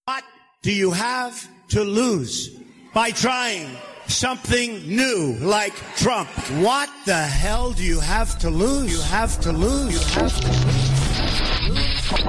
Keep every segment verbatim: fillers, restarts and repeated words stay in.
What do you have to lose by trying something new like Trump? What the hell do you have to lose? You have to lose. You have to lose.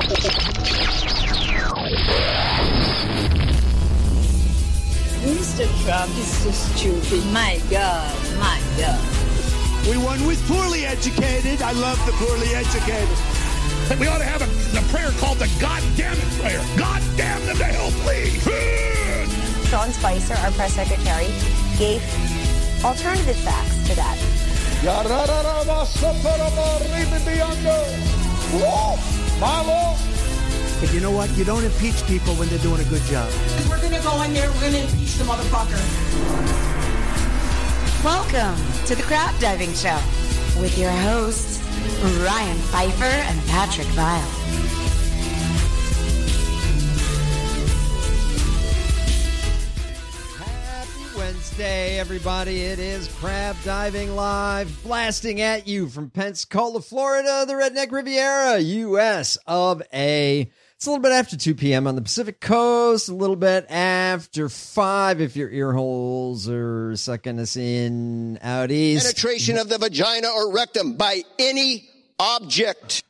Mister Trump is so stupid. My God, my God. We won with poorly educated. I love the poorly educated. We ought to have a, a prayer called the God damn it prayer. God damn them to hell, please. Sean Spicer, our press secretary, gave alternative facts to that. But you know what? You don't impeach people when they're doing a good job. We're going to go in there, we're going to impeach the motherfucker. Welcome to the Crap Diving Show with your hosts, Ryan Pfeiffer and Patrick Vile. Happy Wednesday, everybody. It is Crab Diving Live, blasting at you from Pensacola, Florida, the Redneck Riviera, U S of A. It's a little bit after two p.m. on the Pacific Coast, a little bit after five if your ear holes are sucking us in out east. Penetration of the vagina or rectum by any object.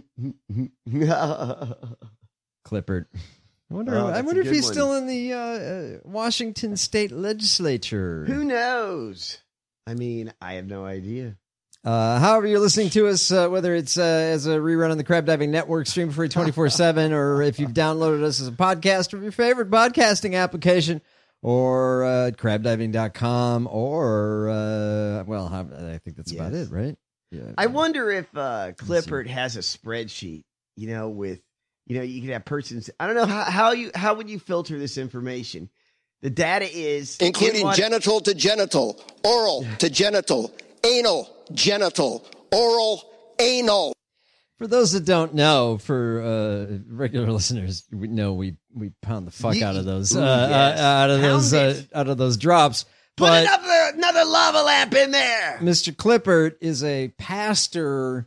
Clippert. I wonder, Oh, I wonder if he's one. still in the uh, uh, Washington State Legislature. Who knows? I mean, I have no idea. Uh, however, you're listening to us, uh, whether it's uh, as a rerun on the Crab Diving Network, stream free twenty-four seven, or if you've downloaded us as a podcast or your favorite podcasting application, or uh, at crab diving dot com, or, uh, well, I think that's Yes. about it, right? Yeah. I wonder if uh, Clippert has a spreadsheet, you know, with, you know, you could have persons. I don't know how, how you, how would you filter this information? The data is Including what- genital to genital, oral to genital, anal, genital, oral, anal. For those that don't know, for uh, regular listeners, we know we, we pound the fuck Ye- out of those, Ooh, uh, yes. uh, out of Pound those, uh, it. out of those drops. Put But another, another lava lamp in there. Mister Clippert is a pastor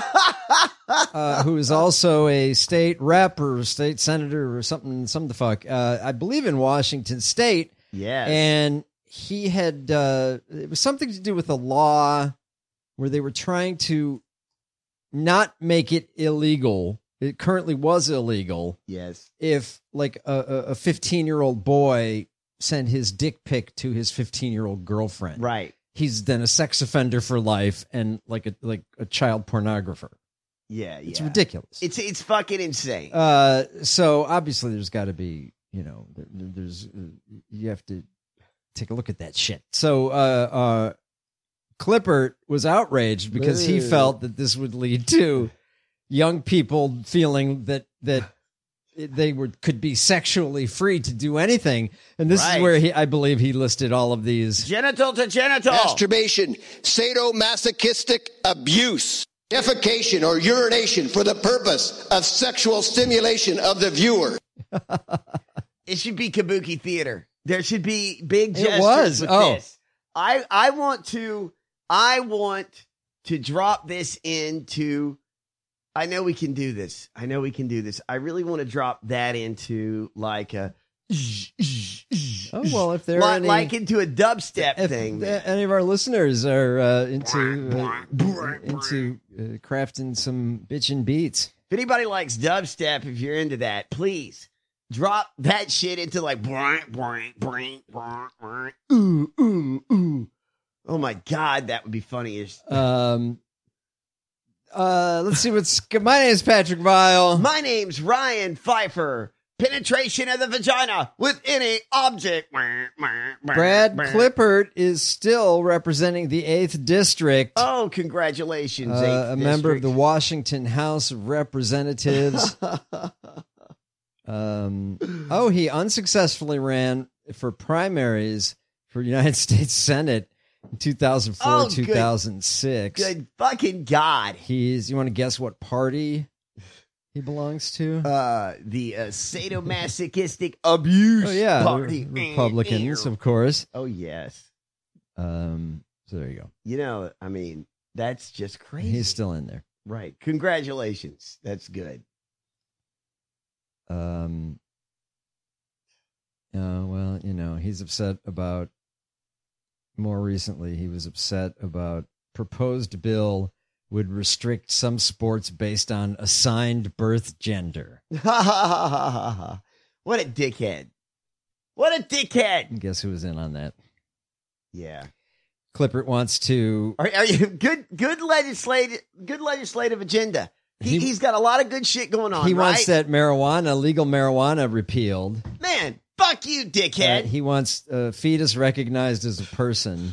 uh, who is also a state rep or state senator or something, some the fuck. Uh, I believe in Washington State. Yes. And he had, uh, it was something to do with a law where they were trying to not make it illegal. It currently was illegal Yes. if like a fifteen year old boy sent his dick pic to his fifteen year old girlfriend. Right. He's then a sex offender for life and like a like a child pornographer. Yeah. Yeah. It's ridiculous. It's it's fucking insane. Uh, so obviously there's got to be, you know, there, there's uh, you have to take a look at that shit. So uh, uh, Clippert was outraged because he Ew. felt that this would lead to young people feeling that that they were could be sexually free to do anything, and this Right. is where he, I believe, he listed all of these. Genital to genital. Masturbation, sadomasochistic abuse, defecation or urination for the purpose of sexual stimulation of the viewer. It should be kabuki theater. There should be big It gestures was. with Oh. this. I I want to I want to drop this into I know we can do this. I know we can do this. I really want to drop that into like a Oh well, if there are like, any, like into a dubstep if thing. th- any of our listeners are uh, into uh, into uh, crafting some bitchin' beats. If anybody likes dubstep, if you're into that, please drop that shit into like boing, boing, boing, boing, boing. Ooh, ooh, ooh. Oh my God, that would be funny as Um, uh, let's see what's. My name is Patrick Vile. My name's Ryan Pfeiffer. Penetration of the vagina with any object. Brad Clippert is still representing the eighth District. Oh, congratulations, Uh, eighth a member of District. the Washington House of Representatives. um, oh, he unsuccessfully ran for primaries for United States Senate in two thousand four, Oh, good- two thousand six. Good fucking God. He's, you want to guess what party he belongs to? Uh, the uh, sadomasochistic abuse oh, yeah. party. Re- Republicans, of course. Oh, yes. Um, so there you go. You know, I mean, that's just crazy. He's still in there. Right. Congratulations. That's good. Um, Uh, well, you know, he's upset about, more recently, he was upset about proposed bill would restrict some sports based on assigned birth gender. Ha ha ha ha ha ha. What a dickhead. What a dickhead. Guess who was in on that? Yeah. Clippert wants to... Are, are you good? Good legislative, good legislative agenda. He, He- he's got a lot of good shit going on, He right? wants that marijuana, legal marijuana repealed. Man, fuck you, Uh, dickhead. he wants uh, fetus recognized as a person.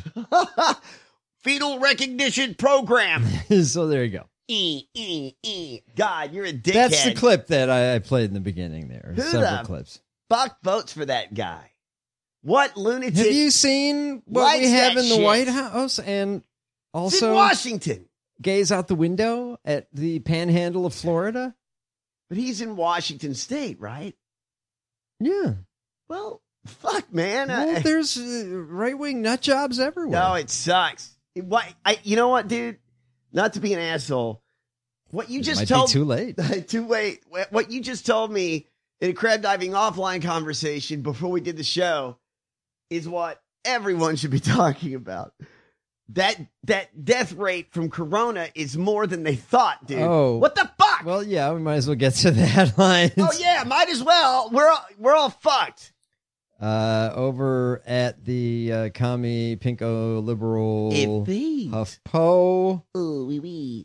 Fetal recognition program. So there you go. E, e, e. God, you're a dickhead. That's the clip that I, I played in the beginning there. Who Several the clips. fuck votes for that guy? What lunatic? Have you seen what likes we have that in the shit? White House? And It's also in Washington. gaze out the window at the panhandle of Florida? But he's in Washington State, right? Yeah. Well, fuck, man. Well, I- there's uh, right-wing nut jobs everywhere. no, it sucks. It- Why? I, you know what, dude? Not to be an asshole. What you It just might told be too late. too late. What you just told me in a crab diving offline conversation before we did the show is what everyone should be talking about. That that death rate from corona is more than they thought, dude. Oh. What the fuck? Well, yeah, we might as well get to the headlines. oh yeah, might as well. We're all, we're all fucked. Uh, over at the uh, commie pinko liberal Indeed. HuffPo, Ooh, wee wee.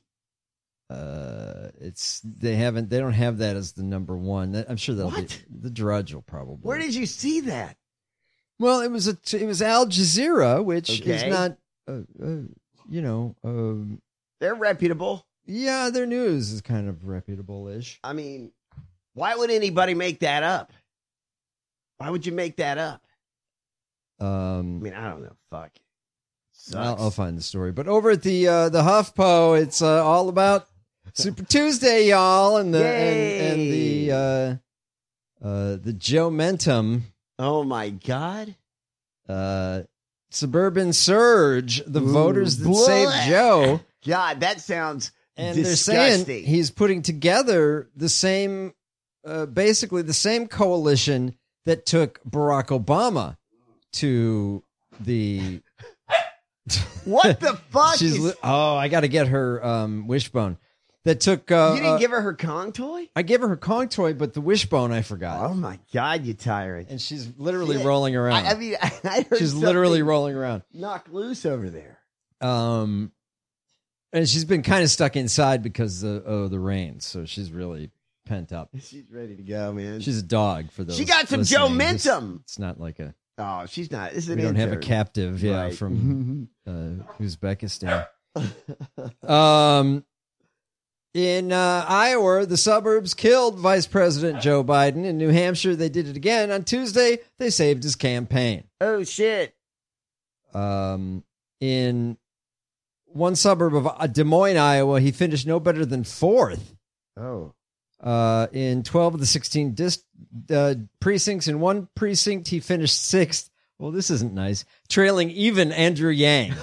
uh, it's they haven't they don't have that as the number one. That- I'm sure that'll What? be the Drudge will probably. Where did you see that? Well, it was a it was Al Jazeera, which is Okay. not uh, uh, you know um, They're reputable. yeah, their news is kind of reputable-ish. I mean, why would anybody make that up? Why would you make that up? I Um, mean, I don't know. Fuck. Sucks. I'll, I'll find the story. But over at the uh, the HuffPo, it's uh, all about Super Tuesday, y'all, and the and, and the uh, uh, the Joe Mentum Oh my God. uh, suburban surge, the Ooh, voters that blah. saved Joe, God, that sounds and disgusting. they're saying he's putting together the same, uh, basically the same coalition that took Barack Obama to the. What the fuck? She's is- li- oh, I got to get her um, wishbone. That took. Uh, you didn't uh, give her her Kong toy? I gave her her Kong toy, but the wishbone I forgot, Oh my God, you tyrant. and she's literally Shit. rolling around. I, I mean, I heard she's literally something rolling around. knock loose over there. Um, and she's been kind of stuck inside because of, of the rain, so she's really pent up. She's ready to go, man. She's a dog for those. She got some Joe listening. This- Mentum. It's not like a. Oh, she's not. This is an We don't have a intern. captive, yeah, Right. from uh, Uzbekistan. um, in uh, Iowa, the suburbs killed Vice President Joe Biden. In New Hampshire, they did it again. On Tuesday, they saved his campaign. Oh shit. Um, in one suburb of uh, Des Moines, Iowa, he finished no better than fourth. Oh. Uh, in twelve of the sixteen dis- uh, precincts, in one precinct, he finished sixth. Well, this isn't nice. Trailing even Andrew Yang.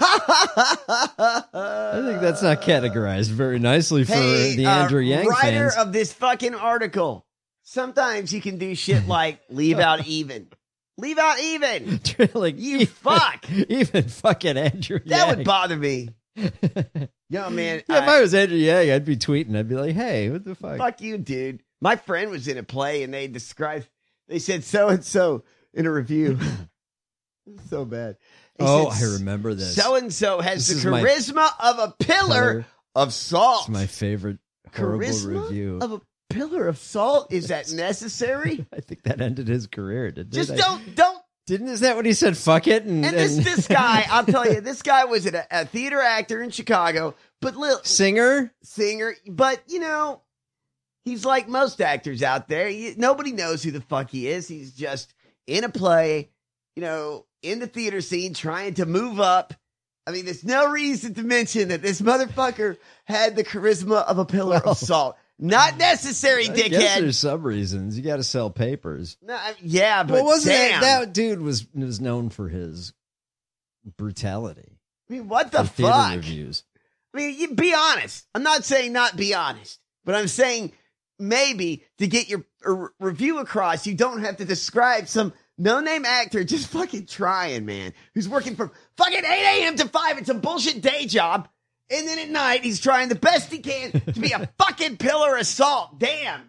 I think that's not categorized very nicely for Hey, the uh, Andrew Yang writer fans. of this fucking article. Sometimes you can do shit like leave out even. Leave out even. Trailing You even, fuck. even fucking Andrew That Yang. would bother me. Yo, man. Yeah, if I- I was Andrew Yang, I'd be tweeting. I'd be like, "Hey, what the fuck?" Fuck you, dude. My friend was in a play and they described, they said so and so in a review. So bad. They Oh, said, I remember this. So and so has This is the my charisma of a pillar pillar. of salt. It's my favorite horrible charisma review. of a pillar of salt. Is that necessary? I think that ended his career. Didn't Just it? I- don't, don't. Didn't is that what he said? Fuck it. And, And this and- this guy, I'll tell you, this guy was a, a theater actor in Chicago, but little singer. singer. But you know, he's like most actors out there. He, nobody knows who the fuck he is. He's just in a play, you know, in the theater scene, trying to move up. I mean, there's no reason to mention that this motherfucker had the charisma of a pillar Well, of salt. Not necessary, I guess dickhead. there's some reasons. You got to sell papers. No, I- yeah, but Well, wasn't damn. that, that dude was was known for his brutality? I mean, what the for theater fuck? reviews. I mean, you be honest. I'm not saying not be honest, but I'm saying maybe to get your uh, review across, you don't have to describe some No-name actor just fucking trying, man. Who's working from fucking eight a.m. to five. It's a bullshit day job. And then at night, he's trying the best he can to be a fucking pillar of salt. Damn.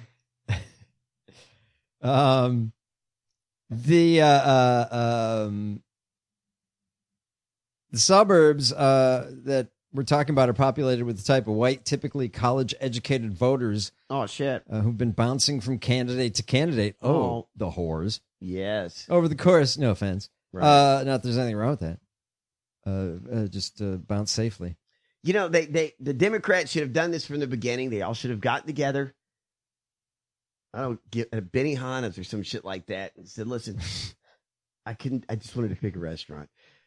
Um, the, uh, uh, um, the suburbs, uh, that we're talking about are populated with the type of white, typically college-educated voters. Oh, shit. Uh, who've been bouncing from candidate to candidate. Oh, oh. The whores. Yes. Over the course, no offense. Right. Uh, not that there's anything wrong with that. Uh, uh just uh, bounce safely. You know, they, they the Democrats should have done this from the beginning. They all should have gotten together. I don't get a Benihana's or some shit like that and said, listen, I couldn't, I just wanted to pick a restaurant.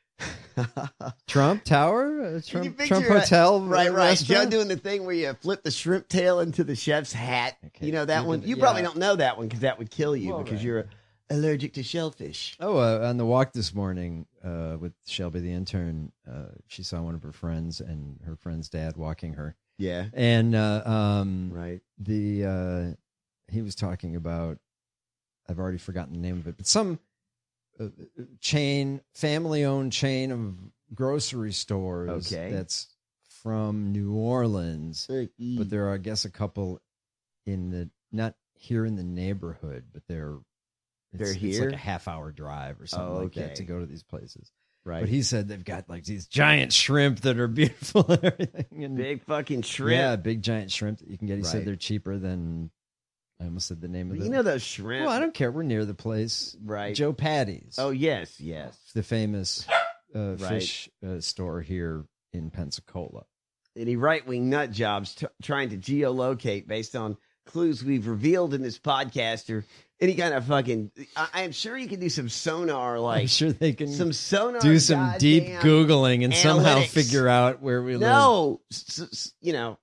Trump Tower? Uh, Trump, Trump a, Hotel? Right, right. Restaurant? Joe doing the thing where you flip the shrimp tail into the chef's hat. Okay. You know that you one? Did, you yeah. probably don't know that one because that would kill you well, because right. you're allergic to shellfish. Oh, uh, on the walk this morning uh, with Shelby, the intern, uh, she saw one of her friends and her friend's dad walking her. Yeah. And uh, um, right. the uh, he was talking about, I've already forgotten the name of it, but some uh, chain, family-owned chain of grocery stores okay. that's from New Orleans. Mm. But there are, I guess, a couple in the, not here in the neighborhood, but they're It's, They're here? It's like a half hour drive or something oh, like okay. that to go to these places. Right. But he said they've got like these giant shrimp that are beautiful and everything. And, big fucking shrimp. Yeah, big giant shrimp that you can get. He right. said they're cheaper than, I almost said the name of it. the. You know those shrimp. Well, I don't care. We're near the place. Right. Joe Patty's. Oh, yes, yes. The famous uh, right. fish uh, store here in Pensacola. Any right-wing nut jobs t- trying to geolocate based on clues we've revealed in this podcast or any kind of fucking, I am sure you can do some sonar, like I'm sure they can some sonar, do some deep Googling and analytics. somehow figure out where we live. No, s- s- you know,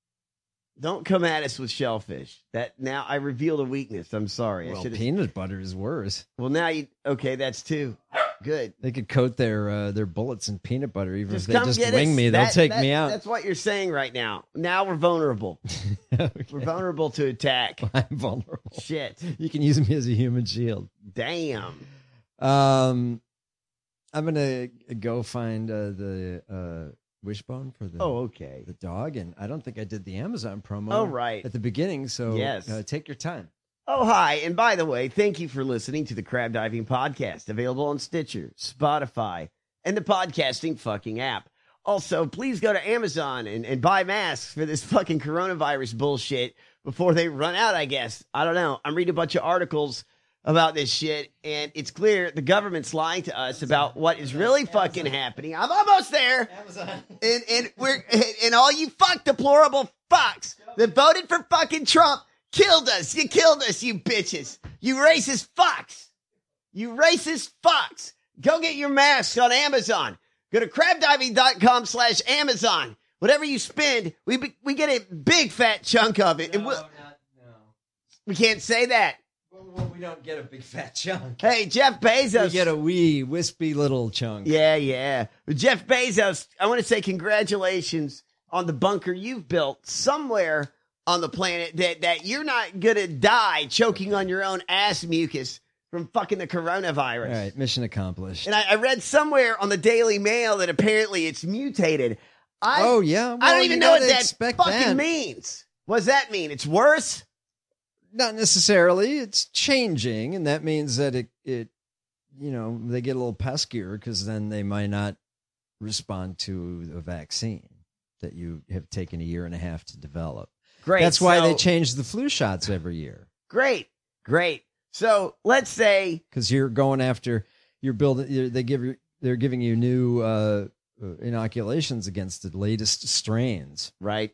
don't come at us with shellfish. That now I revealed a weakness. I'm sorry. Well, I peanut butter is worse. Well, now you, okay, that's two. Good. They could coat their uh, their bullets in peanut butter. Even just if they just wing us. me, they'll that, take that, me out. That's what you're saying right now. Now we're vulnerable. okay. We're vulnerable to attack. I'm vulnerable. Shit. You can use me as a human shield. Damn. Um, I'm gonna go find uh, the uh, wishbone for the oh okay the dog, and I don't think I did the Amazon promo. Oh right at the beginning. So yes, uh, take your time. Oh, hi. And by the way, thank you for listening to the Crab Diving Podcast, available on Stitcher, Spotify, and the podcasting fucking app. Also, please go to Amazon and, and buy masks for this fucking coronavirus bullshit before they run out, I guess. I don't know. I'm reading a bunch of articles about this shit, and it's clear the government's lying to us about what is really fucking happening. I'm almost there. Amazon. And, and, we're, and all you fuck deplorable fucks that voted for fucking Trump killed us. You killed us, you bitches. You racist fucks. You racist fucks. Go get your masks on Amazon. Go to crabdiving.com slash Amazon. Whatever you spend, we we get a big fat chunk of it. No, and we'll, not, no. We can't say that. Well, we don't get a big fat chunk. Hey, Jeff Bezos. We get a wee, wispy little chunk. Yeah, yeah. Jeff Bezos, I want to say congratulations on the bunker you've built somewhere on the planet that, that you're not going to die choking on your own ass mucus from fucking the coronavirus. All right, mission accomplished. And I, I read somewhere on the Daily Mail that apparently it's mutated. I, oh, yeah? Well, I don't even know what that fucking that. means. What does that mean? It's worse? Not necessarily. It's changing, and that means that it, it you know, they get a little peskier because then they might not respond to a vaccine that you have taken a year and a half to develop. Great. That's why so, they change the flu shots every year. Great. Great. So let's say because you're going after you're building. You're, they give you. They're giving you new uh, inoculations against the latest strains. Right.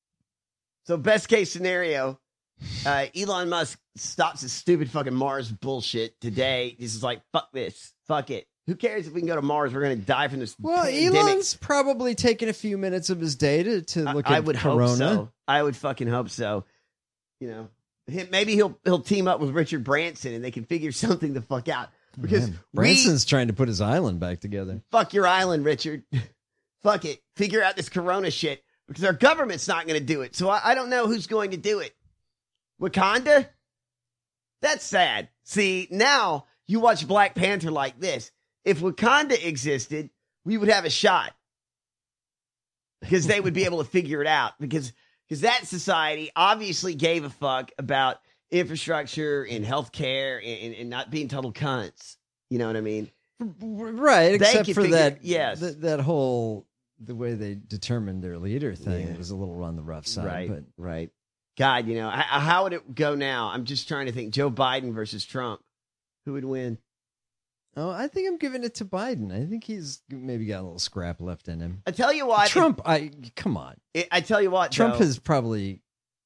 So best case scenario, uh, Elon Musk stops his stupid fucking Mars bullshit today. He's just like, fuck this, fuck it. Who cares if we can go to Mars? We're going to die from this. Well, pandemic. Elon's probably taking a few minutes of his day to, to look I, at I would Corona. hope so. I would fucking hope so. You know, maybe he'll he'll team up with Richard Branson and they can figure something the fuck out. Because Man, Branson's we, trying to put his island back together. Fuck your island, Richard. Fuck it. Figure out this Corona shit because our government's not going to do it. So I, I don't know who's going to do it. Wakanda? That's sad. See, now You watch Black Panther like this. If Wakanda existed, we would have a shot. Because they would be able to figure it out. Because because that society obviously gave a fuck about infrastructure and healthcare and, and not being total cunts. You know what I mean? Right, They except could for figure- that, yes. th- that whole, the way they determined their leader thing Yeah. was a little on the rough side. Right, But right. God, you know, how, how would it go now? I'm just trying to think. Joe Biden versus Trump. Who would win? oh, I think I'm giving it to Biden. I think he's maybe got a little scrap left in him. I tell you what. Trump, I come on. I, I tell you what, Trump though, is probably.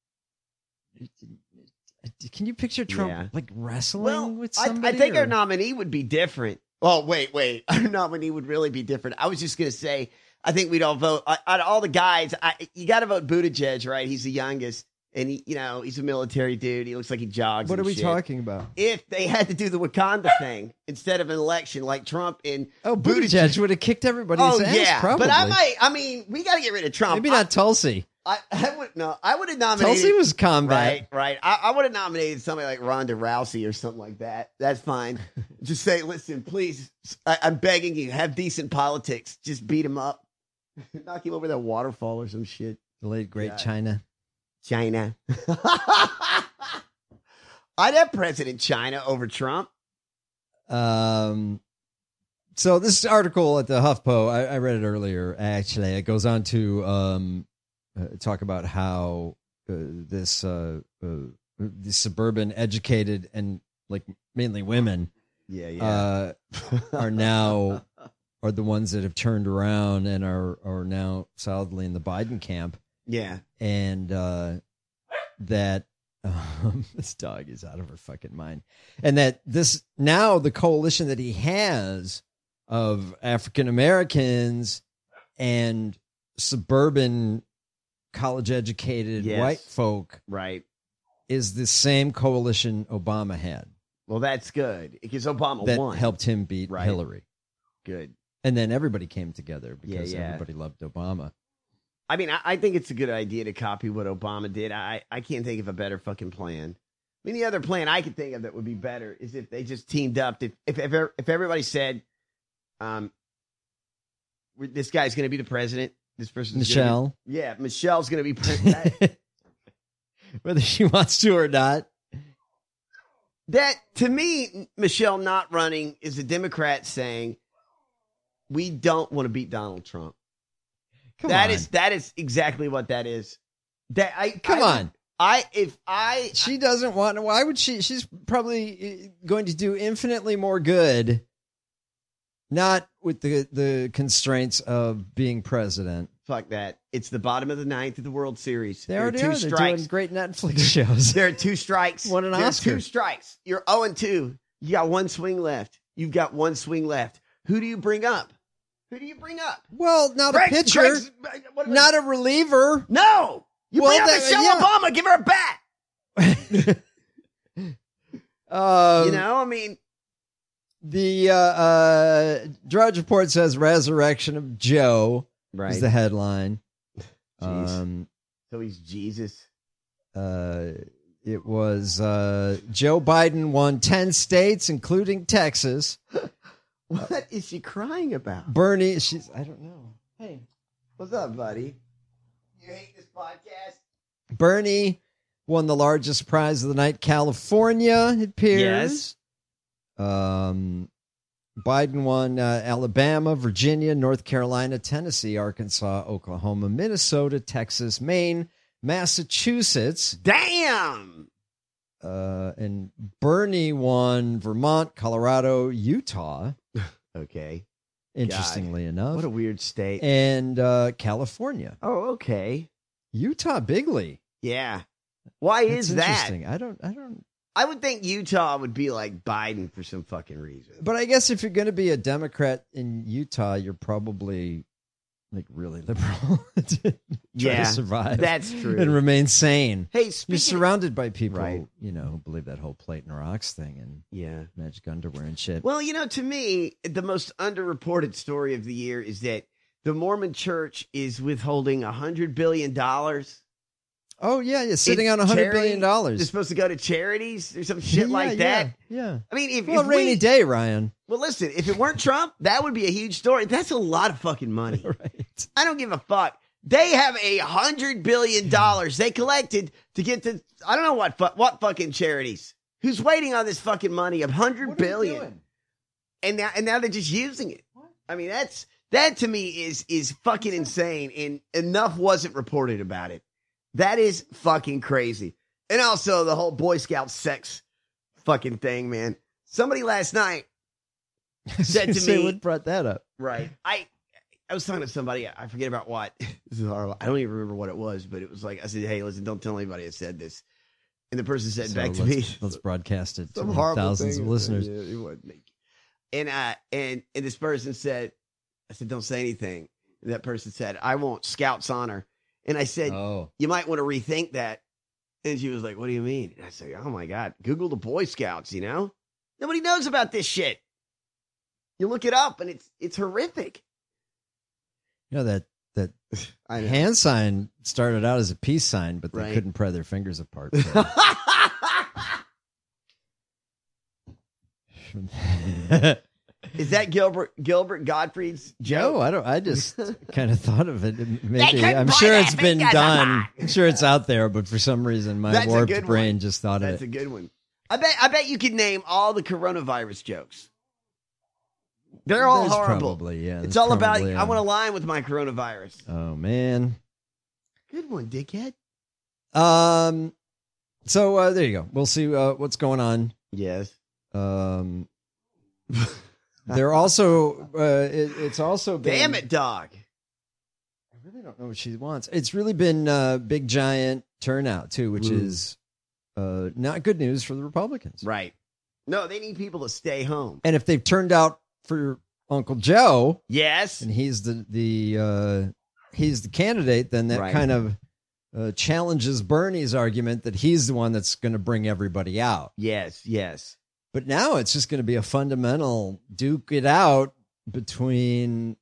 Can you picture Trump Yeah. like wrestling Well, with I, somebody? I think or- our nominee would be different. Oh, wait, wait. Our nominee would really be different. I was just going to say, I think we'd all vote. Out of all the guys, I, you got to vote Buttigieg, right? He's the youngest. And, he, you know, he's a military dude. He looks like he jogs. What and are we shit. talking about? If they had to do the Wakanda thing instead of an election like Trump and Oh, Buttigieg would have kicked everybody's Oh, ass, yeah. probably. But I might, I mean, we got to get rid of Trump. Maybe not Tulsi. I, I would no. I would have nominated. Tulsi was combat. Right, right. I, I would have nominated somebody like Ronda Rousey or something like that. That's fine. Just say, listen, please. I, I'm begging you, have decent politics. Just beat him up, knock him over that waterfall or some shit. The late great God. China. China. I'd have President China over Trump. Um, so this article at the HuffPo, I, I read it earlier. Actually, it goes on to um, uh, talk about how uh, this uh, uh, the suburban, educated, and like mainly women, Yeah, yeah. uh, are now are the ones that have turned around and are are now solidly in the Biden camp, yeah. and uh, that. Um, this dog is out of her fucking mind. And that this now the coalition that he has of African Americans and suburban college educated Yes. white folk Right. is the same coalition Obama had Well, that's good because Obama that won. helped him beat Right. Hillary. Good. And then everybody came together because Yeah, yeah. everybody loved Obama. I mean, I, I think it's a good idea to copy what Obama did. I, I can't think of a better fucking plan. I mean, the other plan I could think of that would be better is if they just teamed up. If if if, if everybody said, um, we're- this guy's going to be the president. This person's Michelle. Gonna be, yeah, Michelle's going to be president. Whether she wants to or not. That to me, Michelle not running is a Democrat saying we don't want to beat Donald Trump. Come That on. is that is exactly what that is. That I Come I- on. I if I She doesn't want. Why would she? She's probably uh, going to do infinitely more good, not with the the constraints of being president. fuck that. It's the bottom of the ninth of the World Series. They There are already two are. They're strikes. doing great Netflix shows. There are two strikes. Won an There are Oscar. two strikes. You're zero and two. You got one swing left. You've got one swing left. Who do you bring up? Who do you bring up? Well, now the Greg- pitcher, Greg's- what am I- not a reliever. no. You Well, bring up that- Michelle yeah. Obama. Give her a bat. Um, You know, I mean, the uh, uh, Drudge Report says "Resurrection of Joe" right. is the headline. Jeez. Um, So he's Jesus. uh, it was uh, Joe Biden won ten states, including Texas. What is she crying about? Bernie, she's I don't know. Hey, What's up, buddy? You hate this podcast? Bernie won the largest prize of the night, California, it appears. Yes. Um, Biden won uh, Alabama, Virginia, North Carolina, Tennessee, Arkansas, Oklahoma, Minnesota, Texas, Maine, Massachusetts. Damn. Uh, and Bernie won Vermont, Colorado, Utah, Okay. interestingly enough. What a weird state. and uh, California. Oh, okay. Utah, bigly. Yeah. Why That's is that? interesting. I don't, I don't. I would think Utah would be like Biden for some fucking reason. But I guess if you're going to be a Democrat in Utah, you're probably like really liberal to try Yeah, to survive. that's true. And remain sane. Hey, You're speaking surrounded by people, Right. you know, who believe that whole plate and rocks thing and yeah. magic underwear and shit. Well, you know, to me, the most underreported story of the year is that the Mormon Church is withholding a hundred billion dollars. Oh, yeah, yeah, sitting It's on one hundred charity. billion dollars. It's supposed to go to charities or some shit yeah, like yeah, that. Yeah. I mean, if, well, if a rainy we, day, Ryan. Well, listen, if it weren't Trump, that would be a huge story. That's a lot of fucking money. Right. I don't give a fuck. They have a hundred billion dollars they collected to get to, I don't know what, fu- what fucking charities. Who's waiting on this fucking money of hundred billion? And now, and now they're just using it. What? I mean, that's, that to me is, is fucking insane. And enough wasn't reported about it. That is fucking crazy. And also the whole Boy Scout sex fucking thing, man. Somebody last night said to me, what brought that up? Right. I, I was talking to somebody, I forget about what. This is horrible. I don't even remember what it was, but it was like, I said, hey, listen, don't tell anybody I said this. And the person said So back to let's, me, let's broadcast it to some horrible thousands thing. of listeners. Yeah, it wasn't me. And, uh, and, and this person said, I said, don't say anything. And that person said, I want Scout's honor. And I said, Oh, you might want to rethink that. And she was like, what do you mean? And I said, oh my God, Google the Boy Scouts, you know? Nobody knows about this shit. You look it up and it's it's horrific. you know that that I know. hand sign started out as a peace sign, but they Right. couldn't pry their fingers apart. So. Is that Gilbert Gilbert Gottfried's joke? No, I don't. I just kind of thought of it. Maybe couldn't I'm pry sure their it's been fingers done. apart. I'm sure it's out there, but for some reason, my That's a warped good brain one. just thought That's of a it. good one. I bet I bet you could name all the coronavirus jokes. They're all There's horrible. Probably, yeah. It's there's all about probably, I uh, want to line with my coronavirus. Oh man. Good one, dickhead. Um. So uh, there you go. We'll see uh, what's going on. Yes. Um. They're also. Uh, it, it's also. Been, Damn it, dog. I really don't know what she wants. It's really been uh, big giant turnout too, which Ooh. is uh, not good news for the Republicans. Right. No, they need people to stay home. And if they've turned out for Uncle Joe, Yes. and he's the the uh, he's the candidate, then that Right. kind of uh, challenges Bernie's argument that he's the one that's going to bring everybody out. Yes, yes. But now it's just going to be a fundamental duke it out between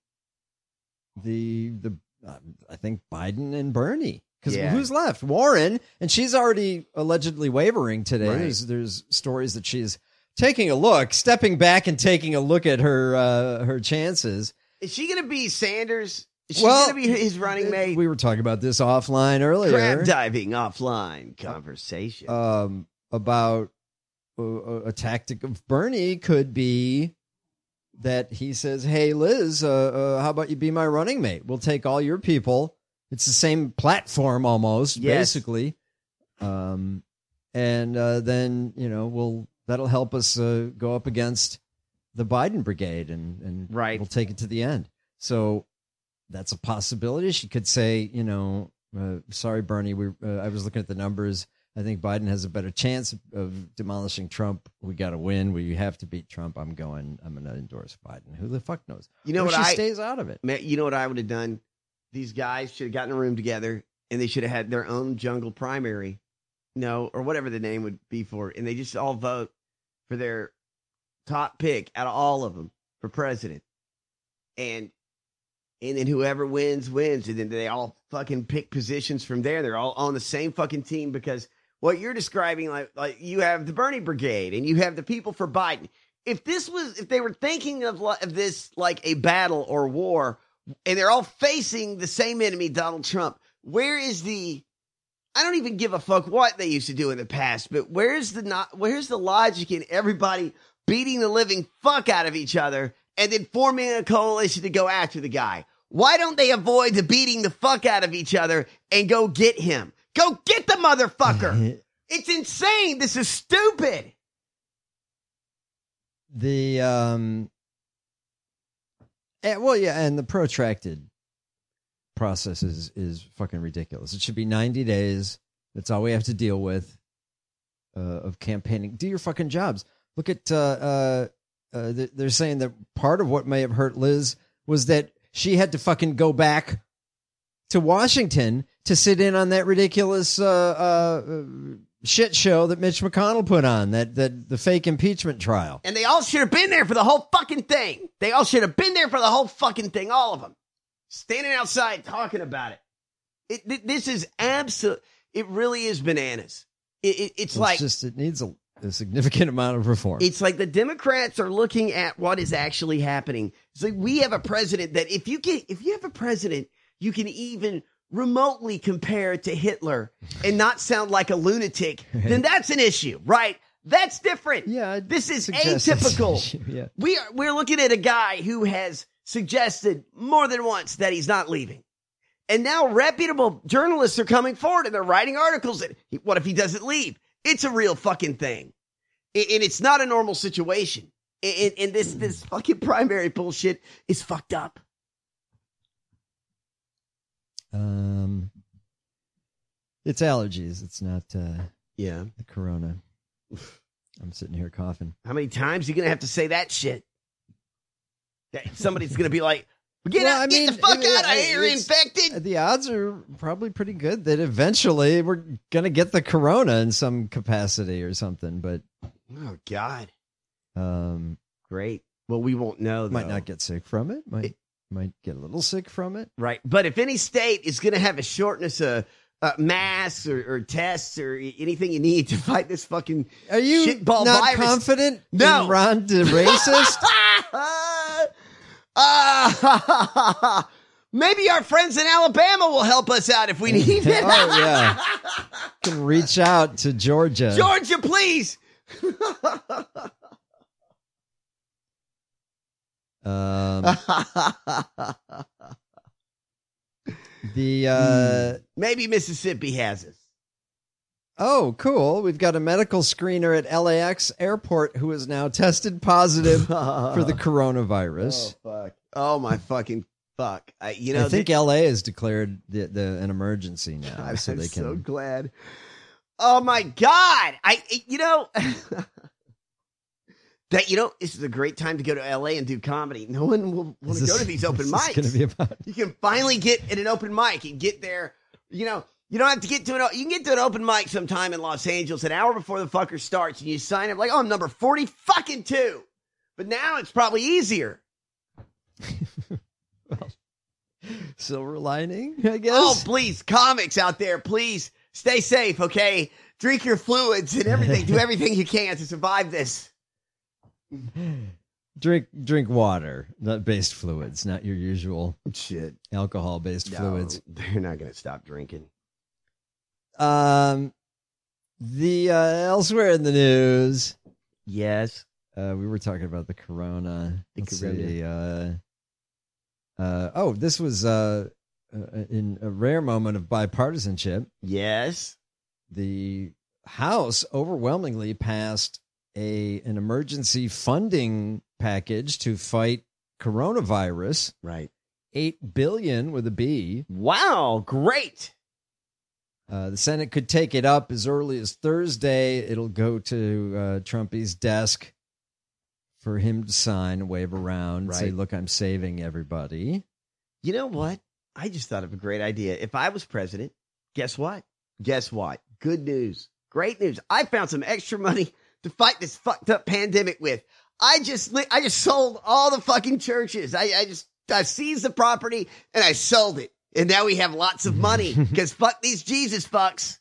the the uh, I think Biden and Bernie. Because Yeah. who's left? Warren, and she's already allegedly wavering today. Right. There's there's stories that she's taking a look, stepping back and taking a look at her uh, her chances. Is she going to be Sanders? Is she Well, going to be his running mate? We were talking about this offline earlier. Crab diving offline conversation. um, about uh, a tactic of Bernie could be that he says, "Hey, Liz, uh, uh, how about you be my running mate? We'll take all your people." It's the same platform almost, Yes. basically. Um, and uh, then you know we'll that'll help us uh, go up against the Biden brigade, and and Right. we'll take it to the end. So that's a possibility. She could say, you know, uh, sorry, Bernie, we uh, I was looking at the numbers. I think Biden has a better chance of demolishing Trump. We got to win. We have to beat Trump. I'm going. I'm going to endorse Biden. Who the fuck knows? You know Or what she I- stays out of it. Man, you know what I would have done? These guys should have gotten a room together and they should have had their own jungle primary, no, or whatever the name would be for it. And they just all vote for their top pick out of all of them for president. And and then whoever wins, wins. And then they all fucking pick positions from there. They're all on the same fucking team because what you're describing, like, like you have the Bernie brigade and you have the people for Biden. If this was, if they were thinking of, li- of this like a battle or war, and they're all facing the same enemy, Donald Trump, where is the, I don't even give a fuck what they used to do in the past, but where's the not, where's the logic in everybody beating the living fuck out of each other and then forming a coalition to go after the guy? Why don't they avoid the beating the fuck out of each other and go get him? Go get the motherfucker. It's insane. This is stupid. The um, eh, well, yeah, and the protracted process is is fucking ridiculous. It should be ninety days. That's all we have to deal with uh, of campaigning. Do your fucking jobs. Look at uh, uh, uh, they're saying that part of what may have hurt Liz was that she had to fucking go back to Washington to sit in on that ridiculous uh, uh, shit show that Mitch McConnell put on, that that the fake impeachment trial. And they all should have been there for the whole fucking thing. They all should have been there for the whole fucking thing. All of them. Standing outside talking about it. it th- this is absolute. It really is bananas. It, it, it's It's like just it needs a, a significant amount of reform. it's like the Democrats are looking at what is actually happening. It's like we have a president that if you can, if you have a president, you can even remotely compare to Hitler and not sound like a lunatic, then that's an issue, right? That's different. Yeah, I'd this is suggest it's an atypical. issue, yeah. We are we're looking at a guy who has suggested more than once that he's not leaving. And now reputable journalists are coming forward and they're writing articles that, what if he doesn't leave? It's a real fucking thing. And it's not a normal situation. And, and this, this fucking primary bullshit is fucked up. Um, it's allergies. It's not uh, Yeah. the corona. I'm sitting here coughing. How many times are you going to have to say that shit? That somebody's going to be like, get Well, out, I get mean, the fuck it- out of it- here, it's- infected. The odds are probably pretty good that eventually we're going to get the corona in some capacity or something, but Oh, God. um, Great. Well, we won't know, though. might not get sick from it. Might It- might get a little sick from it. Right. But if any state is going to have a shortness of uh, masks or, or tests or anything you need to fight this fucking Are you shitball not virus. confident No. in Ron the racist? uh, maybe our friends in Alabama will help us out if we need it. Oh, yeah. Can reach out to Georgia. Georgia, please. Um, the uh, Maybe Mississippi has us. oh, cool. We've got a medical screener at L A X airport who is now tested positive for the coronavirus. Oh, fuck. Oh, my fucking fuck. I, you know, I think th- L A has declared the, the, an emergency now, I'm so they can. so glad. Oh, my God. I, you know, that, you know, this is a great time to go to L A and do comedy. No one will want to Is go this- to these open what's mics. this gonna be about? You can finally get at an open mic and get there. You know, you don't have to get to an, you can get to an open mic sometime in Los Angeles an hour before the fucker starts and you sign up like, oh, I'm number forty fucking two. But now it's probably easier. Silver lining, I guess. Oh, please, comics out there, please stay safe, okay? Drink your fluids and everything. Do everything you can to survive this. drink drink water, not based fluids, not your usual Shit. alcohol based No, fluids. they're not going to stop drinking. Um, the uh, elsewhere in the news, Yes. uh, we were talking about the corona. The Let's corona. see, uh, uh, oh, this was uh, uh, in a rare moment of bipartisanship. Yes. The House overwhelmingly passed a an emergency funding package to fight coronavirus. Right. Eight billion with a B. Wow. Great. Uh, the Senate could take it up as early as Thursday. It'll go to uh, Trumpy's desk for him to sign, wave around, Right. say, "Look, I'm saving everybody." You know what? I just thought of a great idea. If I was president, guess what? Guess what? Good news. Great news. I found some extra money to fight this fucked up pandemic with. I just li- I just sold all the fucking churches. I, I just I seized the property and I sold it. And now we have lots of money because fuck these Jesus fucks.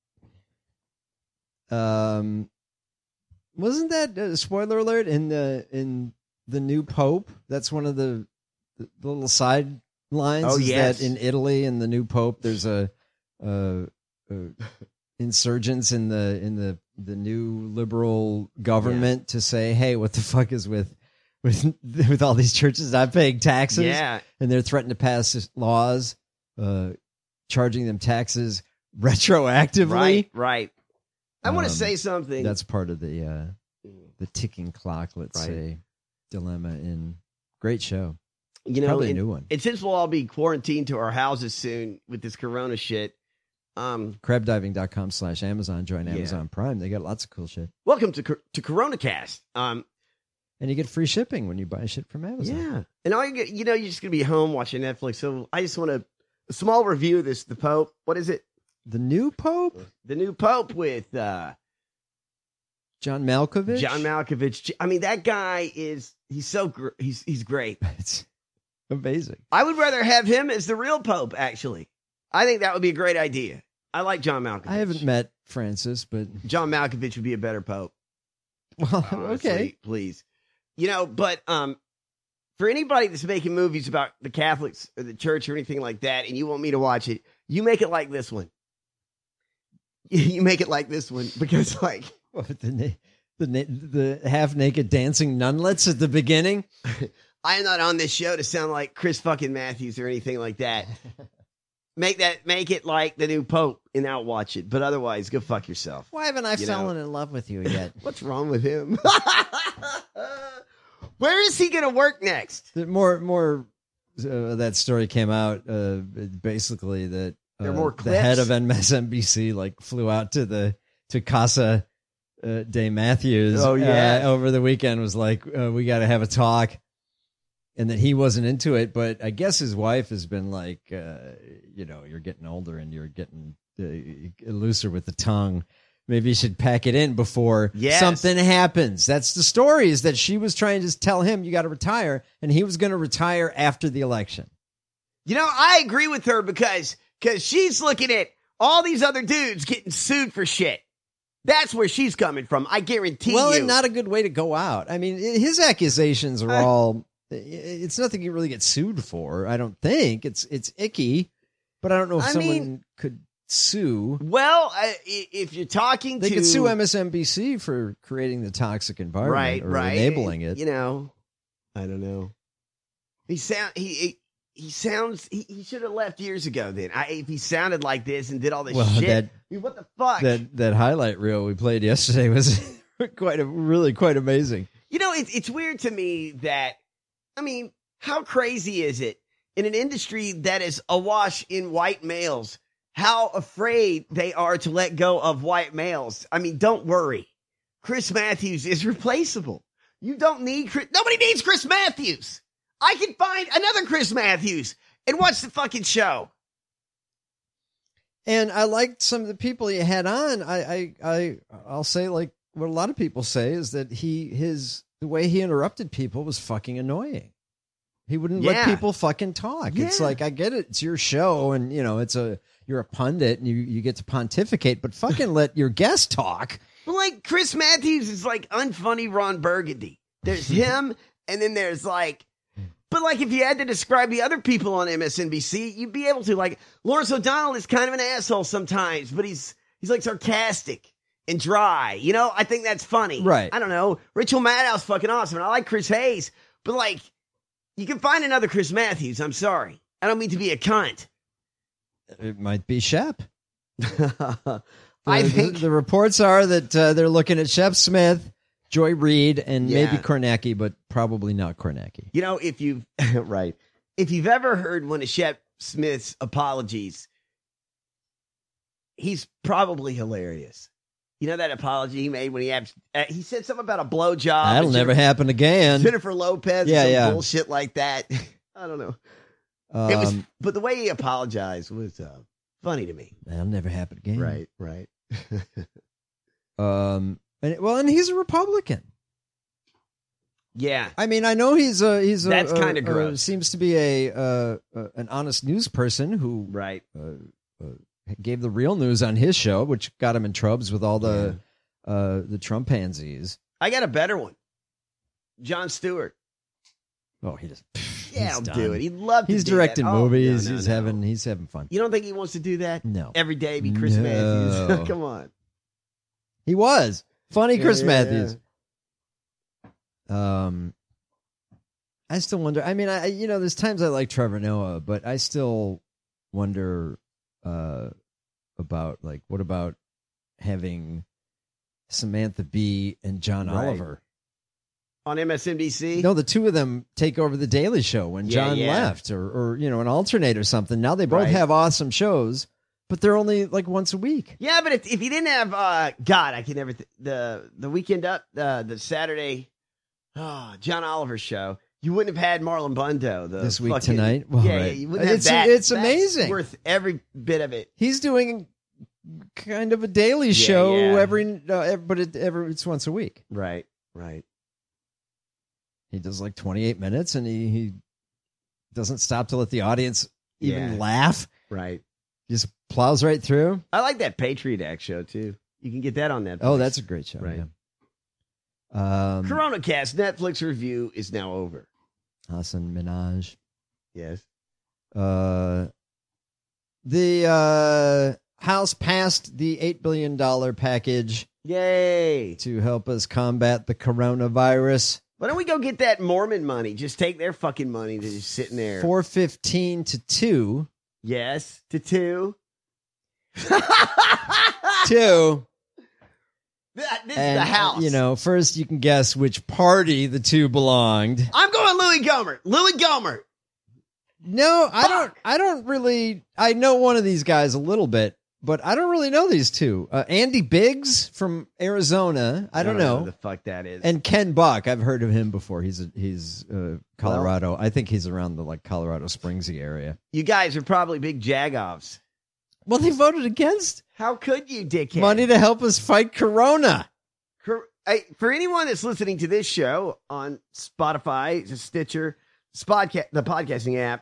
Um, wasn't that uh, spoiler alert in the in the new Pope? That's one of the, the little side lines. Oh, is yes. that in Italy in the new Pope, there's a, a, a insurgents in the in the the new liberal government to say, hey, what the fuck is with with with all these churches not paying taxes? Yeah. And they're threatening to pass laws uh, charging them taxes retroactively. Right, right. I want to Um, say something. That's part of the uh, the ticking clock, let's Right. say, dilemma in great show. You know, Probably a and, new one. and since we'll all be quarantined to our houses soon with this corona shit, um, crabdiving.com slash Amazon. Join Yeah. Amazon Prime. They got lots of cool shit. welcome to Cor- to CoronaCast. Um, And you get free shipping when you buy shit from Amazon. yeah, and all you get, you know, you're just gonna be home watching Netflix. So I just want to a small review of this. The Pope. What is it? The new Pope? The new Pope with uh, John Malkovich? John Malkovich. I mean, that guy is he's so gr- he's he's great. It's amazing. I would rather have him as the real Pope. Actually, I think that would be a great idea. I like John Malkovich. I haven't met Francis, but John Malkovich would be a better pope. Well, Honestly, okay. please. You know, but um, for anybody that's making movies about the Catholics or the church or anything like that, and you want me to watch it, you make it like this one. You make it like this one because, like, What, the na- the na- the half naked dancing nunlets at the beginning. I am not on this show to sound like Chris fucking Matthews or anything like that. Make that, make it like the new Pope, and I'll watch it. But otherwise, go fuck yourself. Why haven't I You fallen know. in love with you yet? What's wrong with him? Where is he going to work next? The more more uh, that story came out. Uh, basically, that uh, There are more the head clips? of M S N B C like flew out to the to Casa uh, de Matthews. Oh, yeah. uh, over the weekend was like, uh, we got to have a talk, and that he wasn't into it. But I guess his wife has been like, uh, you know, you're getting older and you're getting uh, looser with the tongue. Maybe you should pack it in before Yes. something happens. That's the story, is that she was trying to tell him you got to retire, and he was going to retire after the election. You know, I agree with her because because she's looking at all these other dudes getting sued for shit. That's where she's coming from. I guarantee Well, you. and not a good way to go out. I mean, his accusations are Uh, all, it's nothing you really get sued for, I don't think. It's it's icky, but I don't know if I someone mean- could sue. well, I, i- if you're talking They to could sue M S N B C for creating the toxic environment right, or right, enabling it. You know, I don't know. He sound he he, he sounds he, he should have left years ago. Then I, if he sounded like this and did all this Well, shit, that- I mean, what the fuck? That that highlight reel we played yesterday was quite a, really quite amazing. You know, it's it's weird to me that, I mean, how crazy is it in an industry that is awash in white males, how afraid they are to let go of white males? I mean, don't worry. Chris Matthews is replaceable. You don't need Chris. Nobody needs Chris Matthews. I can find another Chris Matthews and watch the fucking show. And I liked some of the people you had on. I, I, I, I'll say like what a lot of people say is that he, his, the way he interrupted people was fucking annoying. He wouldn't Yeah. let people fucking talk. It's Yeah. like, I get it. It's your show and you know, it's a, you're a pundit and you, you get to pontificate, but fucking let your guest talk. Well, like Chris Matthews is like unfunny Ron Burgundy. There's him, and then there's like, but like if you had to describe the other people on M S N B C, you'd be able to. Like Lawrence O'Donnell is kind of an asshole sometimes, but he's he's like sarcastic and dry. You know, I think that's funny. Right. I don't know. Rachel Maddow's fucking awesome, and I like Chris Hayes, but like you can find another Chris Matthews. I'm sorry, I don't mean to be a cunt. It might be Shep. I The- think the, the reports are that uh, they're looking at Shep Smith, Joy Reid, and Yeah. maybe Kornacki, but probably not Kornacki. You know, if you've right, if you've ever heard one of Shep Smith's apologies, he's probably hilarious. You know that apology he made when he abs- uh, he said something about a blowjob. That'll and never Jennifer, happen again. Jennifer Lopez, Yeah, yeah, some yeah. bullshit like that. I don't know. Um, it was, but the way he apologized was uh, funny to me. that'll never happen again. Right, right. Um. And, well, and he's a Republican. Yeah, I mean, I know he's a he's a That's a- kinda a- gross. seems to be a uh, uh, an honest news person who right. uh, uh, gave the real news on his show, which got him in trubs with all the uh, the Trump pansies. I got a better one. Jon Stewart. Oh, he just Yeah, he's I'll done. do it. He'd love to He's do directing that. Oh, movies. no, no, he's no. having he's having fun. You don't think he wants to do that? No, Every day be Chris No. Matthews. Come on. he was funny, Yeah, Chris yeah, Matthews. Um, I still wonder. I mean, I you know, there's times I like Trevor Noah, but I still wonder uh, about like what about having Samantha Bee and John Right. Oliver? On M S N B C? No, the two of them take over the Daily Show when Yeah, John yeah. left, or or you know, an alternate or something. Now they both Right. have awesome shows, but they're only like once a week. Yeah, but if, if you didn't have, uh, God, I can never, th- the the weekend up, uh, the Saturday, oh, John Oliver show, you wouldn't have had Marlon Bundo. The This week fucking- tonight? Well, yeah, right. yeah, you wouldn't It's- have that. it's That's amazing. worth every bit of it. He's doing kind of a daily show yeah. every, uh, every, but it, every it's once a week. Right, right. He does like twenty-eight minutes, and he, he doesn't stop to let the audience even Yeah. laugh. Right. He just plows right through. I like that Patriot Act show, too. You can get that on Netflix. Oh, that's a great show. Right. Yeah. Um, Corona Cast Netflix review is now over. Hasan Minhaj. Yes. Uh, the uh, House passed the eight billion dollars package. Yay. To help us combat the coronavirus. Why don't we go get that Mormon money? Just take their fucking money that's just sitting there. four fifteen to two. Yes, to two. two. That, this and, is the House. You know, first you can guess which party the two belonged. I'm going Louis Gohmert. Louis Gohmert. No, I Fuck. don't. I don't really. I know one of these guys a little bit, but I don't really know these two. Uh, Andy Biggs from Arizona. I don't, I don't know. know Who the fuck that is. And Ken Buck. I've heard of him before. He's a, he's uh, Colorado. Well, I think he's around the like Colorado Springsy area. You guys are probably big Jagoffs. Well, they voted against. How could you, dickhead? Money to help us fight Corona. Cor- I, for anyone that's listening to this show on Spotify, Stitcher, Spodca- the podcasting app,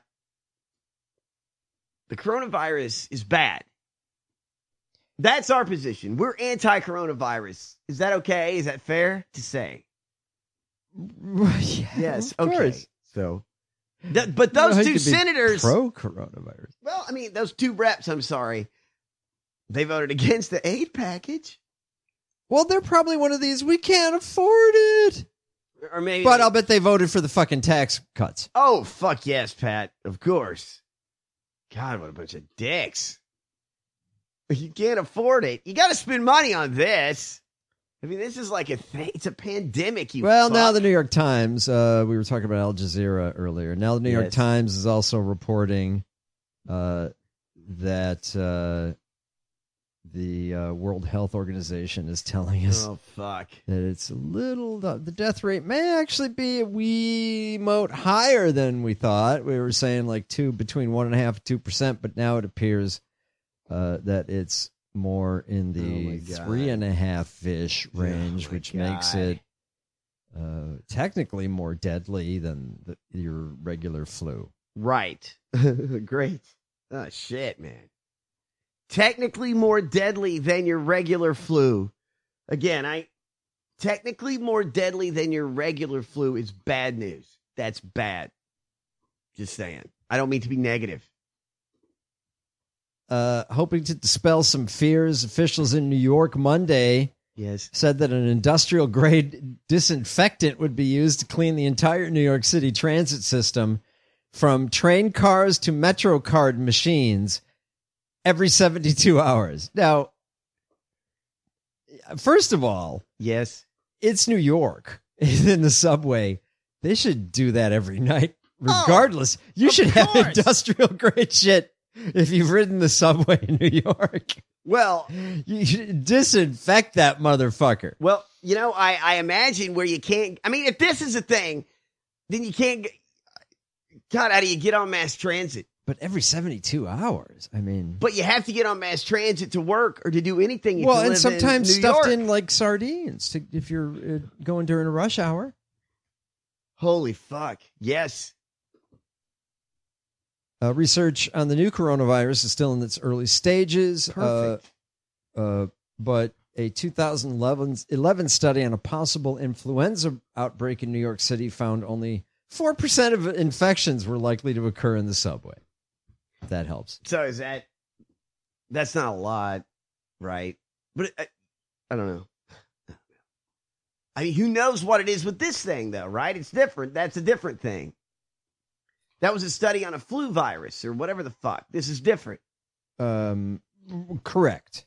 the coronavirus is bad. That's our position. We're anti-coronavirus. Is that okay? Is that fair to say? Yeah, yes. Of okay. course. So, th- but those two senators, pro coronavirus. Well, I mean, those two reps. I'm sorry, they voted against the aid package. Well, they're probably one of these. We can't afford it. Or maybe, but they- I'll bet they voted for the fucking tax cuts. Oh fuck yes, Pat. Of course. God, what a bunch of dicks. You can't afford it. You got to spend money on this. I mean, this is like a thing. It's a pandemic. You well, fuck. now the New York Times, uh, we were talking about Al Jazeera earlier. Now the New York Yes. Times is also reporting uh, that uh, the uh, World Health Organization is telling us Oh, fuck. that it's a little, the death rate may actually be a wee mote higher than we thought. We were saying like two, between one and a half and two percent, but now it appears uh, that it's more in Oh, my the God. three and a half ish range, Oh, my which makes God. it uh, technically more deadly than the, your regular flu. Right. Great. Oh, shit, man. Technically more deadly than your regular flu. Again, I technically more deadly than your regular flu is bad news. That's bad. Just saying. I don't mean to be negative. Uh, hoping to dispel some fears, officials in New York Monday Yes. said that an industrial grade disinfectant would be used to clean the entire New York City transit system from train cars to Metro card machines every seventy-two hours. Now, first of all, Yes. it's New York. In the subway, they should do that every night, regardless. you of should have course. industrial grade shit if you've ridden the subway in New York. Well, You should disinfect that motherfucker. well, you know, I, I imagine where you can't. I mean, if this is a thing, then you can't. get- God, how do you get on mass transit? But every seventy-two hours, I mean. But you have to get on mass transit to work or to do anything. If Well, you and live sometimes in New stuffed York. in like sardines to, if you're uh, going during a rush hour. Holy fuck! Yes. Uh, research on the new coronavirus is still in its early stages. Perfect. Uh, uh, but a two thousand eleven study on a possible influenza outbreak in New York City found only four percent of infections were likely to occur in the subway. If that helps. So is that? That's not a lot, right? But I, I don't know. I mean, who knows what it is with this thing, though, right? It's different. That's a different thing. That was a study on a flu virus or whatever the fuck. This is different. Um, correct.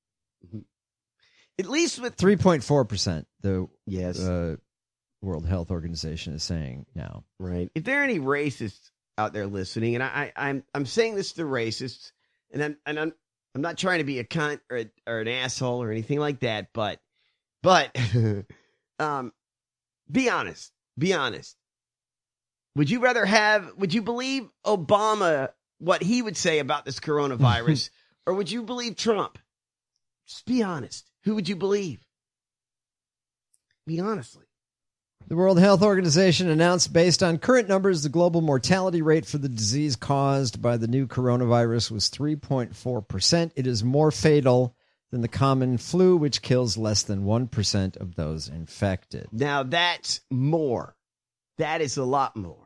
At least with three point four percent, the yes, uh, World Health Organization is saying now. right. If there are any racists out there listening, and I, I I'm I'm saying this to racists, and I'm and I'm I'm not trying to be a cunt or a, or an asshole or anything like that, but but um, be honest. Be honest. Would you rather have? Would you believe Obama what he would say about this coronavirus, or would you believe Trump? Just be honest. Who would you believe? Be honestly. The World Health Organization announced based on current numbers, the global mortality rate for the disease caused by the new coronavirus was three point four percent. It is more fatal than the common flu, which kills less than one percent of those infected. Now that's more. That is a lot more.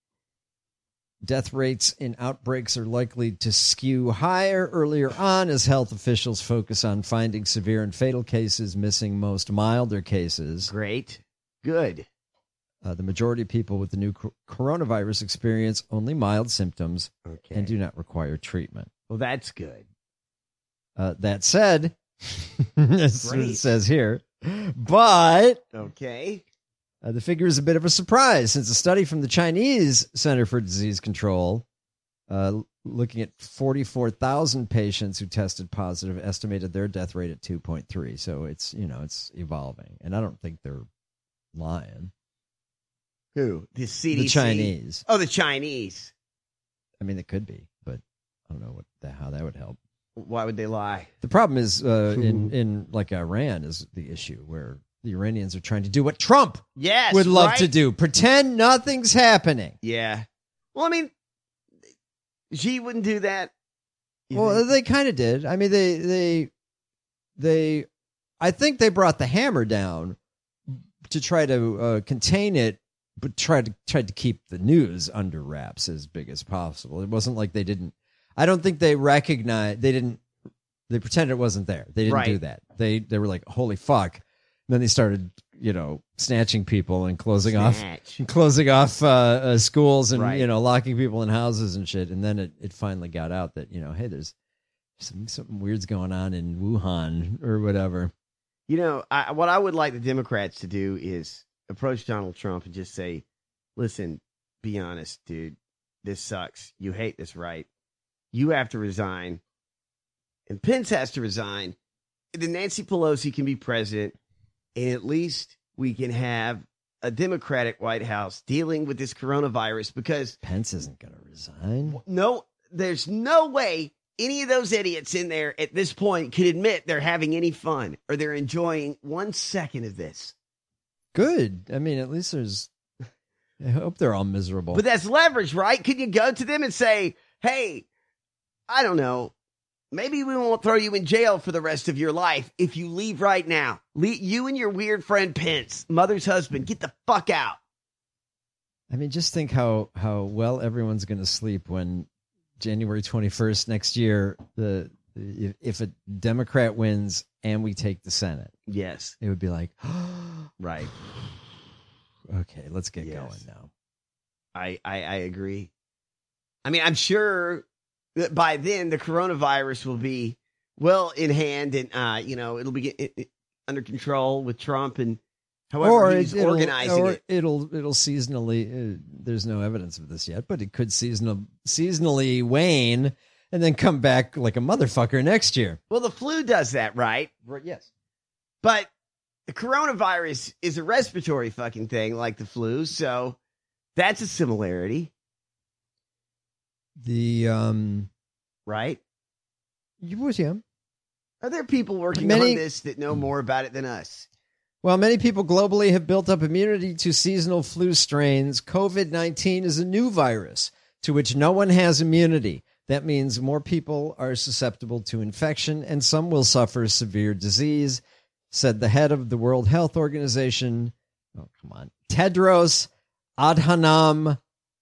Death rates in outbreaks are likely to skew higher earlier on as health officials focus on finding severe and fatal cases, missing most milder cases. Great. Good. Uh, the majority of people with the new co- coronavirus experience only mild symptoms Okay. and do not require treatment. Well, that's good. Uh, that said, that's what Great. it says here, but Okay. uh, the figure is a bit of a surprise since a study from the Chinese Center for Disease Control, uh, looking at forty-four thousand patients who tested positive, estimated their death rate at two point three. So it's, you know, it's evolving. And I don't think they're lying. Who? The C D C? The Chinese. Oh, the Chinese. I mean, it could be, but I don't know what the, how that would help. Why would they lie? The problem is uh, in, in like Iran is the issue where the Iranians are trying to do what Trump Yes. would love right? to do. Pretend nothing's happening. Yeah. Well, I mean, Xi wouldn't do that. You Well, think? they kind of did. I mean, they, they, they, I think they brought the hammer down to try to uh, contain it, but tried to tried to keep the news under wraps as big as possible. It wasn't like they didn't. I don't think they recognized. They didn't. They pretended it wasn't there. They didn't Right. do that. They they were like, holy fuck. And then they started, you know, snatching people and closing Snatch. off, closing off uh, uh, schools and Right. you know, locking people in houses and shit. And then it, it finally got out that, you know, hey, there's some, something weird's going on in Wuhan or whatever. You know, I, what I would like the Democrats to do is approach Donald Trump and just say, listen, be honest, dude. This sucks. You hate this, right? You have to resign. And Pence has to resign. And then Nancy Pelosi can be president. And at least we can have a Democratic White House dealing with this coronavirus because Pence isn't going to resign. no, there's no way any of those idiots in there at this point could admit they're having any fun or they're enjoying one second of this. Good. I mean, at least there's. I hope they're all miserable. But that's leverage, right? Could you go to them and say, hey, I don't know, maybe we won't throw you in jail for the rest of your life if you leave right now. Le- you and your weird friend Pence, mother's husband, get the fuck out. I mean, just think how, how well everyone's going to sleep when January twenty-first next year, the if, if a Democrat wins and we take the Senate, Yes. it would be like, Right. okay, let's get Yes. going now. I, I, I agree. I mean, I'm sure that by then the coronavirus will be well in hand and, uh, you know, it'll be it, it, under control with Trump and however or he's it- it'll, organizing or it. It'll it'll seasonally. Uh, there's no evidence of this yet, but it could seasonal seasonally wane and then come back like a motherfucker next year. Well, the flu does that, right? Yes. But the coronavirus is a respiratory fucking thing like the flu, so that's a similarity, The um, right? you was yeah. Are there people working Many- on this that know more about it than us? While many people globally have built up immunity to seasonal flu strains, COVID nineteen is a new virus to which no one has immunity. That means more people are susceptible to infection and some will suffer severe disease, said the head of the World Health Organization, oh, come on, Tedros Adhanom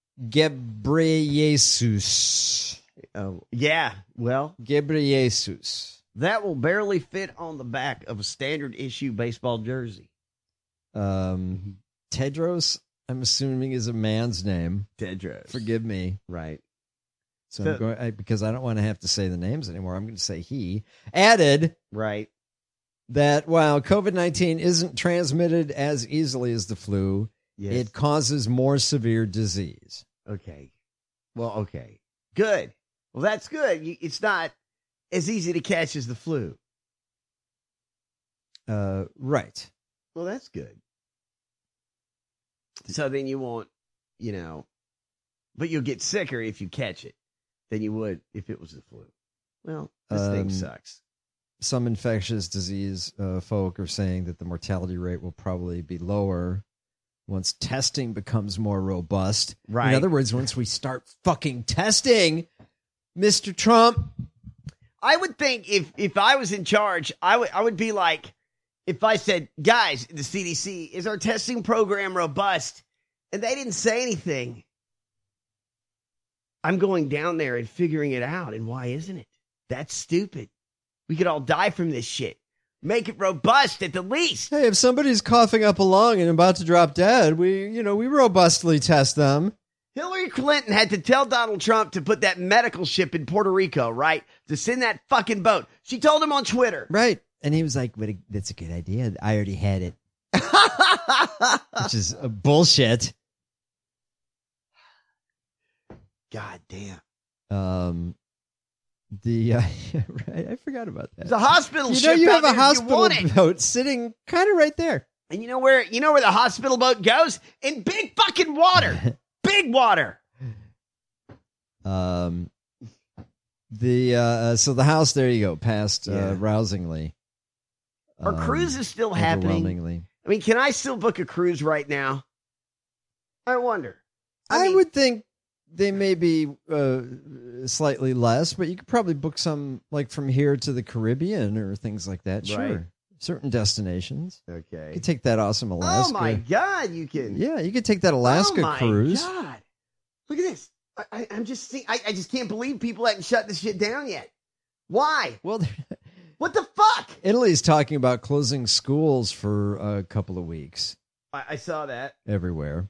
Ghebreyesus. Oh, yeah. Well, Ghebreyesus. that will barely fit on the back of a standard issue baseball jersey. Um, Tedros, I'm assuming, is a man's name. Tedros. Forgive me. Right. So, So- I'm going I, because I don't want to have to say the names anymore. I'm going to say he added Right. that while COVID nineteen isn't transmitted as easily as the flu, Yes. it causes more severe disease. Okay. Well, okay. Good. Well, that's good. You- It's not as easy to catch as the flu. Uh, right. Well, that's good. So then you won't, you know, but you'll get sicker if you catch it than you would if it was the flu. Well, this Um, thing sucks. Some infectious disease uh, folk are saying that the mortality rate will probably be lower once testing becomes more robust. Right. In other words, once we start fucking testing, Mister Trump. I would think if, if I was in charge, I would I would be like, if I said, guys, the C D C, is our testing program robust? And they didn't say anything. I'm going down there and figuring it out. And why isn't it? That's stupid. We could all die from this shit. Make it robust at the least. Hey, if somebody's coughing up a lung and about to drop dead, we, you know, we robustly test them. Hillary Clinton had to tell Donald Trump to put that medical ship in Puerto Rico, right? To send that fucking boat. She told him on Twitter. Right. And he was like, that's a good idea. I already had it. Which is a bullshit. God damn. Um, the uh, right, I forgot about that. The hospital you ship. know, you have out a there if you hospital want it. boat sitting kind of right there. And you know where you know where the hospital boat goes? In big fucking water. Big water. Um, the uh, so the House, there you go, passed Yeah. uh, rousingly. Are Um, cruises still happening? overwhelmingly. I mean, can I still book a cruise right now? I wonder. I, I mean- would think they may be uh, slightly less, but you could probably book some like from here to the Caribbean or things like that. Sure. Right. Certain destinations. Okay. You could take that awesome Alaska. Oh my God, you can. Yeah, you could take that Alaska oh my cruise. God. Look at this. I, I, I'm just seeing, I, I just can't believe people haven't shut this shit down yet. Why? Well, What the fuck? Italy's talking about closing schools for a couple of weeks I, I saw that. everywhere.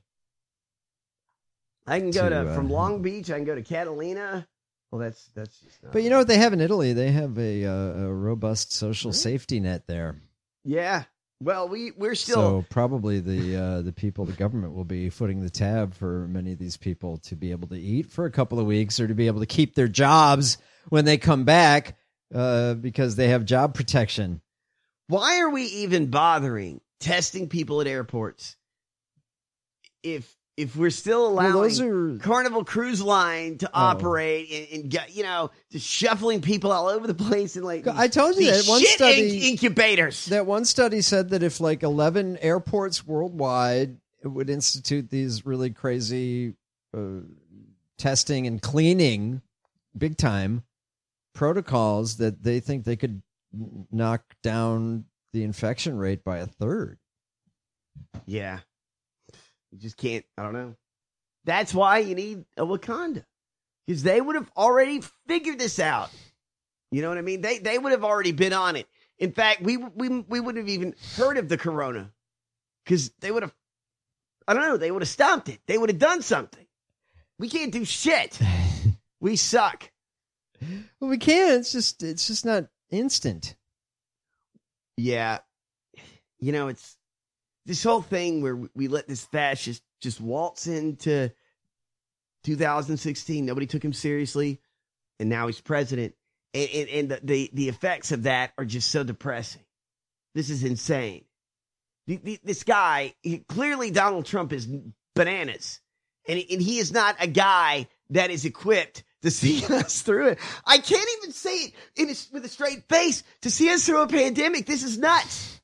I can go To, to, uh, from Long Beach, I can go to Catalina. Well, that's, that's just not. But you know what they have in Italy? They have a, uh, a robust social safety net there. Yeah. Well, we, we're still. So probably the uh, the people, the government will be footing the tab for many of these people to be able to eat for a couple of weeks or to be able to keep their jobs when they come back uh, because they have job protection. Why are we even bothering testing people at airports if if we're still allowing Well, those are- Carnival Cruise Line to Oh. operate and, and get, you know, just shuffling people all over the place and like I told you these that one shit study- inc- incubators. That one study said that if like eleven airports worldwide would institute these really crazy uh, testing and cleaning, big time protocols, that they think they could n- knock down the infection rate by a third. Yeah. You just can't, I don't know. That's why you need a Wakanda. Because they would have already figured this out. You know what I mean? They they would have already been on it. In fact, we we we would have even heard of the corona. Because they would have, I don't know, they would have stopped it. They would have done something. We can't do shit. We suck. Well, we can. It's just it's just not instant. Yeah. You know, it's this whole thing where we let this fascist just waltz into two thousand sixteen. Nobody took him seriously. And now he's president. And, and, and the, the, the effects of that are just so depressing. This is insane. The, the, this guy, he, clearly Donald Trump is bananas. And, and he is not a guy that is equipped to see us through it. I can't even say it in a, with a straight face. To see us through a pandemic, this is nuts.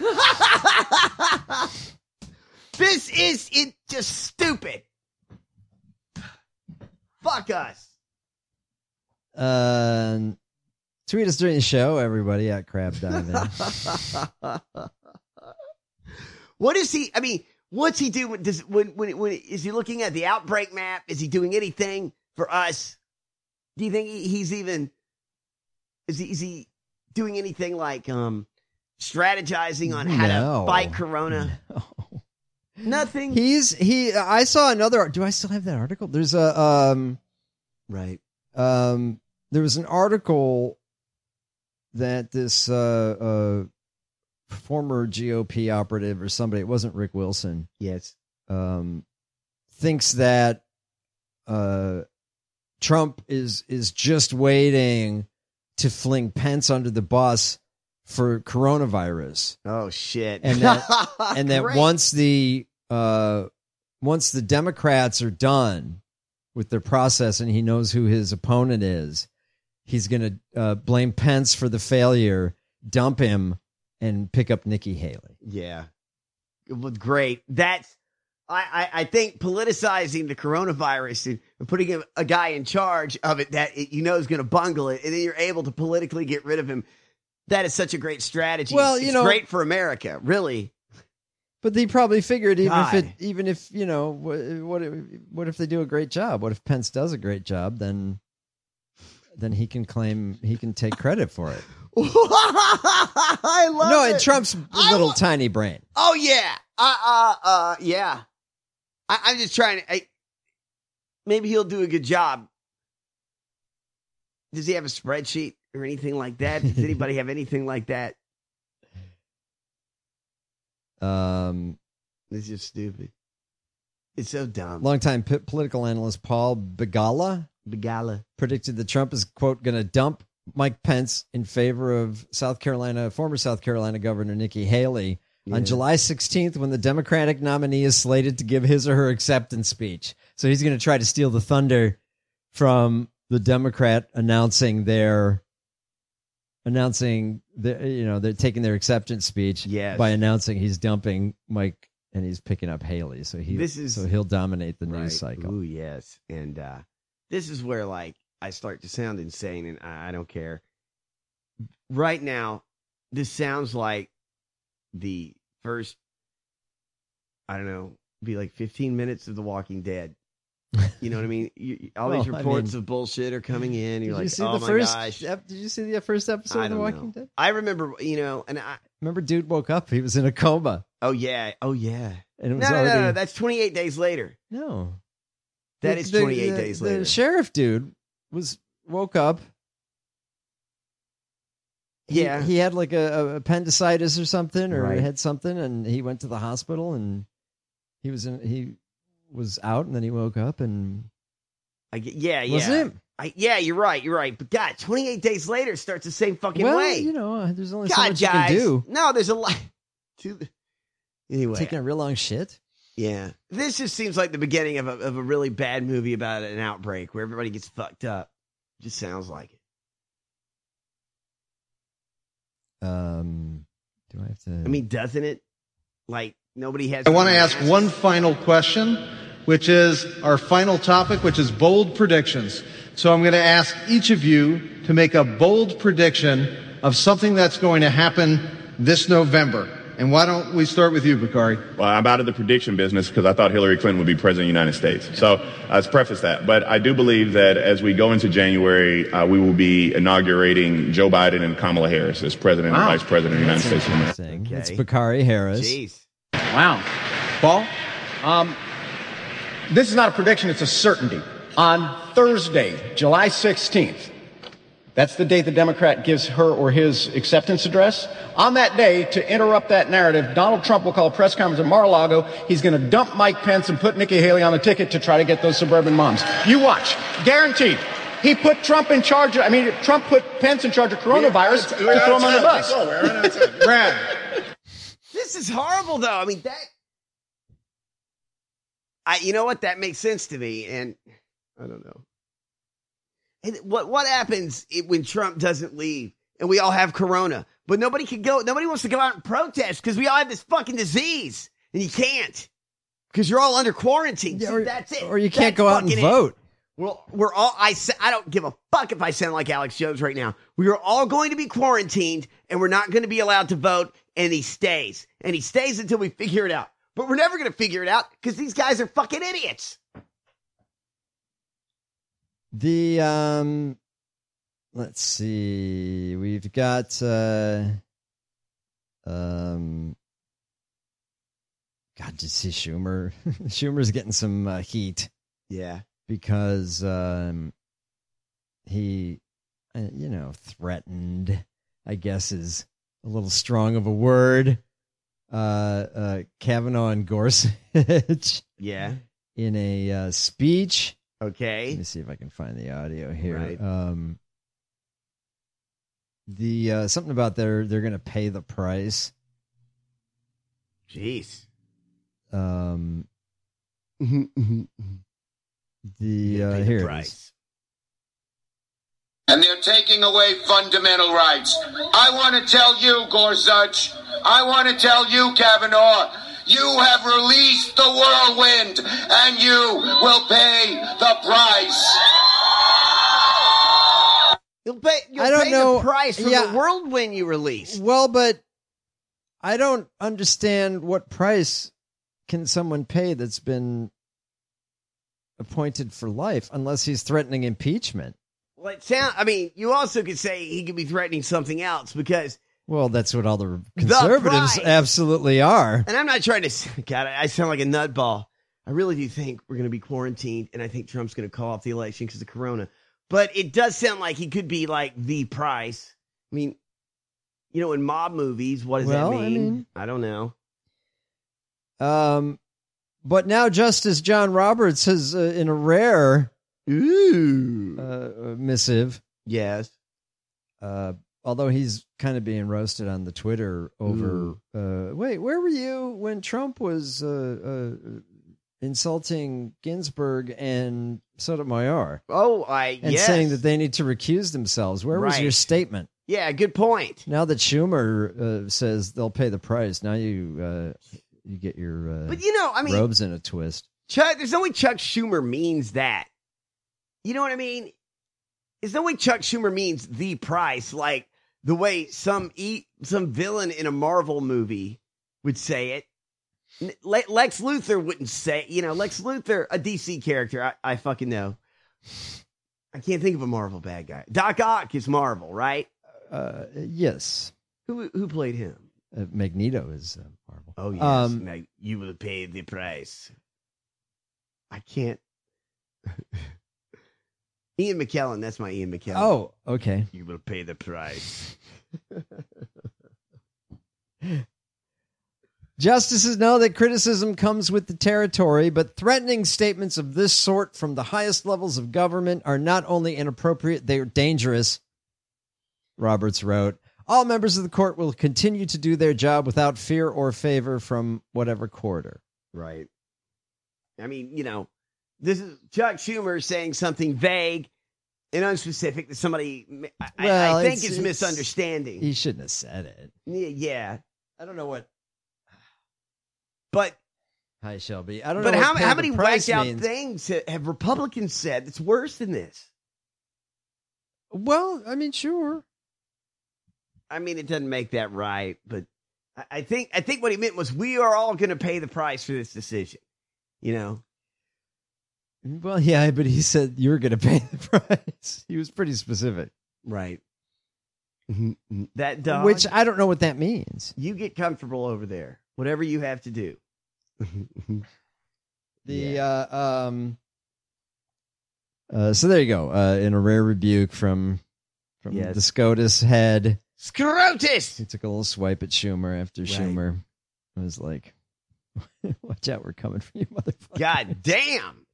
This is it just stupid. Fuck us. Uh, tweet us during the show, everybody, at Crab Diving. What is he? I mean, what's he do? Does when when when is he looking at the outbreak map? Is he doing anything for us? Do you think he, he's even? Is he is he doing anything like um strategizing on how No. to fight Corona? No. Nothing. He's he. I saw another. Do I still have that article? There's a um. Right. Um. There was an article that this uh, uh former G O P operative or somebody. It wasn't Rick Wilson. Yes. Um, thinks that uh Trump is is just waiting to fling Pence under the bus for coronavirus. Oh shit. And that and that Great. once the uh once the Democrats are done with their process and he knows who his opponent is, he's going to uh, blame Pence for the failure, dump him, and pick up Nikki Haley. Yeah. It was great. That's I, I, I think politicizing the coronavirus and, and putting a, a guy in charge of it that it, you know is going to bungle it, and then you're able to politically get rid of him. That is such a great strategy. Well, it's you know, great for America, really. But they probably figured even God. if it, even if you know, what, what what if they do a great job? What if Pence does a great job? Then, then he can claim he can take credit for it. I love no, it. and Trump's I little wa- tiny brain. Oh yeah, uh, uh, uh yeah. I, I'm just trying to. I, maybe he'll do a good job. Does he have a spreadsheet or anything like that? Does anybody have anything like that? Um, It's just stupid. It's so dumb. longtime p- political analyst Paul Begala Begala predicted that Trump is, quote, going to dump Mike Pence in favor of South Carolina, former South Carolina Governor Nikki Haley Yeah. on July sixteenth when the Democratic nominee is slated to give his or her acceptance speech. So he's going to try to steal the thunder from the Democrat announcing their announcing the, you know, they're taking their acceptance speech Yes. by announcing he's dumping Mike and he's picking up Haley. So he This is- so he'll dominate the Right. news cycle. Ooh, yes. And uh, this is where, like, I start to sound insane, and I, I don't care. Right now, this sounds like the first, I don't know, be like fifteen minutes of The Walking Dead. You know what I mean? You, all these Well, I reports mean- of bullshit are coming in. You're Did like, you see oh the my first? gosh. ep- Did you see the first episode I of The don't Walking know. Dead? I remember, you know, and I, Remember, dude woke up. He was in a coma, oh yeah, oh yeah. and it No, was no, already no, no, that's twenty-eight days later. no. That The- is the- twenty-eight the- days the later. sheriff dude was woke up. He- Yeah. he had like a, a appendicitis or something, or Right. had something, and he went to the hospital, and he was in. He was out, and then he woke up, and I get, yeah, it was yeah. him. I, yeah, you're right. You're right. But God, twenty-eight days later it starts the same fucking Well, way. you know, uh, there's only so God, much guys. you can do. No, there's a lot. To the, anyway, Taking a real long shit. yeah, this just seems like the beginning of a, of a really bad movie about an outbreak where everybody gets fucked up. Just sounds like it. Um, do I have to? I mean, doesn't it? Like nobody has. I want to ask one final question, which is our final topic, which is bold predictions. So I'm going to ask each of you to make a bold prediction of something that's going to happen this November. And why don't we start with you, Bakari? Well, I'm out of the prediction business because I thought Hillary Clinton would be president of the United States. So let's preface that. But I do believe that as we go into January, uh, we will be inaugurating Joe Biden and Kamala Harris as president Wow. and vice president of the United States of America. Interesting. Okay. It's Bakari Harris. Jeez. Wow. Paul? Um, this is not a prediction, it's a certainty. On Thursday, July sixteenth, that's the date the Democrat gives her or his acceptance address. On that day, to interrupt that narrative, Donald Trump will call a press conference in Mar-a-Lago. He's going to dump Mike Pence and put Nikki Haley on the ticket to try to get those suburban moms. You watch. Guaranteed. He put Trump in charge of, I mean, Trump put Pence in charge of coronavirus to throw him on the bus. Brad. This is horrible, though. I mean, that. I, you know what? That makes sense to me, and I don't know. And what what happens if, when Trump doesn't leave and we all have corona, but nobody can go? Nobody wants to go out and protest because we all have this fucking disease, and you can't because you're all under quarantine. Yeah, See, or, that's it. or you can't That's go out and fucking it. vote. Well, we're all. I sa- I don't give a fuck if I sound like Alex Jones right now. We are all going to be quarantined, and we're not going to be allowed to vote. And he stays, and he stays until we figure it out. But we're never going to figure it out because these guys are fucking idiots. The um, let's see, we've got uh, um, God, did you see Schumer? Schumer's getting some uh, heat Yeah. because um, he, uh, you know, threatened. I guess is a little strong of a word. Uh, uh, Kavanaugh and Gorsuch Yeah. in a uh, speech. Okay. Let me see if I can find the audio here. Right. Um, the uh, something about they're they're going to pay the price. Jeez. Um, the Yeah, uh, pay the here it price. is. And they're taking away fundamental rights. I want to tell you, Gorsuch, I want to tell you, Kavanaugh, You have released the whirlwind, and you will pay the price. You'll pay, you'll I don't pay know. the price for Yeah. the whirlwind you release. Well, but I don't understand what price can someone pay that's been appointed for life unless he's threatening impeachment. Well, it sound, I mean, you also could say he could be threatening something else because... Well, that's what all the conservatives The absolutely are. And I'm not trying to... God, I sound like a nutball. I really do think we're going to be quarantined, and I think Trump's going to call off the election because of corona. But it does sound like he could be like the price. I mean, you know, in mob movies, what does Well, that I mean? mean- I don't know. Um, but now Justice John Roberts has, uh, in a rare Ooh. Uh, missive, Yes. uh, although he's kind of being roasted on the Twitter over. Uh, wait, where were you when Trump was uh, uh, insulting Ginsburg and Sotomayor Oh, I and yes. saying that they need to recuse themselves? Where was Right. your statement? Yeah, good point. Now that Schumer uh, says they'll pay the price, now you uh, you get your uh, But, you know, I mean... robes in a twist. Chuck, there's no way Chuck Schumer means that. You know what I mean? There's no way Chuck Schumer means the price, like the way some e- some villain in a Marvel movie would say it. N- Le- Lex Luthor wouldn't say, you know, Lex Luthor, a D C character, I, I fucking know. I can't think of a Marvel bad guy. Doc Ock is Marvel, right? Uh, yes, Who who played him? uh, Magneto is uh, Marvel. Oh, yes. Um, Mag- you will pay the price. I can't. Ian McKellen, that's my Ian McKellen. Oh, okay. You will pay the price. Justices know that criticism comes with the territory, but threatening statements of this sort from the highest levels of government are not only inappropriate, they are dangerous. Roberts wrote, all members of the court will continue to do their job without fear or favor from whatever quarter. Right. I mean, you know, this is Chuck Schumer saying something vague and unspecific that somebody, I, Well, I think, it's- is it's- misunderstanding. He shouldn't have said it. Yeah, yeah. I don't know what. But Hi, Shelby. I don't but know. how, what how pay many the price whacked out means. things ha- have Republicans said that's worse than this? Well, I mean, sure. I mean, it doesn't make that right, but I, I think I think what he meant was we are all going to pay the price for this decision. You know. Well, yeah, but he said you're going to pay the price. He was pretty specific. Right. That dog. Which I don't know what that means. You get comfortable over there. Whatever you have to do. The uh, um. Uh, so there you go. Uh, in a rare rebuke from from Yes. the SCOTUS head, Scrotus. he took a little swipe at Schumer after Right. Schumer was like, "Watch out, we're coming for you, motherfucker." God damn.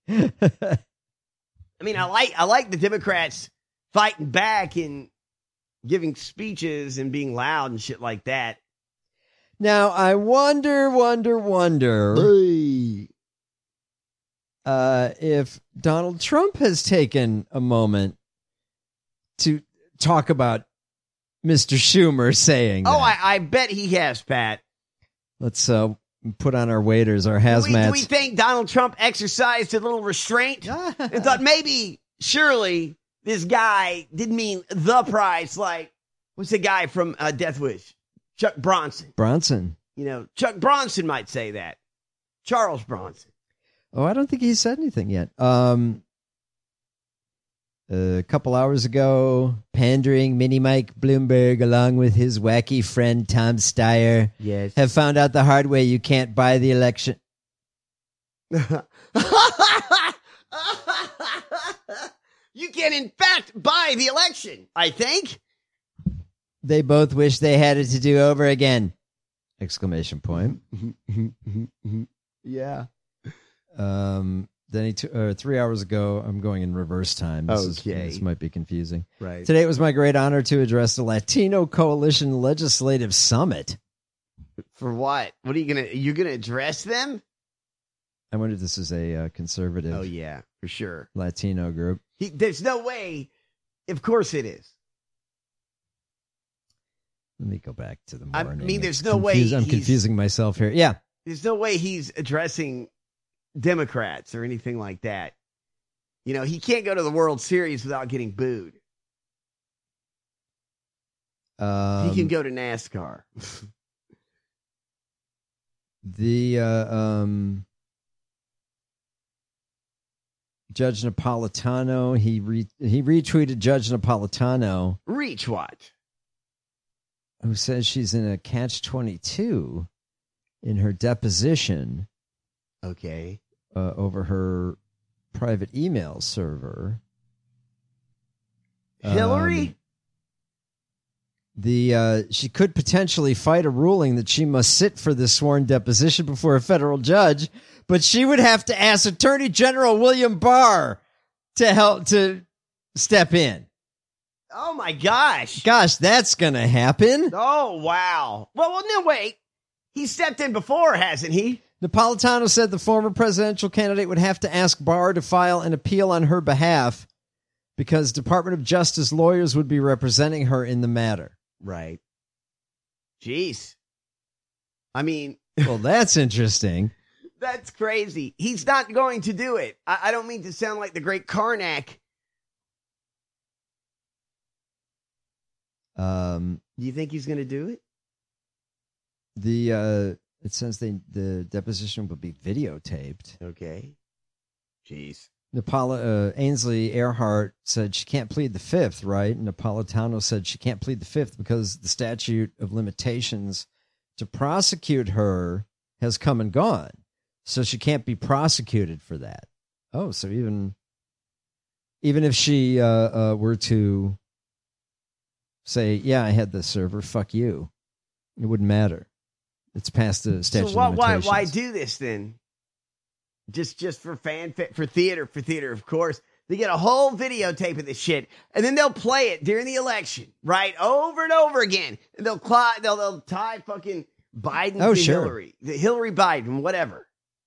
I mean, I like I like the Democrats fighting back and giving speeches and being loud and shit like that. Now I wonder, wonder, wonder. Uh, if Donald Trump has taken a moment to talk about Mister Schumer saying, Oh, that. I, I bet he has, Pat. Let's uh, put on our waders, our Do we, hazmats. do we think Donald Trump exercised a little restraint and thought maybe, surely, this guy didn't mean the price? Like, what's the guy from uh, Death Wish? Chuck Bronson. Bronson. You know, Chuck Bronson might say that. Charles Bronson. Oh, I don't think he said anything yet. Um, a couple hours ago, pandering Mini Mike Bloomberg, along with his wacky friend Tom Steyer, Yes. have found out the hard way you can't buy the election. You can, in fact, buy the election, I think. They both wish they had it to do over again! Exclamation point. Yeah. Um, then he t- uh, three hours ago, I'm going in reverse time. This is- Okay. this might be confusing. Right. Today it was my great honor to address the Latino Coalition Legislative Summit. For what? What are you going to, you're going to address them? I wonder if this is a uh, conservative Oh, yeah, for sure. Latino group. He, there's no way. Of course it is. Let me go back to the I morning. mean, there's It's no way confused- I'm he's- confusing myself here. Yeah. There's no way he's addressing Democrats or anything like that. You know, he can't go to the World Series without getting booed. Um, he can go to NASCAR. the uh, um, Judge Napolitano, he re- he retweeted Judge Napolitano. Reach what? Who says she's in a catch twenty-two in her deposition. Okay. Uh, over her private email server. Hillary? Um, the uh, she could potentially fight a ruling that she must sit for this sworn deposition before a federal judge, but she would have to ask Attorney General William Barr to help to step in. Oh my gosh. Gosh, that's going to happen. Oh, wow. Well, well, no, wait. He stepped in before, hasn't he? Napolitano said the former presidential candidate would have to ask Barr to file an appeal on her behalf because Department of Justice lawyers would be representing her in the matter. Right. Jeez. I mean... Well, that's interesting. That's crazy. He's not going to do it. I, I don't mean to sound like the great Karnak. Um, Do you think he's going to do it? The... Uh, It says they, the deposition will be videotaped. Okay. Jeez. Napoli- uh, Ainsley Earhart said she can't plead the fifth, right? And Napolitano said she can't plead the fifth because the statute of limitations to prosecute her has come and gone. So she can't be prosecuted for that. Oh, so even even if she uh, uh, were to say, yeah, I had the server, fuck you, it wouldn't matter. It's past the statute so why, of limitations. Why, why do this then? Just just for fan, for theater, for theater, of course. They get a whole videotape of this shit, and then they'll play it during the election, right? Over and over again. And they'll, cl- they'll, they'll tie fucking Biden oh, to sure. Hillary. The Hillary Biden, whatever.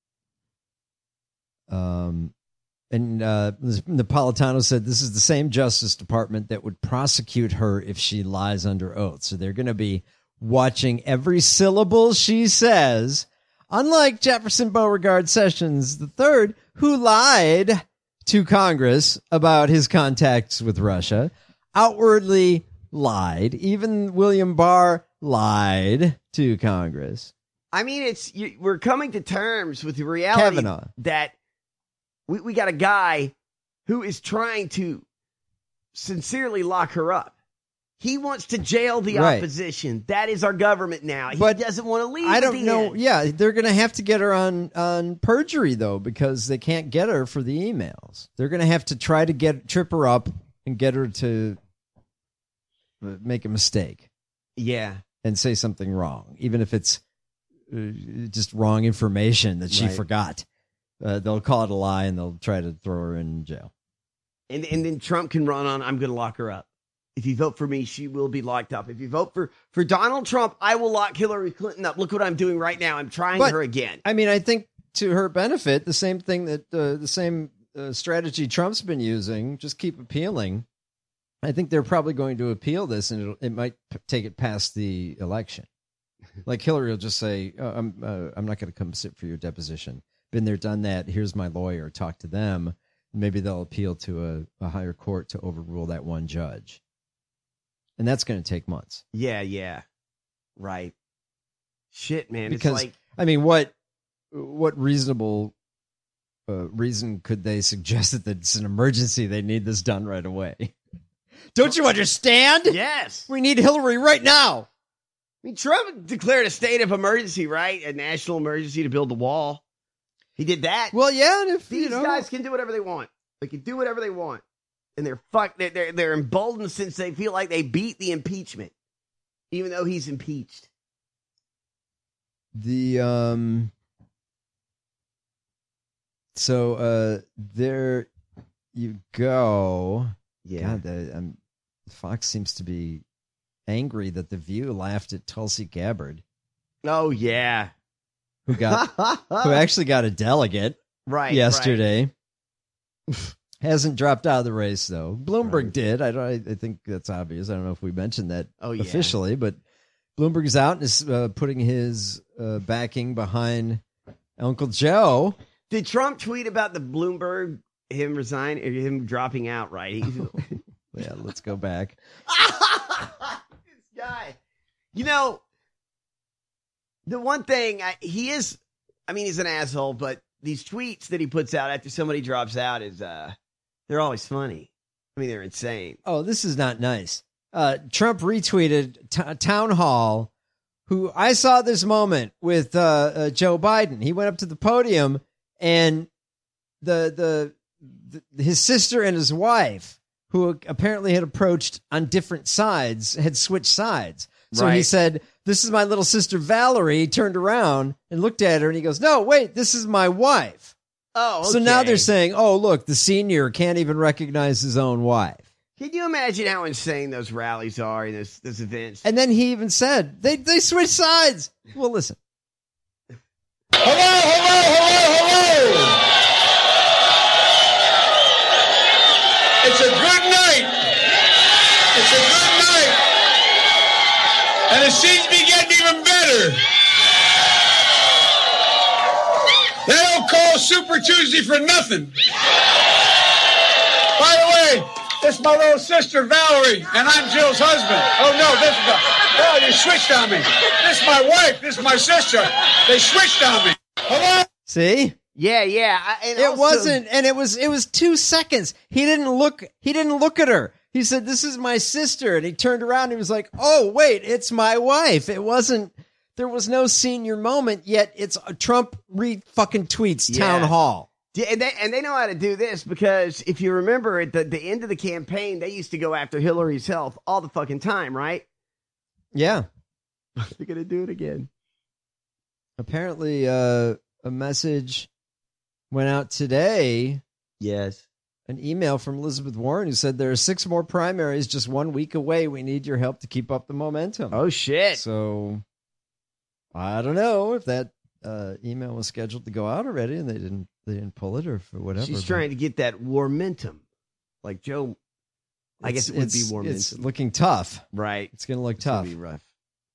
Um, and uh, Napolitano said this is the same Justice Department that would prosecute her if she lies under oath. So they're going to be watching every syllable she says, unlike Jefferson Beauregard Sessions the third, who lied to Congress about his contacts with Russia, outwardly lied. Even William Barr lied to Congress. I mean, it's you, we're coming to terms with the reality Kavanaugh. that we, we got a guy who is trying to sincerely lock her up. He wants to jail the right. opposition. That is our government now. He but doesn't want to leave. I at don't the know. end. Yeah, they're going to have to get her on, on perjury, though, because they can't get her for the emails. They're going to have to try to get trip her up and get her to make a mistake. Yeah. And say something wrong, even if it's uh, just wrong information that she Right. forgot. Uh, they'll call it a lie and they'll try to throw her in jail. And and then Trump can run on, I'm going to lock her up. If you vote for me, she will be locked up. If you vote for, for Donald Trump, I will lock Hillary Clinton up. Look what I'm doing right now. I'm trying But, her again. I mean, I think to her benefit, the same thing that uh, the same uh, strategy Trump's been using, just keep appealing. I think they're probably going to appeal this, and it'll, it might p- take it past the election. Like Hillary will just say, oh, I'm uh, I'm not going to come sit for your deposition. Been there, done that. Here's my lawyer. Talk to them. Maybe they'll appeal to a, a higher court to overrule that one judge. And that's going to take months. Yeah, yeah. Right. Shit, man. Because, it's like, I mean, what what reasonable uh, reason could they suggest that it's an emergency? They need this done right away. Don't you understand? Yes. We need Hillary right now. I mean, Trump declared a state of emergency, right? A national emergency to build the wall. He did that. Well, yeah, and if These you know, guys can do whatever they want. They can do whatever they want. And they're fuck they're, they're they're emboldened since they feel like they beat the impeachment. Even though he's impeached. the um so uh there you go. Yeah. God, the, um, Fox seems to be angry that The View laughed at Tulsi Gabbard, Oh yeah. who got who actually got a delegate right yesterday. Right. Hasn't dropped out of the race though. Bloomberg Right. did. I don't. I think that's obvious. I don't know if we mentioned that Oh, yeah. officially, but Bloomberg's out and is uh, putting his uh, backing behind Uncle Joe. Did Trump tweet about the Bloomberg, him resign, or him dropping out, right? Yeah, let's go back. This guy. You know, the one thing, I, he is, I mean, he's an asshole, but these tweets that he puts out after somebody drops out is, uh, they're always funny. I mean, they're insane. Oh, this is not nice. Uh, Trump retweeted t- Town Hall, who I saw this moment with uh, uh, Joe Biden. He went up to the podium and the, the the his sister and his wife, who apparently had approached on different sides, had switched sides. So Right. he said, "This is my little sister Valerie." He turned around and looked at her and he goes, "No, wait, this is my wife." Oh, okay. So now they're saying, "Oh, look, the senior can't even recognize his own wife." Can you imagine how insane those rallies are and those, those events? And then he even said, they they switched sides. Well, listen. Hello, hello, hello, hello. It's a good night. It's a good night. And it seems to be getting even better. They don't call Super Tuesday for nothing. By the way, this is my little sister Valerie, and I'm Jill's husband. Oh no, this is the, oh, you switched on me. This is my wife, this is my sister. They switched on me. Hello? See? Yeah, yeah. I, and It also- wasn't, and it was it was two seconds. He didn't look. He didn't look at her. He said, "This is my sister," and he turned around. And he was like, "Oh, wait, it's my wife." It wasn't. There was no senior moment yet. It's uh, Trump re fucking tweets Town Yeah. Hall. Yeah, and they and they know how to do this because if you remember at the, the end of the campaign, they used to go after Hillary's health all the fucking time, right? Yeah. They're gonna do it again. Apparently, uh, a message went out today. Yes. An email from Elizabeth Warren who said there are six more primaries just one week away. We need your help to keep up the momentum. Oh shit! So I don't know if that uh, email was scheduled to go out already and they didn't they didn't pull it or for whatever. She's but trying to get that warmentum, like Joe. I guess it would be it's- warmentum. It's looking tough. Right. It's going to look It's gonna tough. be rough.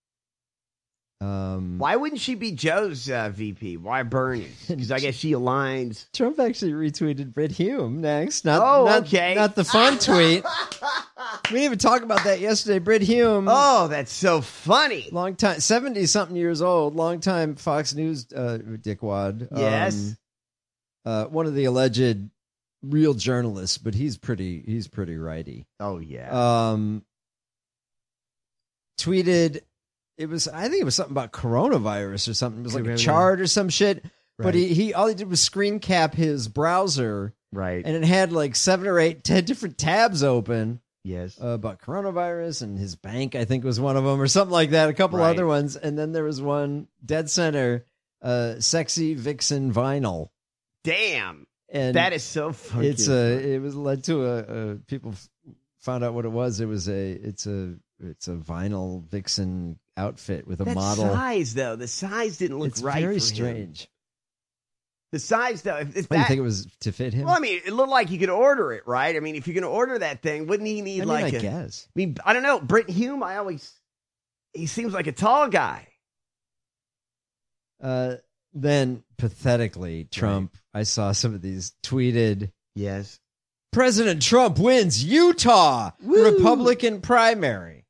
Um, Why wouldn't she be Joe's uh, V P? Why Bernie's? Because I guess she aligns. Trump actually retweeted Brit Hume next. Not, Oh, not, okay. Not the fun tweet. We didn't even talk about that yesterday. Brit Hume. Oh, that's so funny. Long time, seventy-something years old, long time Fox News uh, dickwad. Yes. Um, uh, one of the alleged real journalists, but he's pretty, he's pretty righty. Oh, yeah. Um, tweeted, it was, I think it was something about coronavirus or something. It was like a Corona. chart or some shit. But Right. he, he, all he did was screen cap his browser. Right. And it had like seven or eight, ten different tabs open. Yes. Uh, about coronavirus, and his bank, I think, was one of them, or something like that. A couple Right. other ones, and then there was one dead center, uh, "Sexy Vixen Vinyl." Damn. And that is so funny. It's a. It was led to a. a people f- found out what it was. It was a. It's a. It's a vinyl vixen outfit with a that model. size, though. The size didn't look It's right. very for him. strange. The size, though. If, if What, that, you think it was to fit him? Well, I mean, it looked like you could order it, right? I mean, if you're going to order that thing, wouldn't he need I mean, like I a, guess. I mean, I don't know. Brit Hume, I always, he seems like a tall guy. Uh, then pathetically, Trump. I saw some of these tweeted. Yes. President Trump wins Utah Republican primary.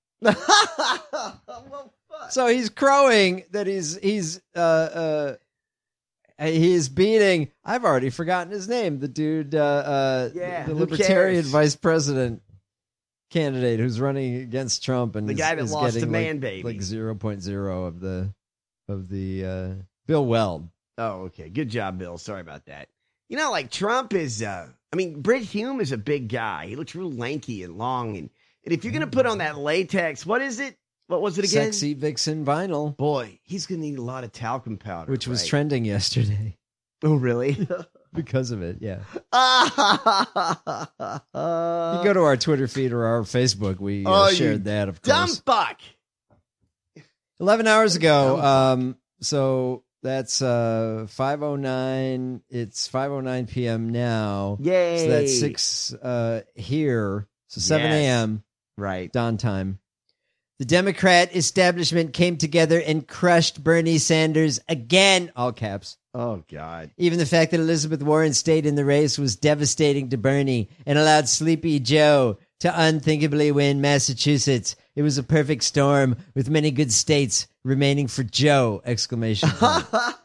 So he's crowing that he's he's uh uh he's beating. I've already forgotten his name. The dude, uh, uh Yeah, the who Libertarian cares? vice president candidate who's running against Trump, and The is- guy that is lost getting to like, Man Baby. like zero point zero of the of the uh, Bill Weld. Oh, okay. Good job, Bill. Sorry about that. You know, like Trump is, uh, I mean, Brit Hume is a big guy. He looks real lanky and long. And, and if you're going to put on that latex, what is it? What was it again? Sexy Vixen Vinyl, Boy, he's going to need a lot of talcum powder. which was right? trending yesterday Oh, really? because of it. Yeah. uh, You go to our Twitter feed or our Facebook. We uh, Oh, you shared that, of dumb course. fuck. eleven hours ago. Um, so that's uh, five oh nine. It's five oh nine p.m. now. Yay. So that's six uh, here. So seven Yes. a.m. Right. Dawn time. The Democrat establishment came together and crushed Bernie Sanders again, all caps. Oh, God. Even the fact that Elizabeth Warren stayed in the race was devastating to Bernie and allowed Sleepy Joe to unthinkably win Massachusetts. It was a perfect storm with many good states remaining for Joe! Exclamation point.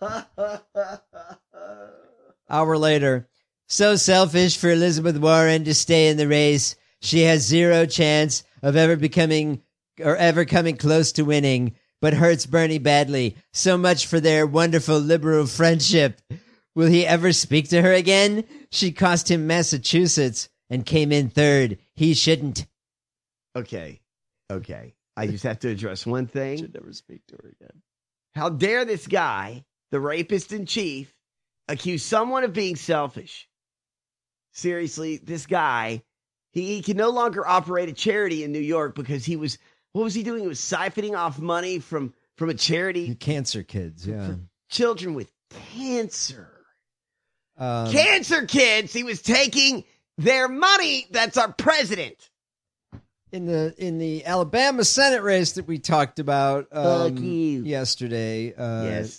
Hour later, so selfish for Elizabeth Warren to stay in the race. She has zero chance of ever becoming or ever coming close to winning, but hurts Bernie badly. So much for their wonderful liberal friendship. Will he ever speak to her again? She cost him Massachusetts and came in third. He shouldn't. Okay. Okay. I just have to address one thing. Should never speak to her again. How dare this guy, the rapist in chief, accuse someone of being selfish? Seriously, this guy, he, he can no longer operate a charity in New York because he was, what was he doing? He was siphoning off money from, from a charity. Cancer kids, yeah. For children with cancer. Um, Cancer kids. He was taking their money. That's our president. In the in the Alabama Senate race that we talked about um, yesterday, uh, yes,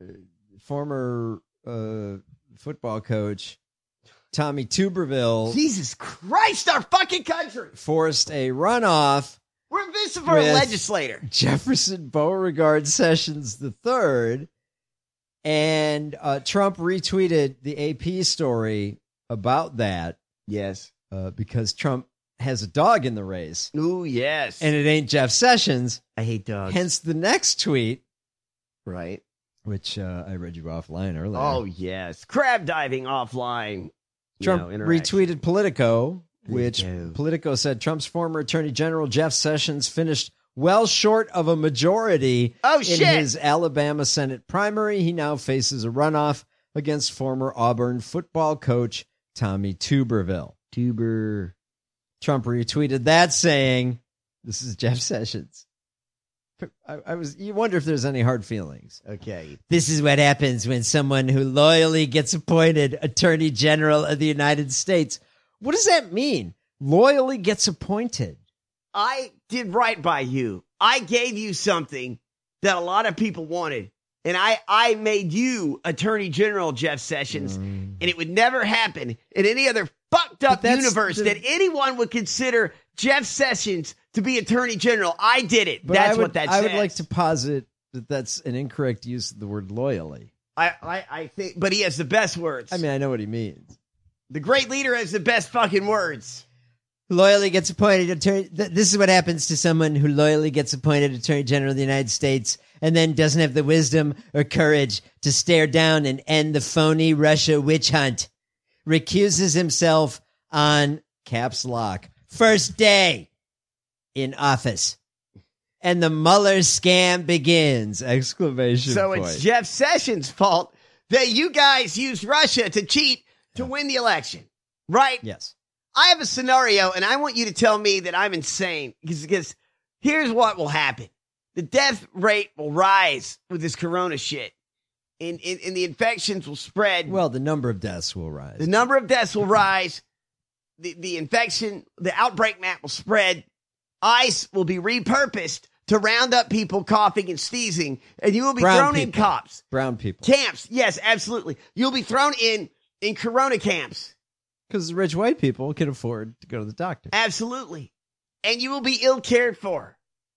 former uh, football coach Tommy Tuberville, Jesus Christ, our fucking country forced a runoff. We're this for a legislator, Jefferson Beauregard Sessions the third, and uh, Trump retweeted the A P story about that. Yes, uh, because Trump has a dog in the race. Ooh, yes. And it ain't Jeff Sessions. I hate dogs. Hence the next tweet. Right. Which uh, I read you offline earlier. Oh, yes. Crab diving offline. Trump you know, retweeted Politico, which Politico said Trump's former Attorney General Jeff Sessions finished well short of a majority oh, in shit. his Alabama Senate primary. He now faces a runoff against former Auburn football coach Tommy Tuberville. Tuber... Trump retweeted that saying, this is Jeff Sessions. I, I was, you wonder if there's any hard feelings. Okay. This is what happens when someone who loyally gets appointed Attorney General of the United States. What does that mean? Loyally gets appointed. I did right by you. I gave you something that a lot of people wanted. And I, I made you Attorney General, Jeff Sessions, mm. and it would never happen in any other fucked up universe the, that anyone would consider Jeff Sessions to be Attorney General. I did it. That's would, what that I says. would like to posit that that's an incorrect use of the word loyally. I, I, I think, but he has the best words. I mean, I know what he means. The great leader has the best fucking words. Loyally gets appointed attorney. Th- this is what happens to someone who loyally gets appointed Attorney General of the United States and then doesn't have the wisdom or courage to stare down and end the phony Russia witch hunt. Recuses himself on caps lock. First day in office. And the Mueller scam begins! Exclamation so point. It's Jeff Sessions' fault that you guys used Russia to cheat to win the election. Right? Yes. I have a scenario, and I want you to tell me that I'm insane. Because, because here's what will happen. The death rate will rise with this corona shit. And, and, and the infections will spread. Well, the number of deaths will rise. The number of deaths will rise. The, the infection, the outbreak map will spread. ICE will be repurposed to round up people coughing and sneezing. And you will be Brown thrown people. in cops. Brown people. Camps. Yes, absolutely. You'll be thrown in, in corona camps. Because the rich white people can afford to go to the doctor. Absolutely. And you will be ill cared for.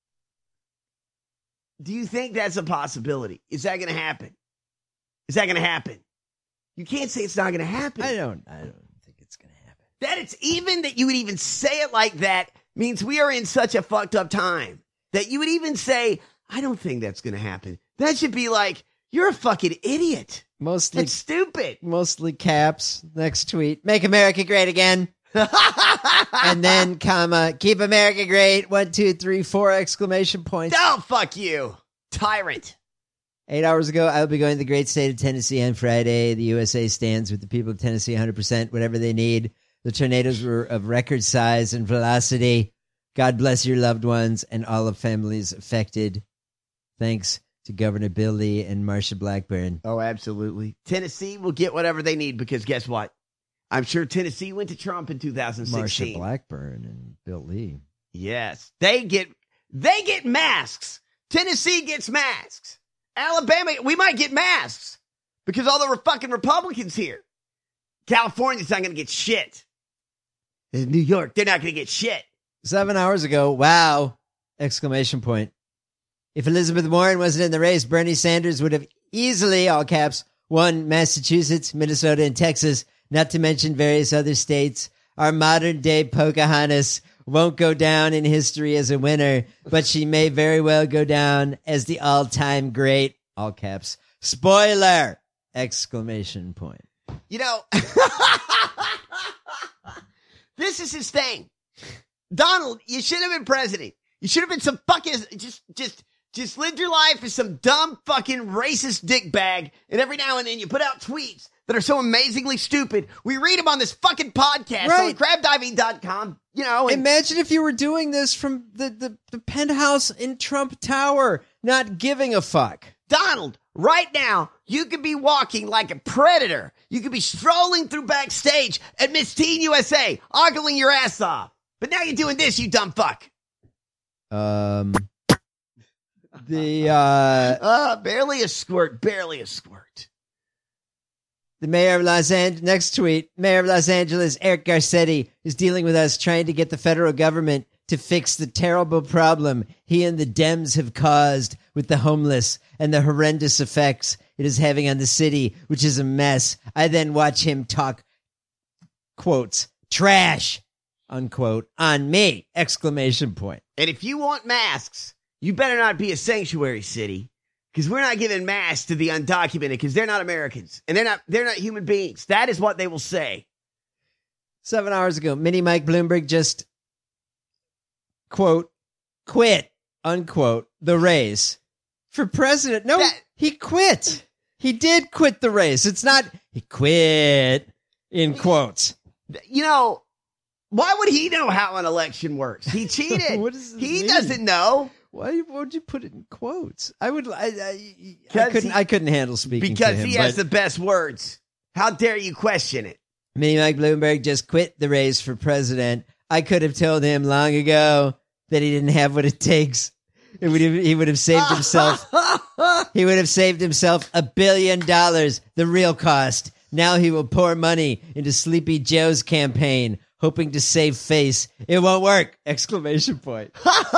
Do you think that's a possibility? Is that going to happen? Is that going to happen? You can't say it's not going to happen. I don't, I don't think it's going to happen. That it's even that you would even say it like that means we are in such a fucked up time that you would even say, I don't think that's going to happen. That should be like, you're a fucking idiot. Mostly It's stupid. Mostly caps. Next tweet. Make America great again. And then, comma, keep America great. One, two, three, four exclamation points. Oh, fuck you. Tyrant. Eight hours ago, I will be going to the great state of Tennessee on Friday. The U S A stands with the people of Tennessee one hundred percent, whatever they need. The tornadoes were of record size and velocity. God bless your loved ones and all of families affected. Thanks to Governor Bill Lee and Marsha Blackburn. Oh, absolutely. Tennessee will get whatever they need because guess what? I'm sure Tennessee went to Trump in two thousand sixteen. Marsha Blackburn and Bill Lee. Yes. They get They get masks. Tennessee gets masks. Alabama, we might get masks because all the fucking Republicans here. California's not going to get shit. In New York, they're not going to get shit. Seven hours ago, wow, exclamation point. If Elizabeth Warren wasn't in the race, Bernie Sanders would have easily, all caps, won Massachusetts, Minnesota, and Texas, not to mention various other states. Our modern-day Pocahontas won't go down in history as a winner, but she may very well go down as the all-time great, all caps, spoiler, exclamation point. You know, this is his thing. Donald, you should have been president. You should have been some fucking, just, just, just lived your life as some dumb fucking racist dickbag. And every now and then you put out tweets that are so amazingly stupid. We read them on this fucking podcast Right. on crab diving dot com. You know, and imagine if you were doing this from the, the, the penthouse in Trump Tower, not giving a fuck. Donald, right now, you could be walking like a predator. You could be strolling through backstage at Miss Teen U S A, ogling your ass off. But now you're doing this, you dumb fuck. Um, the, uh, uh, barely a squirt, barely a squirt. The mayor of Los Angeles, next tweet, Mayor of Los Angeles, Eric Garcetti, is dealing with us trying to get the federal government to fix the terrible problem he and the Dems have caused with the homeless and the horrendous effects it is having on the city, which is a mess. I then watch him talk, quotes, trash, unquote, on me, exclamation point. And if you want masks, you better not be a sanctuary city, because we're not giving masks to the undocumented, because they're not Americans and they're not they're not human beings. That is what they will say. Seven hours ago, Mini Mike Bloomberg just, quote, quit, unquote, the race for president. No, that, he quit. He did quit the race. It's not he quit in quotes. You know, why would he know how an election works? He cheated. What does this he mean? doesn't know. Why would you put it in quotes? I would. I, I, I couldn't. He, I couldn't handle speaking because to him, he has the best words. How dare you question it? Mini Mike Bloomberg just quit the race for president. I could have told him long ago that he didn't have what it takes. It would have, he would have saved himself. He would have saved himself a billion dollars, the real cost. Now he will pour money into Sleepy Joe's campaign, hoping to save face. It won't work! Exclamation point.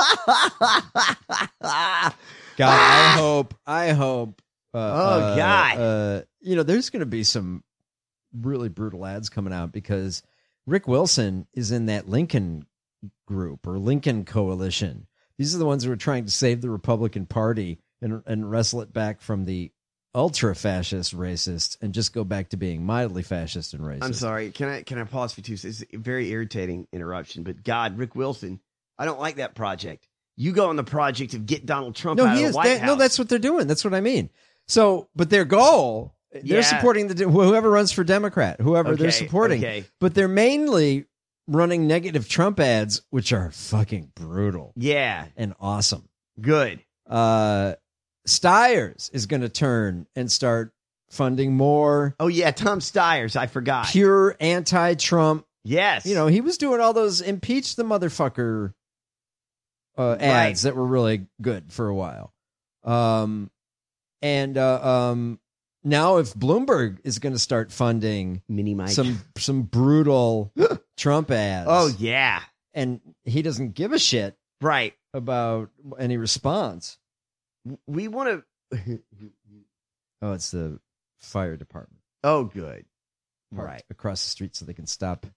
God, I hope, I hope. Uh, oh, uh, God. Uh, you know, there's going to be some really brutal ads coming out because Rick Wilson is in that Lincoln group or Lincoln coalition. These are the ones who are trying to save the Republican Party and, and wrestle it back from the ultra-fascist racists and just go back to being mildly fascist and racist. I'm sorry. Can I can I pause for two seconds? It's a very irritating interruption, but God, Rick Wilson, I don't like that project. You go on the project of get Donald Trump no, out he of is. the White They, House. no, that's what they're doing. That's what I mean. So, but their goal, they're Yeah. supporting the whoever runs for Democrat, whoever Okay, they're supporting. okay. But they're mainly running negative Trump ads, which are fucking brutal. Yeah. And awesome. Good. Uh, Stiers is going to turn and start funding more. Oh, yeah. Tom Stiers. I forgot. Pure anti-Trump. Yes. You know, he was doing all those impeach the motherfucker uh, ads Right. that were really good for a while. Um, and uh, um, now if Bloomberg is going to start funding Mini Mike. some some brutal Trump ads. Oh, yeah. And he doesn't give a shit Right. about any response. We want to. Oh, it's the fire department. Oh, good. Parked Right. across the street so they can stop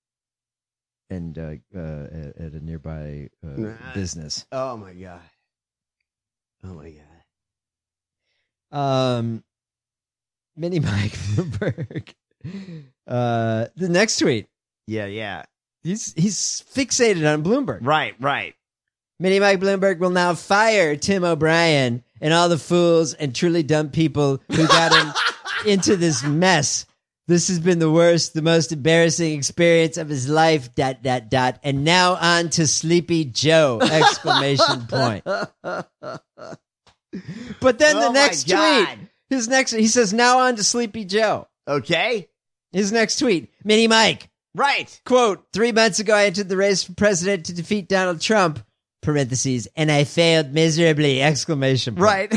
and uh, uh, at, at a nearby uh, Nah. business. Oh, my God. Oh, my God. Um, Mini Mike Bloomberg. Uh, the next tweet. Yeah, yeah. He's he's fixated on Bloomberg. Right, right. Mini Mike Bloomberg will now fire Tim O'Brien and all the fools and truly dumb people who got him into this mess. This has been the worst, the most embarrassing experience of his life, dot, dot, dot. And now on to Sleepy Joe, exclamation point. But then the Oh, my next God. tweet, his next, he says, now on to Sleepy Joe. Okay. His next tweet, Mini Mike. Right. Quote, three months ago, I entered the race for president to defeat Donald Trump. parentheses, and I failed miserably, exclamation point. Right.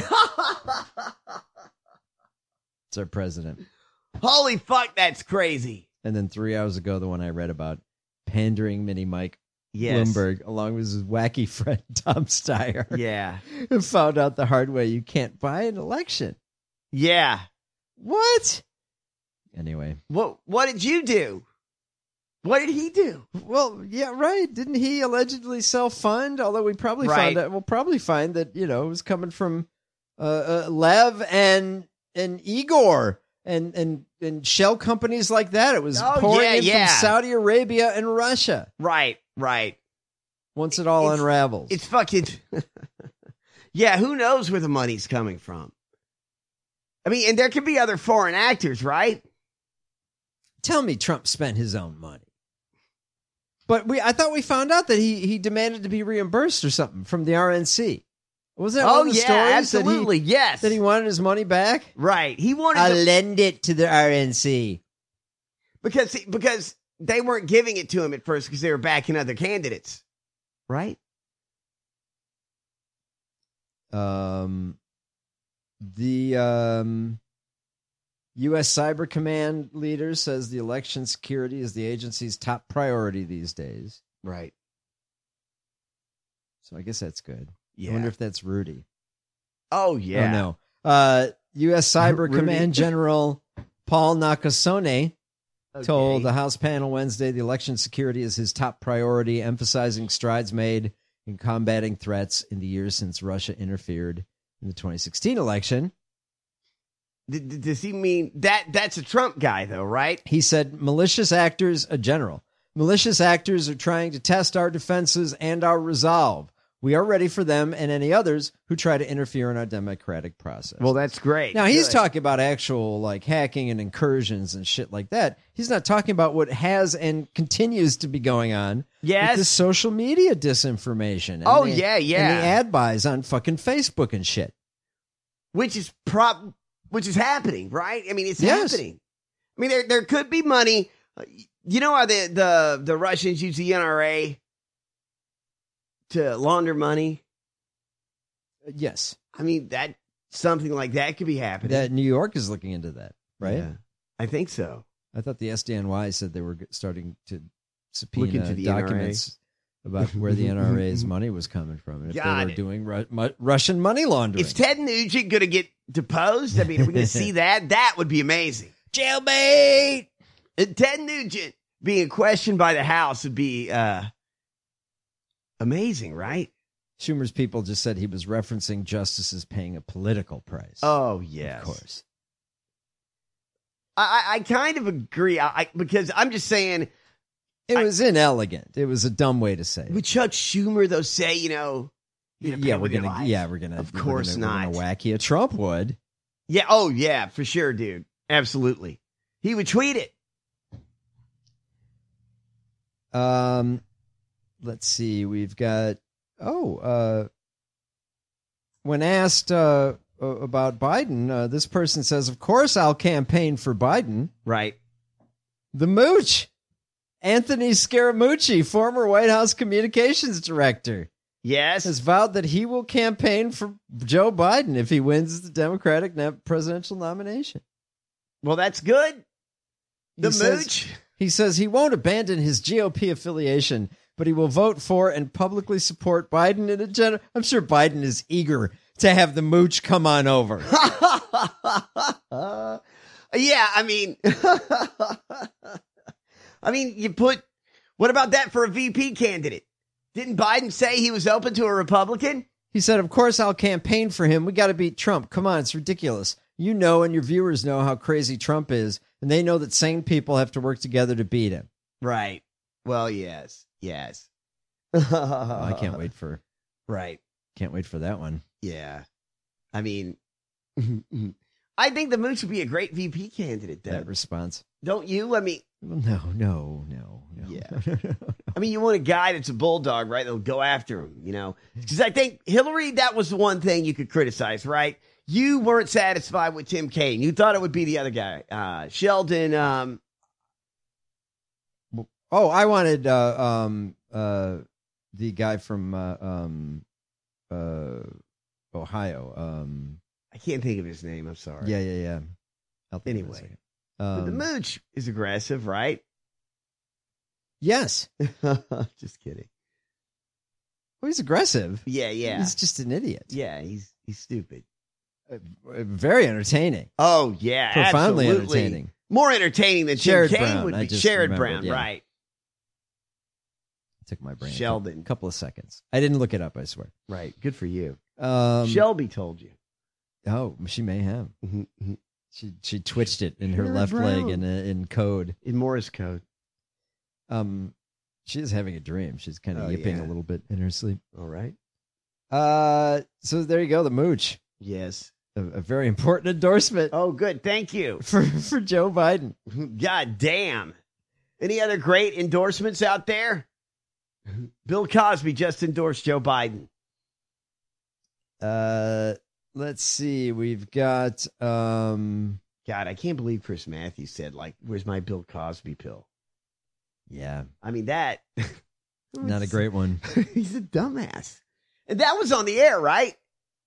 It's our president. Holy fuck, that's crazy. And then three hours ago, the one I read about pandering Mini Mike Yes. Bloomberg, along with his wacky friend Tom Steyer. Yeah. Who found out the hard way you can't buy an election. Yeah. What? Anyway. What What did you do? What did he do? Well, yeah, right. Didn't he allegedly self-fund? Although we probably Right. found out, we'll probably find that, you know, it was coming from uh, uh, Lev and and Igor and and and shell companies like that. It was Oh, pouring yeah, in yeah. from Saudi Arabia and Russia. Right, right. Once it all It's- unravels. It's fucking... yeah, who knows where the money's coming from? I mean, and there could be other foreign actors, right? Tell me Trump spent his own money. But we I thought we found out that he he demanded to be reimbursed or something from the R N C. Wasn't that Oh, one of the yeah, stories? absolutely, that he, yes. That he wanted his money back? Right. He wanted I'll to... lend it to the R N C. Because, because they weren't giving it to him at first because they were backing other candidates. Right? Um, the um, U S Cyber Command leader says the election security is the agency's top priority these days. Right. So I guess that's good. Yeah. I wonder if that's Rudy. Oh, yeah. Oh, no. Uh, U S Cyber Rudy. Command General Paul Nakasone Okay. told the House panel Wednesday the election security is his top priority, emphasizing strides made in combating threats in the years since Russia interfered in the twenty sixteen election. D- d- Does he mean that? That's a Trump guy, though, right? He said malicious actors, a general, malicious actors are trying to test our defenses and our resolve. We are ready for them and any others who try to interfere in our democratic process. Well, that's great. Now, he's Good. talking about actual like hacking and incursions and shit like that. He's not talking about what has and continues to be going on. Yes. With the social media disinformation. And Oh, the- yeah, yeah. And the ad buys on fucking Facebook and shit. Which is prop, which is happening, right? I mean, it's Yes. happening. I mean, there there could be money. You know how the the the Russians use the N R A to launder money? Yes. I mean, that something like that could be happening. That New York is looking into that, right? Yeah, I think so. I thought the S D N Y said they were g- starting to Look subpoena into the N R A. documents about where the N R A's money was coming from and if Got they were it. doing Ru- mu- Russian money laundering. Is Ted Nugent going to get deposed? I mean, are we going to see that? That would be amazing. Jailbait! And Ted Nugent being questioned by the House would be uh, amazing, right? Schumer's people just said he was referencing justices paying a political price. Oh, yes. Of course. I, I I kind of agree I, I, because I'm just saying. It was inelegant. It was a dumb way to say it. Would Chuck Schumer, though, say, you know, you're gonna Yeah, pay we're with your gonna. life? Yeah, we're gonna. Of we're course gonna, not. We're gonna whack you. Trump would. Yeah. Oh, yeah, for sure, dude. Absolutely. He would tweet it. Um, let's see. We've got. Oh, uh, when asked uh, uh, about Biden, uh, this person says, "Of course, I'll campaign for Biden." Right. The mooch, Anthony Scaramucci, former White House communications director, Yes. has vowed that he will campaign for Joe Biden if he wins the Democratic na- presidential nomination. Well, that's good. The He says- mooch. He says he won't abandon his G O P affiliation, but he will vote for and publicly support Biden in a general. I'm sure Biden is eager to have the mooch come on over. Uh, yeah, I mean, I mean, you put, what about that for a V P candidate? Didn't Biden say he was open to a Republican? He said, of course, I'll campaign for him. We got to beat Trump. Come on, it's ridiculous. You know, and your viewers know how crazy Trump is, and they know that sane people have to work together to beat him. Right. Well, yes. Yes. Well, I can't wait for, Right. can't wait for that one. Yeah. I mean, I think the mooch would be a great V P candidate, though. That response. Don't you? I mean, No, no, no, no. Yeah. I mean, you want a guy that's a bulldog, right? That'll go after him, you know? Because I think Hillary, that was the one thing you could criticize, right? You weren't satisfied with Tim Kaine. You thought it would be the other guy, uh, Sheldon. Um, Oh, I wanted uh, um, uh, the guy from uh, um, uh, Ohio. Um, I can't think of his name. I'm sorry. Yeah, yeah, yeah. I'll think of it in a Anyway, second. but the Um, mooch is aggressive, right? yes. Just kidding. Well, he's aggressive. Yeah, yeah. He's just an idiot. Yeah, he's he's stupid. Uh, very entertaining. Oh yeah, Profoundly absolutely. entertaining. More entertaining than Sherrod Jim Cain Brown, would I be. just Sherrod remembered, Brown, yeah. right? Took my brain. Sheldon. A couple of seconds. I didn't look it up, I swear. Right. Good for you. Um, Shelby told you. Oh, she may have. Mm-hmm. She she twitched it in her Sherrod left leg Brown. in uh, in code. In Morse code. Um, she is having a dream. She's kind of Oh, yipping yeah. a little bit in her sleep. All right. Uh, so there you go, the mooch. Yes. A, a very important endorsement Oh, good. Thank you. for for Joe Biden. God damn. Any other great endorsements out there? Bill Cosby just endorsed Joe Biden. Uh, let's see. We've got um, God, I can't believe Chris Matthews said, like, where's my Bill Cosby pill? yeah, I mean, that. not a great one. He's a dumbass. And that was on the air, right?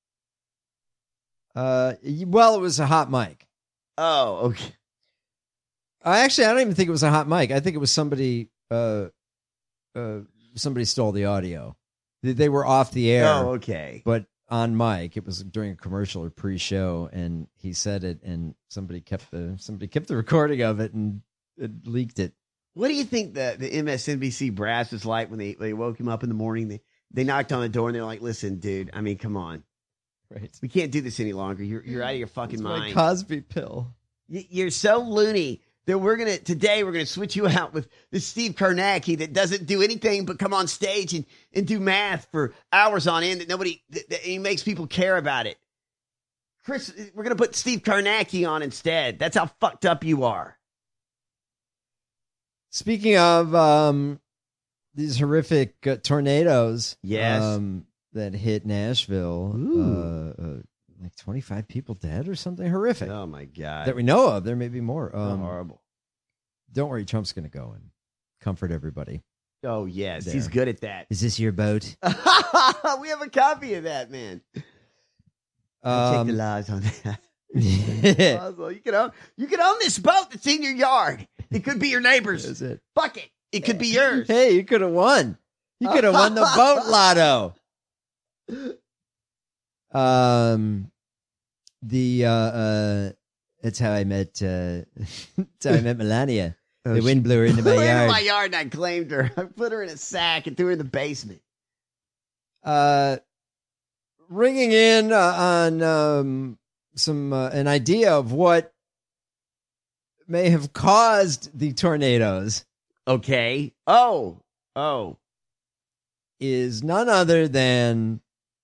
Uh, y- well, it was a hot mic. Oh, okay. I actually, I don't even think it was a hot mic. I think it was somebody. Uh, uh, somebody stole the audio. They, they were off the air. Oh, okay. But on mic, it was during a commercial or pre-show, and he said it, and somebody kept the somebody kept the recording of it and it leaked it. What do you think the, the M S N B C brass was like when they, they woke him up in the morning? They, they knocked on the door and they're like, listen, dude, I mean, come on. Right. We can't do this any longer. You're you're out of your fucking It's my mind. Cosby pill. Y- You're so loony that we're going to, today, we're going to switch you out with this Steve Kornacki that doesn't do anything but come on stage and, and do math for hours on end that nobody, that, that he makes people care about it. Chris, we're going to put Steve Kornacki on instead. That's how fucked up you are. Speaking of um, these horrific uh, tornadoes, Yes. um, that hit Nashville, uh, uh, like twenty-five people dead or something horrific Oh, my God. that we know of. There may be more. So Um, horrible. don't worry, Trump's going to go and comfort everybody. Oh, yes. There. He's good at that. Is this your boat? We have a copy of that, man. I'll check the Um, laws on that. Oslo, you can own you can own this boat that's in your yard. It could be your neighbor's. That's it. Fuck it. It could be yours. Hey, you could have won. You could have won the boat lotto. Um, the uh, uh, that's how I met. Uh, that's how I met Melania. Oh, the wind blew her into my Blew her yard. into my yard and I claimed her. I put her in a sack and threw her in the basement. Uh, ringing in uh, on um, some uh, an idea of what may have caused the tornadoes. Okay. Oh. Oh. Is none other than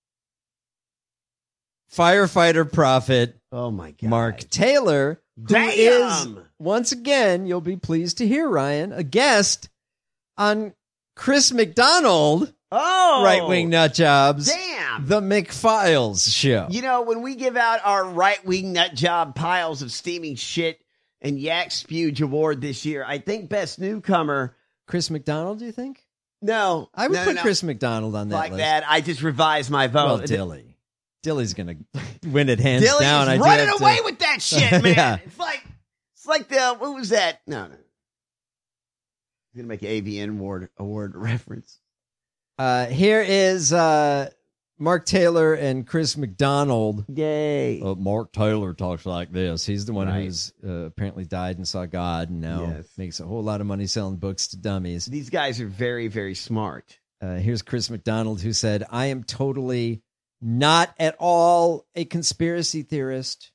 firefighter prophet Oh my God. Mark Taylor, who Damn! is once again, you'll be pleased to hear, Ryan, a guest on Chris McDonald, Oh. right wing nut jobs, Damn. the McFiles show. You know, when we give out our right wing nut job piles of steaming shit and yak spewage award this year, I think best newcomer. Chris McDonald, do you think? No. I would no, put no, Chris McDonald on that like list. that. I just revised my vote. Well, Dilly. Dilly's going to win it hands Dilly down. is I do running have to- away with that shit, man. Yeah. It's like, it's like the, what was that? No, no. I'm going to make an A V N award, award reference. Uh, here is uh, Mark Taylor and Chris McDonald. Yay. Uh, Mark Taylor talks like this. He's the one Right. who's uh, apparently died and saw God and now Yes. makes a whole lot of money selling books to dummies. These guys are very, very smart. Uh, here's Chris McDonald, who said, I am totally not at all a conspiracy theorist,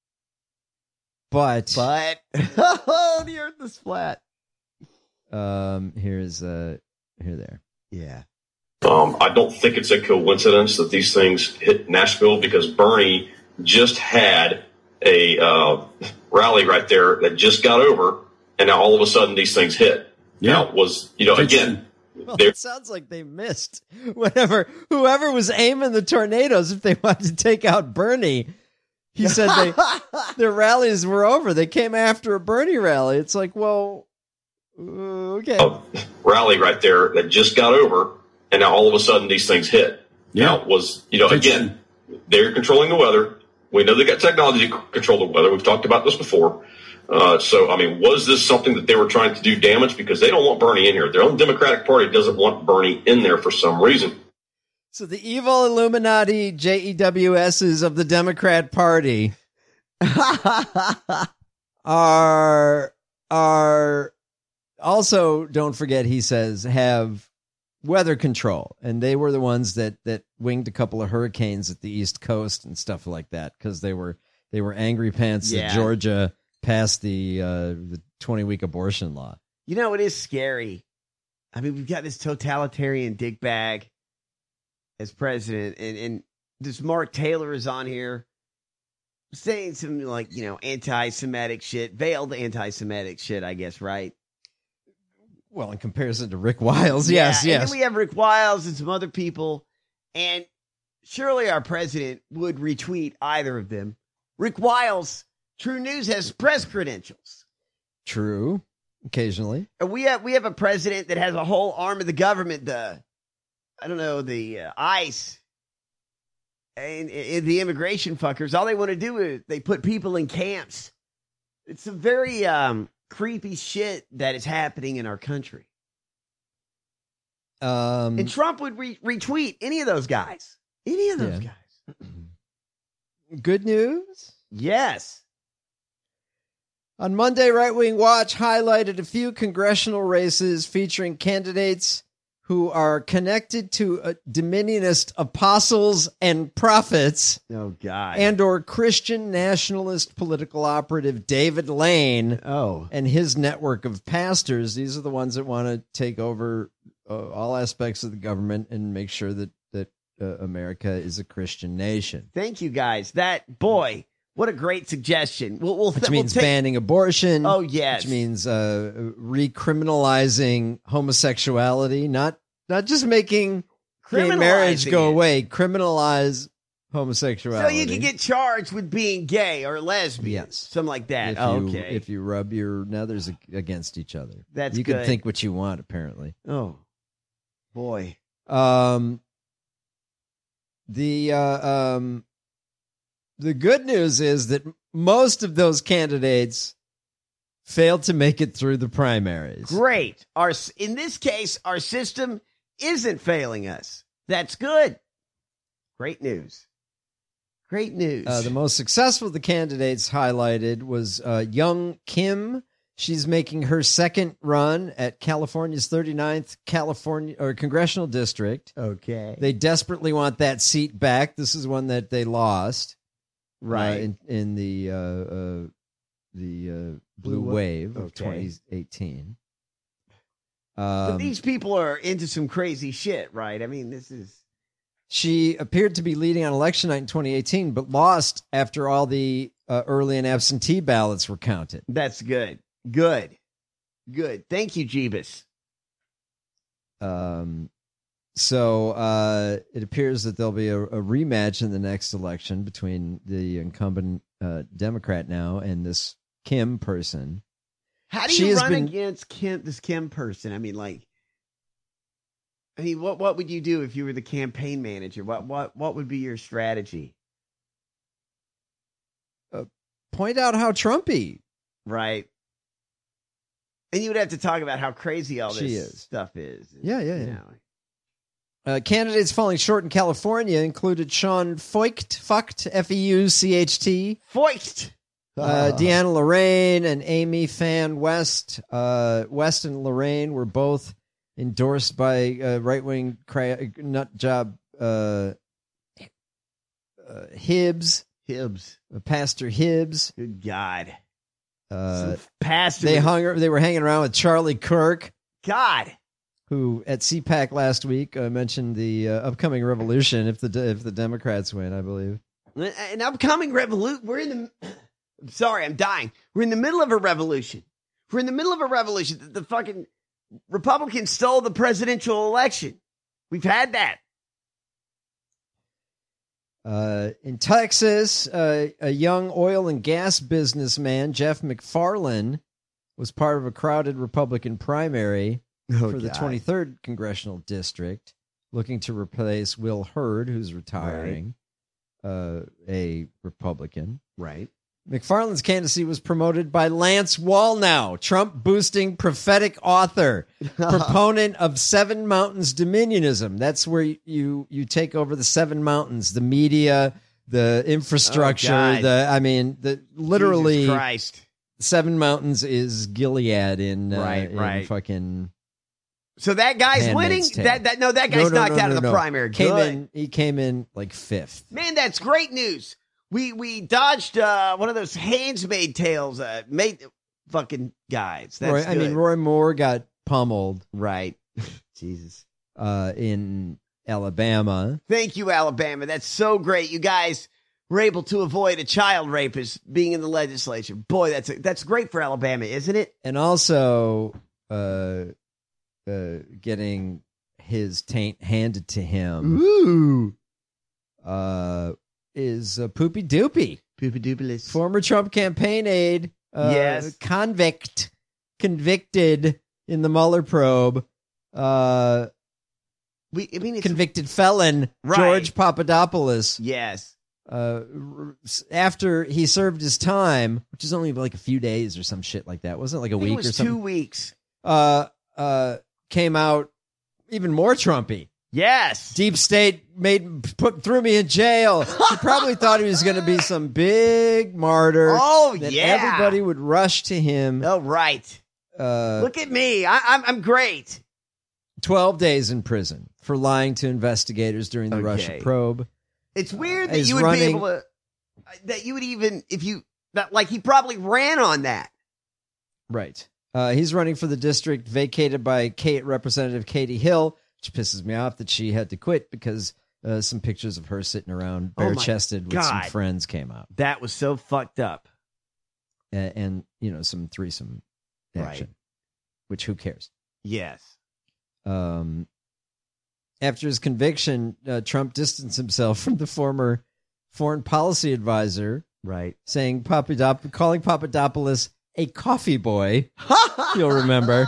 but, But, oh, the earth is flat. um, here's, uh, here there. Yeah. Um, I don't think it's a coincidence that these things hit Nashville because Bernie just had a uh, rally right there that just got over, and now all of a sudden these things hit. Yeah. Now, was, you know, again, Well, there- it sounds like they missed. Whatever, whoever was aiming the tornadoes, if they wanted to take out Bernie, he said they their rallies were over. They came after a Bernie rally. It's like, well, uh, okay. rally right there that just got over, and now all of a sudden these things hit. Yeah. Now, was, you know, again, they're controlling the weather. We know they got technology to control the weather. We've talked about this before. Uh, so, I mean, was this something that they were trying to do damage? Because they don't want Bernie in here. Their own Democratic Party doesn't want Bernie in there for some reason. So the evil Illuminati J E W S's of the Democrat Party are, are also, don't forget, he says, have weather control. And they were the ones that, that winged a couple of hurricanes at the East Coast and stuff like that because they were they were angry pants Yeah. that Georgia passed the uh, the twenty-week abortion law. You know, it is scary. I mean, we've got this totalitarian dickbag as president, and, and this Mark Taylor is on here saying some, like, you know, anti-Semitic shit, veiled anti-Semitic shit, I guess, right? Well, in comparison to Rick Wiles, Yeah, yes, and yes. then we have Rick Wiles and some other people, and surely our president would retweet either of them. Rick Wiles, True News has press credentials. True, occasionally. And we have we have a president that has a whole arm of the government, the, I don't know, the uh, ICE, and, and the immigration fuckers. All they want to do is they put people in camps. It's some very um, creepy shit that is happening in our country. Um, and Trump would re- retweet any of those guys. Any of those Yeah. guys. Good news? Yes. On Monday, Right Wing Watch highlighted a few congressional races featuring candidates who are connected to uh, dominionist apostles and prophets. Oh, God. And or Christian nationalist political operative David Lane. Oh. And his network of pastors. These are the ones that want to take over uh, all aspects of the government and make sure that, that uh, America is a Christian nation. Thank you, guys. That, boy, what a great suggestion. We'll, we'll Which we'll means take- banning abortion. Oh, yes. Which means uh, recriminalizing homosexuality, not not just making gay marriage Criminalizing go it. away. Criminalize homosexuality. So you can get charged with being gay or lesbian. Yes. Something like that. If Oh, you, okay. If you rub your nethers ag- against each other. That's You good. can think what you want, apparently. Oh, boy. Um, the uh, um, the good news is that most of those candidates failed to make it through the primaries. Great. Our in this case, our system isn't failing us. That's good. Great news. Great news. Uh, the most successful of the candidates highlighted was uh, young Kim. She's making her second run at California's thirty-ninth California or congressional district. Okay. They desperately want that seat back. This is one that they lost, Right. uh, in in the uh, uh, the uh, blue Blue wa- wave of okay. twenty eighteen. But Um, these people are into some crazy shit, right? I mean, this is. She appeared to be leading on election night in twenty eighteen, but lost after all the uh, early and absentee ballots were counted. That's good. Good. Good. Thank you, Jeebus. Um, so uh, it appears that there'll be a, a rematch in the next election between the incumbent uh, Democrat now and this Kim person. How do She you has run been- against Kim, this Kim person? I mean, like, I mean, what what would you do if you were the campaign manager? What what what would be your strategy? Uh, point out how Trumpy. Right. And you would have to talk about how crazy all this She is. stuff is. Yeah, yeah, You yeah. know. Uh, candidates falling short in California included Sean Feucht, Fucht, F E U C H T. Feucht. Uh, Deanna Lorraine and Amy Fan West. Uh, West and Lorraine were both endorsed by uh, right-wing cra- nut job uh, uh, Hibbs. Hibbs. Uh, Pastor Hibbs. Good God. Uh, Some pastor. they hung. They were hanging around with Charlie Kirk, God. who at C PAC last week uh, mentioned the uh, upcoming revolution if the if the Democrats win, I believe. An upcoming revolution. We're in the. I'm sorry, I'm dying. We're in the middle of a revolution. We're in the middle of a revolution. The, the fucking Republicans stole the presidential election. We've had that. Uh, in Texas, uh, a young oil and gas businessman, Jeff McFarland, was part of a crowded Republican primary Oh, for the God. twenty-third congressional district. looking to replace Will Hurd, who's retiring, right. uh, a Republican. Right. McFarland's candidacy was promoted by Lance Wallnau, Trump-boosting prophetic author, proponent of Seven Mountains Dominionism. That's where you you take over the Seven Mountains, the media, the infrastructure. Oh, the I mean, the literally Jesus Christ. Seven Mountains is Gilead in, uh, right, in right. fucking. So that guy's Handmaid's winning. Tale. That that no, that guy's no, no, knocked no, out no, of the no. primary. Came Good. in. He came in like fifth. Man, that's great news. We we dodged uh, one of those Handmaid's Tales uh, made fucking guys. That's Roy, I mean, Roy Moore got pummeled. Right. Jesus. Uh, in Alabama. Thank you, Alabama. That's so great. You guys were able to avoid a child rapist being in the legislature. Boy, that's a, that's great for Alabama, isn't it? And also uh, uh, getting his taint handed to him. Ooh. Uh, is uh, Poopy Doopy. Poopy Doopy. Former Trump campaign aide. Uh, yes. Convict. Convicted in the Mueller probe. Uh, we, I mean, it's, convicted felon. Right. George Papadopoulos. Yes. Uh, after he served his time, which is only like a few days or some shit like that, wasn't it like a I think week it was or something? Two weeks. Uh, uh, came out even more Trumpy. Yes. Deep State made put threw me in jail. He probably thought he was going to be some big martyr. Oh that yeah. Everybody would rush to him. Oh right. Uh, Look at me. I, I'm I'm great. Twelve days in prison for lying to investigators during the Okay. Russia probe. It's weird that He's you would running- be able to, that you would even, if you, that, like he probably ran on that. Right. Uh, he's running for the district vacated by Kate, Representative Katie Hill, which pisses me off that she had to quit because uh, some pictures of her sitting around Oh my bare-chested with some God. friends came out. That was so fucked up. And, and you know, some threesome action, Right. which who cares? Yes. Um, after his conviction, uh, Trump distanced himself from the former foreign policy advisor, right? Saying Papadop- calling Papadopoulos a coffee boy. You'll remember.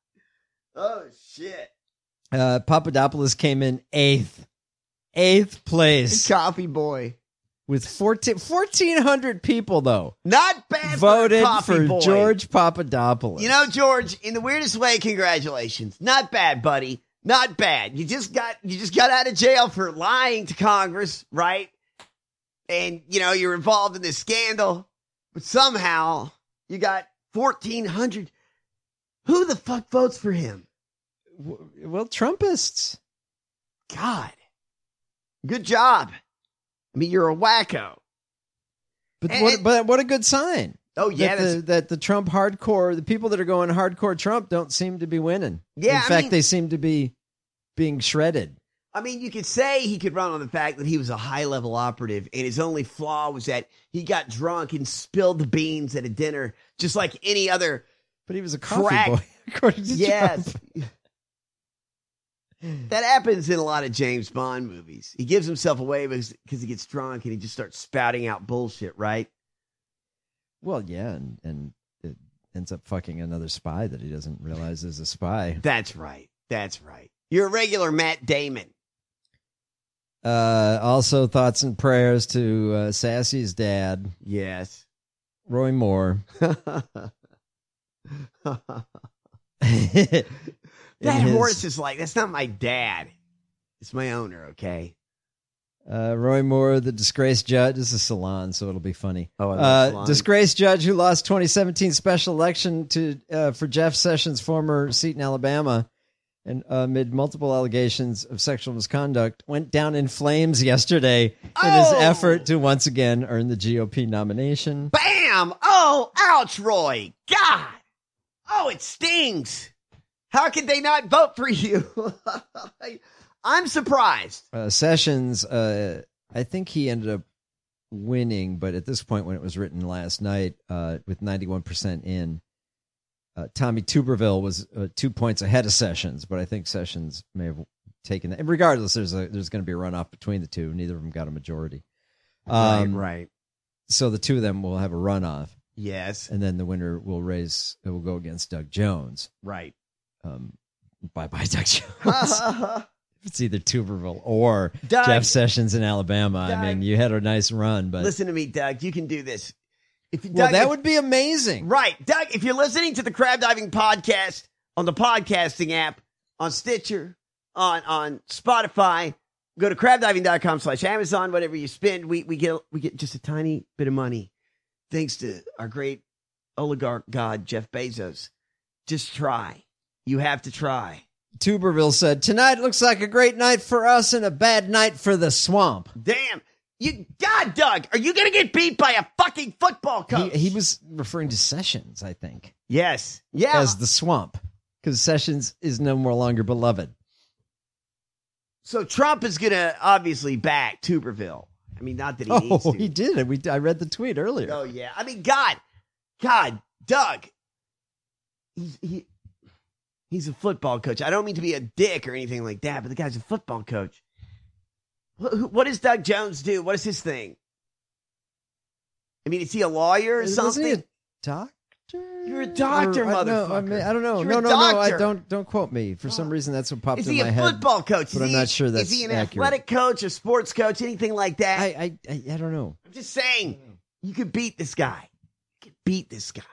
Oh shit! Uh, Papadopoulos came in eighth, eighth place, coffee boy, with fourteen fourteen hundred people though. Not bad. Voted for, a coffee for boy. George Papadopoulos. You know, George, in the weirdest way, congratulations. Not bad, buddy. Not bad. You just got you just got out of jail for lying to Congress, right? And you know, you're involved in this scandal, but somehow you got fourteen hundred. Who the fuck votes for him? Well, Trumpists. God. Good job. I mean, you're a wacko. But And- what but what a good sign. Oh, yeah, That the, that's- that the Trump hardcore, the people that are going hardcore Trump don't seem to be winning. Yeah, In I fact, mean- they seem to be being shredded. I mean, you could say he could run on the fact that he was a high-level operative, and his only flaw was that he got drunk and spilled the beans at a dinner, just like any other. But he was a coffee crack. boy, according to Yes. Trump. That happens in a lot of James Bond movies. He gives himself away because, because he gets drunk and he just starts spouting out bullshit, right? Well, yeah, and, and it ends up fucking another spy that he doesn't realize is a spy. That's right. That's right. You're a regular Matt Damon. Uh, also, thoughts and prayers to uh, Sassy's dad. Yes. Roy Moore. That his- horse is like, that's not my dad. It's my owner, okay? Uh, Roy Moore, the disgraced judge. This is a salon, so it'll be funny. Oh, I love uh, salon. disgraced judge who lost twenty seventeen special election to uh, for Jeff Sessions' former seat in Alabama, and uh, amid multiple allegations of sexual misconduct, went down in flames yesterday in his Oh! effort to once again earn the G O P nomination. Bam! Oh, ouch, Roy. God. Oh, it stings. How could they not vote for you? I'm surprised. Uh, Sessions, uh, I think he ended up winning, but at this point, when it was written last night, uh, with ninety-one percent in, uh, Tommy Tuberville was uh, two points ahead of Sessions, but I think Sessions may have taken that. And regardless, there's a, there's going to be a runoff between the two. Neither of them got a majority. Um, right, right. So the two of them will have a runoff. Yes. And then the winner will raise, it will go against Doug Jones. Right. Um, bye bye, Doug Jones. It's either Tuberville or Doug, Jeff Sessions in Alabama. Doug, I mean, you had a nice run, but listen to me, Doug. You can do this. If well, Doug, that if, would be amazing, right, Doug? If you're listening to the Crab Diving Podcast on the podcasting app, on Stitcher, on on Spotify, go to crab diving dot com slash Amazon. Whatever you spend, we we get we get just a tiny bit of money, thanks to our great oligarch god Jeff Bezos. Just try. You have to try. Tuberville said, tonight looks like a great night for us and a bad night for the swamp. Damn. You, God, Doug, are you going to get beat by a fucking football coach? He, he was referring to Sessions, I think. Yes. Yeah. As the swamp, because Sessions is no more longer beloved. So Trump is going to obviously back Tuberville. I mean, not that he oh, needs to. he did. We, I read the tweet earlier. Oh, yeah. I mean, God, God, Doug, he's, he, he's a football coach. I don't mean to be a dick or anything like that, but the guy's a football coach. What does Doug Jones do? What is his thing? I mean, is he a lawyer or Isn't something? he a doctor? You're a doctor, or, I, motherfucker. no, I, mean, I don't know. You're no, a no, no. I doctor. don't. Don't quote me. For some reason, that's what popped Is in he my a head. football coach? But Is I'm he, not sure that's Is he an accurate. athletic coach, a sports coach, anything like that? I, I, I, I don't know. I'm just saying, you could beat this guy. You could beat this guy.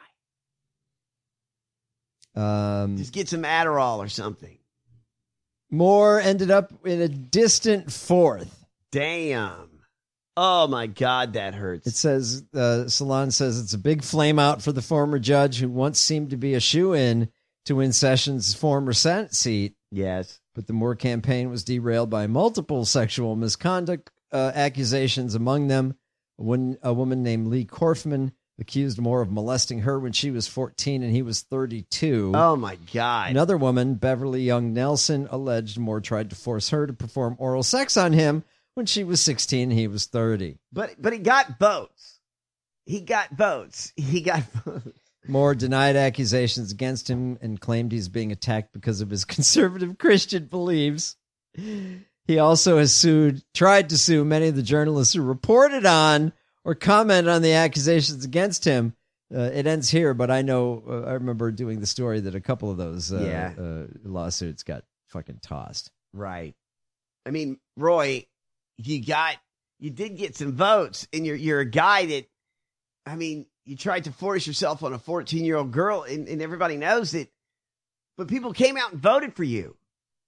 Um, Just get some Adderall or something. Moore ended up in a distant fourth. Damn. Oh, my God, that hurts. It says, uh, Salon says it's a big flame out for the former judge who once seemed to be a shoo-in to win Sessions' former Senate seat. Yes. But the Moore campaign was derailed by multiple sexual misconduct uh, accusations, among them when a woman named Lee Korfman accused Moore of molesting her when she was fourteen and he was thirty-two. Oh, my God. Another woman, Beverly Young Nelson, alleged Moore tried to force her to perform oral sex on him when she was sixteen and he was thirty. But but he got votes. He got votes. He got votes. Moore denied accusations against him and claimed he's being attacked because of his conservative Christian beliefs. He also has sued, tried to sue many of the journalists who reported on or commented on the accusations against him. Uh, it ends here, but I know, uh, I remember doing the story that a couple of those uh, Yeah. uh, lawsuits got fucking tossed. Right. I mean, Roy, you got, you did get some votes, and you're you're a guy that, I mean, you tried to force yourself on a fourteen-year-old girl, and, and everybody knows it, but people came out and voted for you.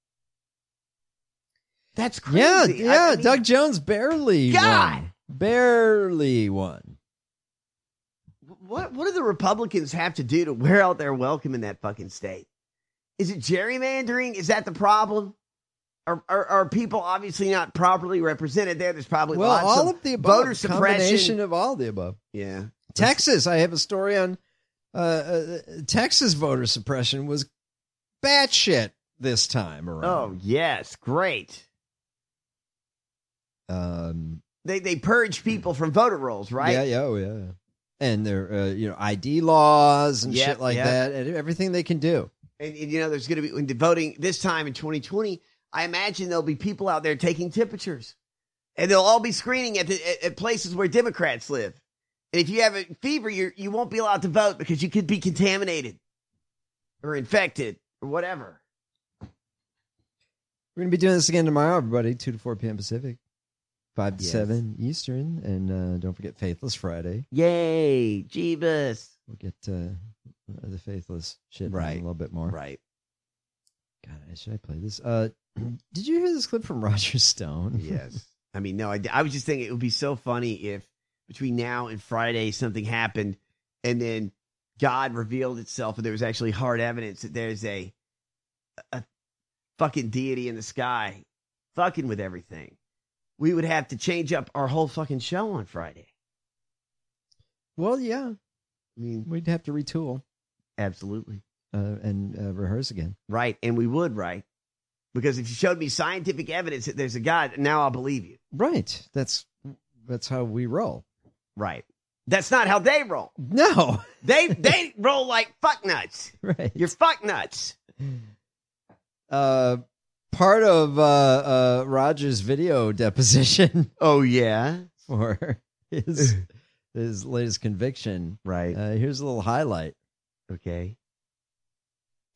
That's crazy. Yeah, yeah. I- I mean, Doug Jones barely God! won. Barely won. What what do the Republicans have to do to wear out their welcome in that fucking state? Is it gerrymandering? Is that the problem? Are, are, are people obviously not properly represented there? There's probably Well, lots all of, of the above. voter Combination suppression. of all the above. Yeah. Texas, I have a story on uh, uh, Texas voter suppression was batshit this time around. Oh, yes. Great. Um, They they purge people from voter rolls, right? Yeah, yeah, oh, yeah. And their uh, you know I D laws and Yep, shit like yep. that, and everything they can do. And, and, you know, there's going to be, when the voting this time in twenty twenty, I imagine there'll be people out there taking temperatures. And they'll all be screening at, the, at, at places where Democrats live. And if you have a fever, you you won't be allowed to vote because you could be contaminated or infected or whatever. We're gonna be doing this again tomorrow, everybody. Two to four p.m. Pacific, five to Yes. seven Eastern, and uh, don't forget Faithless Friday. Yay, Jeebus. We'll get uh, the Faithless shit Right. a little bit more. Right. God, should I play this? Uh, did you hear this clip from Roger Stone? Yes. I mean, no, I, I was just thinking it would be so funny if between now and Friday something happened and then God revealed itself and there was actually hard evidence that there's a a fucking deity in the sky fucking with everything. We would have to change up our whole fucking show on Friday. Well, yeah. I mean, we'd have to retool. Absolutely. Uh, and uh, rehearse again. Right. And we would, right? Because if you showed me scientific evidence that there's a God, now I'll believe you. Right. That's that's how we roll. Right. That's not how they roll. No. They they roll like fuck nuts. Right. You're fuck nuts. Uh, part of uh, uh, Roger's video deposition. Oh, yeah? For his his latest conviction. Right. Uh, here's a little highlight. Okay.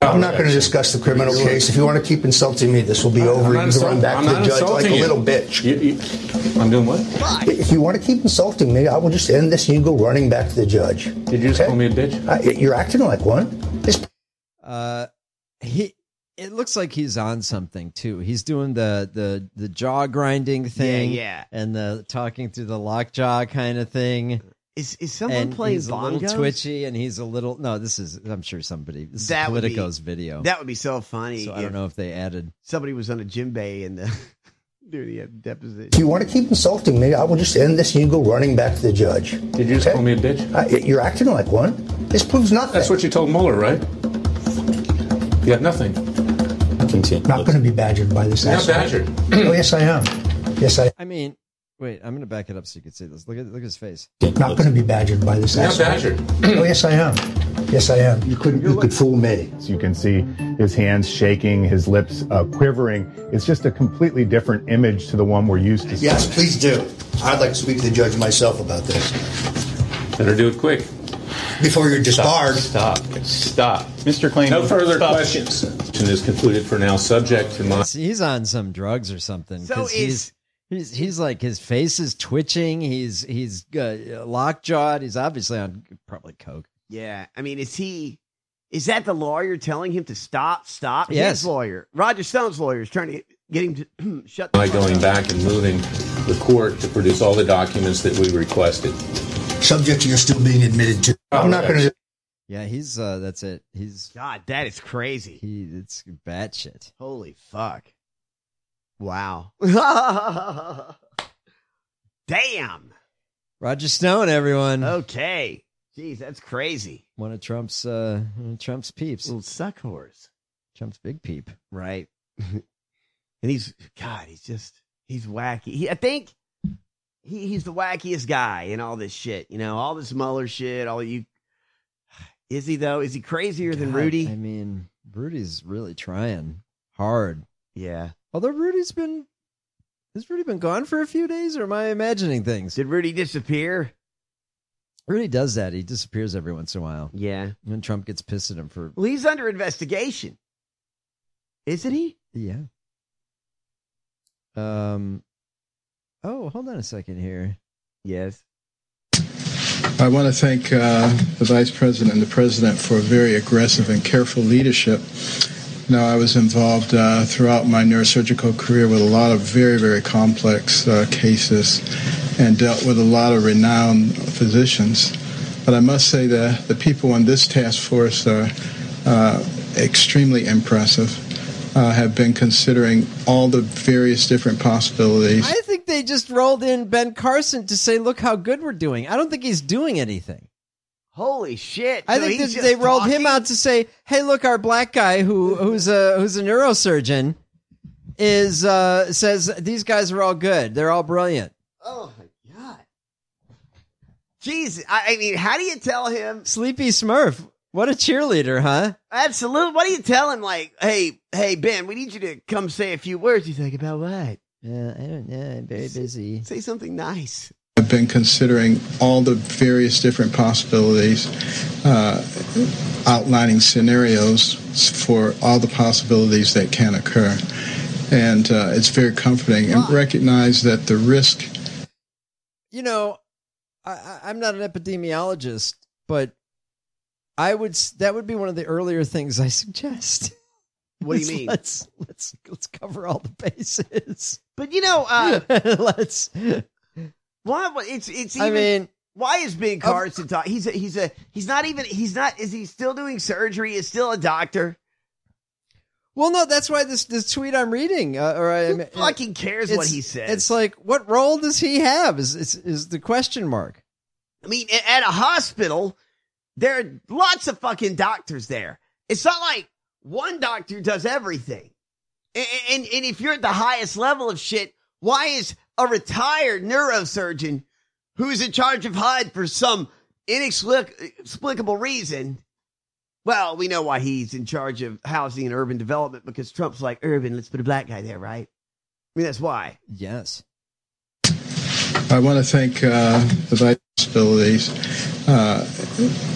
I'm not going to discuss the criminal case. If you want to keep insulting me, this will be over. You can run back to the judge like a little bitch. You, you, I'm doing what? If you want to keep insulting me, I will just end this and you go running back to the judge. Did you just okay? call me a bitch? Uh, you're acting like one. This- uh, he. It looks like he's on something too. He's doing the the the jaw grinding thing, yeah, yeah, and the talking through the lockjaw kind of thing. Is is someone and playing he's bongos? a little twitchy, and he's a little. No, this is. I'm sure somebody. This that is Politico's be, video. That would be so funny. So I don't know if they added. Somebody was on a djembe and the during the deposition. If you want to keep insulting me, I will just end this and you go running back to the judge. Did you just okay? call me a bitch? Uh, you're acting like one. This proves nothing. That's what you told Mueller, right? You have nothing. I'm not going to be badgered by this. You're not badgered. Oh, yes, I am. Yes, I. I mean, wait. I'm going to back it up so you can see this. Look at look at his face. I'm not going to be badgered by this. You're not badgered. Oh, yes, I am. Yes, I am. You couldn't. You could fool me. So you can see his hands shaking, his lips uh, quivering. It's just a completely different image to the one we're used to. Yes, please do. I'd like to speak to the judge myself about this. Better do it quick. Before you're disbarred. Stop. Stop. Stop. Mister Klain. No further stop. questions. Is concluded for now, subject to my. He's on some drugs or something. So is he's, he's he's like his face is twitching. He's he's uh, lockjawed. He's obviously on probably coke. Yeah, I mean, is he? Is that the lawyer telling him to stop? Stop. Yes. His lawyer, Roger Stone's lawyer, is trying to get him to shut. By going back and moving the court to produce all the documents that we requested. Subject to your still being admitted to. I'm oh, not going to. Yeah, he's uh that's it. He's God, that is crazy. He it's bad shit. Holy fuck. Wow. Damn. Roger Stone, everyone. Okay. Jeez, that's crazy. One of Trump's uh one of Trump's peeps. Little suck horse. Trump's big peep. Right. And he's God, he's just he's wacky. He, I think he, he's the wackiest guy in all this shit. You know, all this Mueller shit, all you Is he, though? Is he crazier God, than Rudy? I mean, Rudy's really trying hard. Yeah. Although Rudy's been... Has Rudy been gone for a few days, or am I imagining things? Did Rudy disappear? Rudy does that. He disappears every once in a while. Yeah. And Trump gets pissed at him for... Well, he's under investigation. Isn't he? Yeah. Um. Oh, hold on a second here. Yes. I want to thank uh, the Vice President and the President for very aggressive and careful leadership. You know, I was involved uh, throughout my neurosurgical career with a lot of very, very complex uh, cases and dealt with a lot of renowned physicians. But I must say that the people on this task force are uh, extremely impressive, uh, have been considering all the various different possibilities. I think they just rolled in Ben Carson to say, look how good we're doing. I don't think he's doing anything. Holy shit. I so think he's that they rolled talking? him out to say, hey, look, our black guy who who's a who's a neurosurgeon is uh, says these guys are all good. They're all brilliant. Oh, my God. Jeez. I, I mean, how do you tell him? Sleepy Smurf. What a cheerleader, huh? Absolutely. What do you tell him? Like, hey, hey, Ben, we need you to come say a few words. He's like, about what? Yeah, I don't know. I'm very busy. Say something nice. I've been considering all the various different possibilities, uh, outlining scenarios for all the possibilities that can occur. And uh, it's very comforting and recognize that the risk. You know, I, I'm not an epidemiologist, but I would that would be one of the earlier things I suggest. What do you mean? Let's let's let's cover all the bases. But you know, uh, let's. Why? It's it's. Even, I mean, why is Ben Carson talking? He's a, he's a he's not even he's not. Is he still doing surgery? Is still a doctor? Well, no, that's why this this tweet I'm reading. Uh, or I Who fucking cares what he says? It's like, what role does he have? Is is is the question mark? I mean, at a hospital, there are lots of fucking doctors there. It's not like one doctor does everything. And, and, and if you're at the highest level of shit, why is a retired neurosurgeon who's in charge of H U D for some inexplicable reason? Well, we know why he's in charge of housing and urban development, because Trump's like, urban, let's put a black guy there, right? I mean, that's why. Yes. I want to thank uh, the vice possibilities, uh,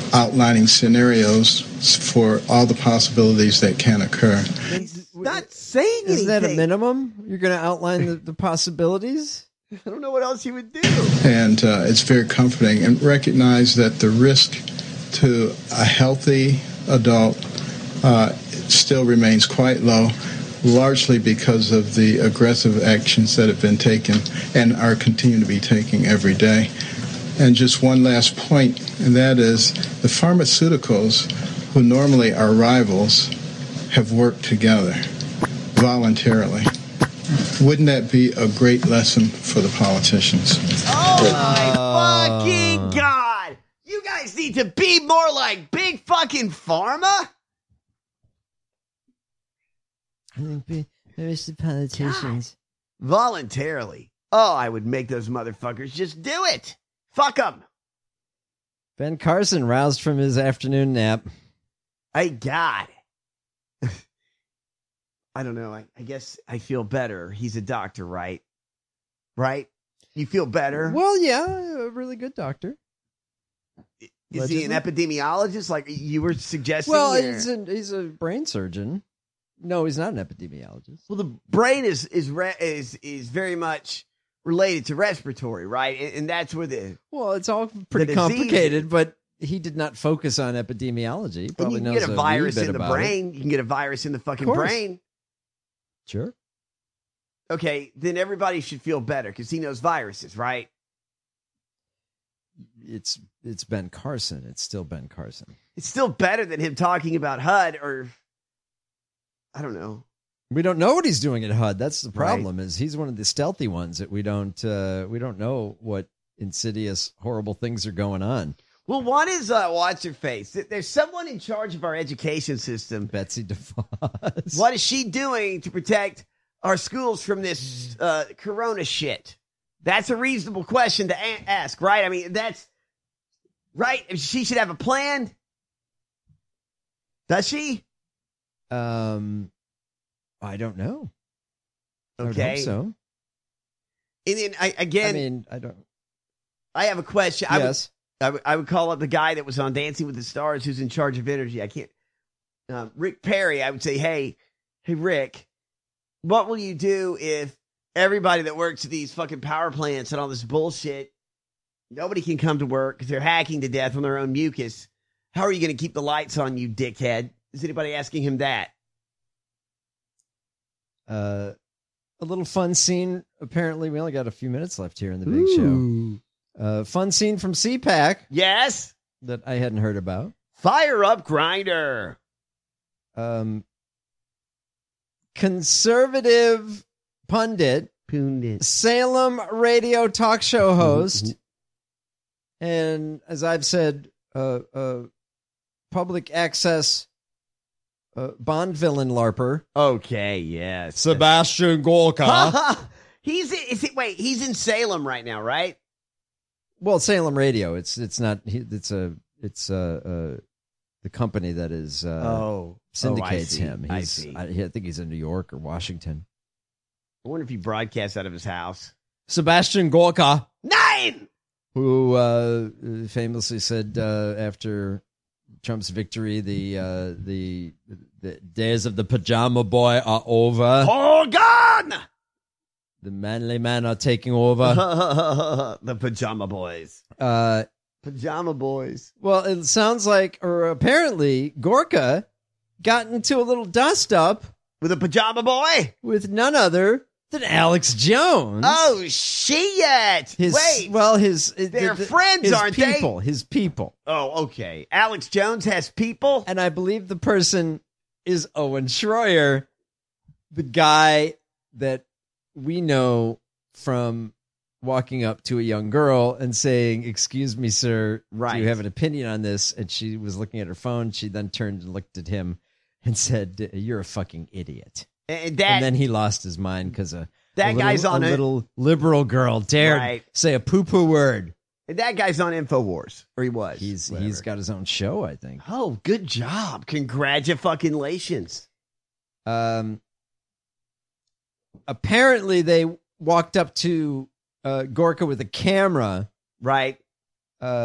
outlining scenarios for all the possibilities that can occur. Not saying anything. Isn't that a minimum? You're going to outline the, the possibilities? I don't know what else he would do. And uh, it's very comforting. And recognize that the risk to a healthy adult uh, still remains quite low, largely because of the aggressive actions that have been taken and are continuing to be taken every day. And just one last point, and that is the pharmaceuticals, who normally are rivals, have worked together voluntarily. Wouldn't that be a great lesson for the politicians? Oh, my fucking God. You guys need to be more like big fucking pharma. I think maybe it's the politicians. God. Voluntarily. Oh, I would make those motherfuckers just do it. Fuck them. Ben Carson roused from his afternoon nap. Hey, God. I don't know. I, I guess I feel better. He's a doctor, right? Right? You feel better? Well, yeah, a really good doctor. Is Allegedly. he an epidemiologist like you were suggesting? Well, or? he's a, he's a brain surgeon. No, he's not an epidemiologist. Well, the brain is is re- is is very much related to respiratory, right? And, and that's where the well, it's all pretty complicated, but he did not focus on epidemiology. And Probably you can knows get a a virus wee bit in the about brain. it. You can get a virus in the fucking Of course. brain. Sure. Okay, then everybody should feel better because he knows viruses, right? It's it's Ben Carson. It's still Ben Carson. It's still better than him talking about H U D or I don't know. We don't know what he's doing at H U D. That's the problem. Right. Is he's one of the stealthy ones that we don't uh, we don't know what insidious, horrible things are going on. Well, one is uh, what's her face? There's someone in charge of our education system, Betsy DeVos. What is she doing to protect our schools from this uh, Corona shit? That's a reasonable question to a- ask, right? I mean, that's right. She should have a plan. Does she? Um, I don't know. I would Okay. hope so. And then I, again, I mean, I don't. I have a question. Yes. I would, I would, I would call up the guy that was on Dancing with the Stars who's in charge of energy. I can't. Uh, Rick Perry, I would say, hey, hey, Rick, what will you do if everybody that works at these fucking power plants and all this bullshit, nobody can come to work because they're hacking to death on their own mucus? How are you going to keep the lights on, you dickhead? Is anybody asking him that? Uh, a little fun scene. Apparently, we only got a few minutes left here in the big Ooh. show. Uh, fun scene from C PAC. Yes. That I hadn't heard about. Fire up Grinder. Um, conservative pundit, pundit, Salem radio talk show host, mm-hmm. and as I've said, uh, uh, public access uh, Bond villain LARPer. Okay, yes. Sebastian Gorka. he's is it? Wait, he's in Salem right now, right? Well, Salem Radio. It's it's not. It's a it's uh, uh the company that is uh, oh syndicates oh, I him. He's, I see. I, I think he's in New York or Washington. I wonder if he broadcasts out of his house. Sebastian Gorka, nine, who uh, famously said uh, after Trump's victory, the uh, the the days of the pajama boy are over. Oh God! The manly men are taking over. The pajama boys. Uh, pajama boys. Well, it sounds like, or apparently, Gorka got into a little dust up with a pajama boy with none other than Alex Jones. Oh shit! His, Wait, well, his they're the, the, friends, his aren't people, they? His people. Oh, okay. Alex Jones has people, and I believe the person is Owen Schroyer, the guy that we know from walking up to a young girl and saying, "Excuse me, sir, right. do you have an opinion on this?" And she was looking at her phone. She then turned and looked at him and said, "You're a fucking idiot." And, that, and then he lost his mind because a, that a little, guy's on a it. little liberal girl dared Right. say a poo-poo word. And that guy's on InfoWars, or he was. He's whatever. he's got his own show, I think. Oh, good job! Congratulations. Um. Apparently, they walked up to uh, Gorka with a camera. Right. Uh,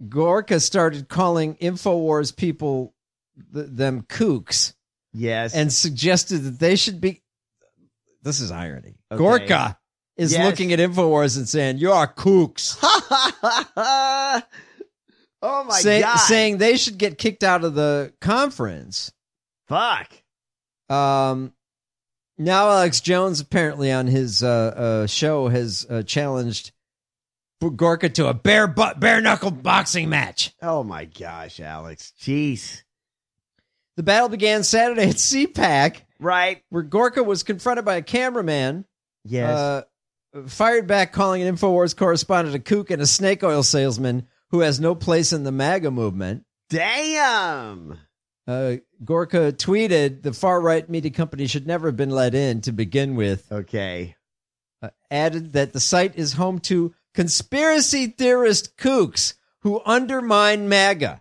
Gorka started calling InfoWars people th- them kooks. Yes. And suggested that they should be. This is irony. Okay. Gorka is Yes. looking at InfoWars and saying, "You're kooks." oh my Say- God. Saying they should get kicked out of the conference. Fuck. Um, now Alex Jones apparently on his uh, uh, show has uh, challenged Gorka to a bare bu- bare knuckle boxing match. Oh my gosh, Alex. Jeez. The battle began Saturday at C PAC, right, where Gorka was confronted by a cameraman. Yes. Uh, fired back, calling an InfoWars correspondent a kook and a snake oil salesman who has no place in the MAGA movement. Damn. Uh, Gorka tweeted, "The far-right media company should never have been let in to begin with." Okay. Uh, added that the site is home to conspiracy theorist kooks who undermine MAGA.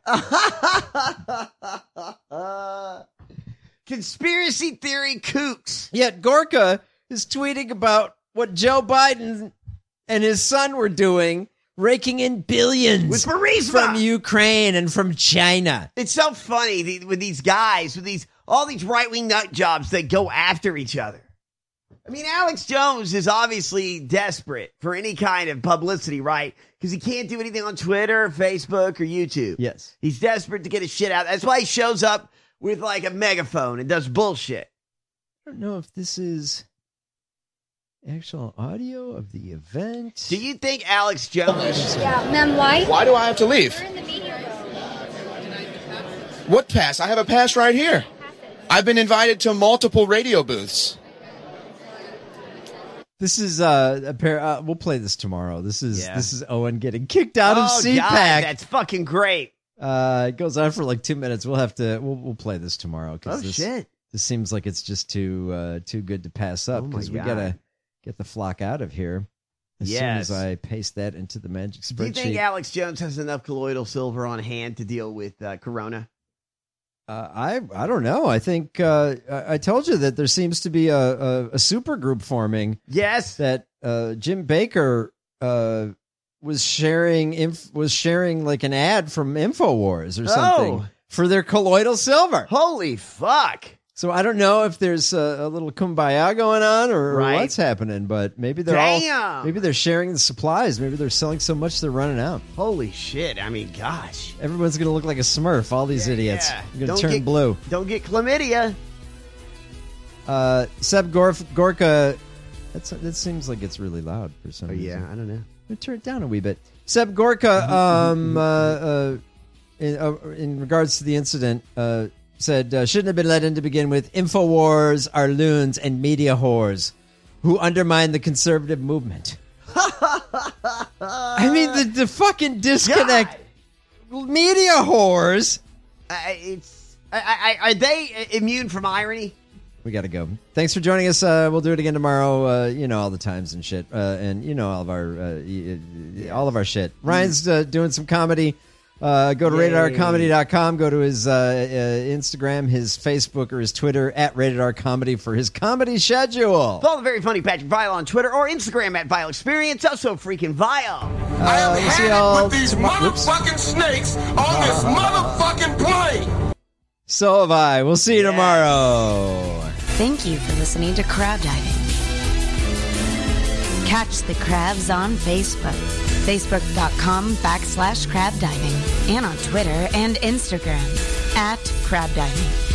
Conspiracy theory kooks. Yet Gorka is tweeting about what Joe Biden and his son were doing, raking in billions With Burisma. from Ukraine and from China. It's so funny the, with these guys, with these all these right-wing nut jobs that go after each other. I mean, Alex Jones is obviously desperate for any kind of publicity, right? Because he can't do anything on Twitter, Facebook, or YouTube. Yes. He's desperate to get his shit out. That's why he shows up with like a megaphone and does bullshit. I don't know if this is actual audio of the event. Do you think Alex Jones... Yeah, ma'am, why? Why do I have to leave? What pass? I have a pass right here. I've been invited to multiple radio booths. This is uh, a pair. Uh, we'll play this tomorrow. This is Yeah. this is Owen getting kicked out of Oh, C God, PAC. that's fucking great. Uh, it goes on for like two minutes. We'll have to. We'll we'll play this tomorrow. 'Cause Oh, this, shit. This seems like it's just too uh, too good to pass up Oh, my because we God. gotta get the flock out of here as soon Yes. as I paste that into the magic Do you think spreadsheet. Alex Jones has enough colloidal silver on hand to deal with uh, Corona? Uh, I I don't know. I think uh, I I told you that there seems to be a, a, a super group forming. Yes, that uh, Jim Baker uh, was sharing inf- was sharing like an ad from InfoWars or something Oh. for their colloidal silver. Holy fuck! So I don't know if there's a, a little kumbaya going on or, or Right. what's happening, but maybe they're all Damn. maybe they're sharing the supplies. Maybe they're selling so much they're running out. Holy shit! I mean, gosh, Everyone's gonna look like a Smurf. All these idiots yeah. are gonna Don't turn get- blue. Don't get chlamydia. Uh, Seb Gorf- Gorka. That's that seems like it's really loud for some Oh, reason. yeah, I don't know. Let me turn it down a wee bit. Seb Gorka, um, uh, uh, in, uh, in regards to the incident, uh, said uh, shouldn't have been let in to begin with. InfoWars are loons and media whores who undermine the conservative movement. I mean, the, the fucking disconnect. Media whores. Uh, it's I, I, are they immune from irony? We got to go. Thanks for joining us. Uh, we'll do it again tomorrow. Uh, you know all the times and shit, uh, and you know all of our uh, y- y- all of our shit. Ryan's uh, doing some comedy. Uh, go to Yay. rated r comedy dot com. Go to his uh, uh, Instagram, his Facebook, or his Twitter at Rated R Comedy for his comedy schedule. Follow the very funny Patrick Vile on Twitter or Instagram at Vile Experience. Also, freaking Vile. Uh, we'll see y'all With these tomorrow. Oops. motherfucking snakes on this motherfucking plane. So have I. We'll see you tomorrow. Thank you for listening to Crab Diving. Catch the crabs on Facebook. Facebook.com backslash crab diving. And on Twitter and Instagram at crab diving.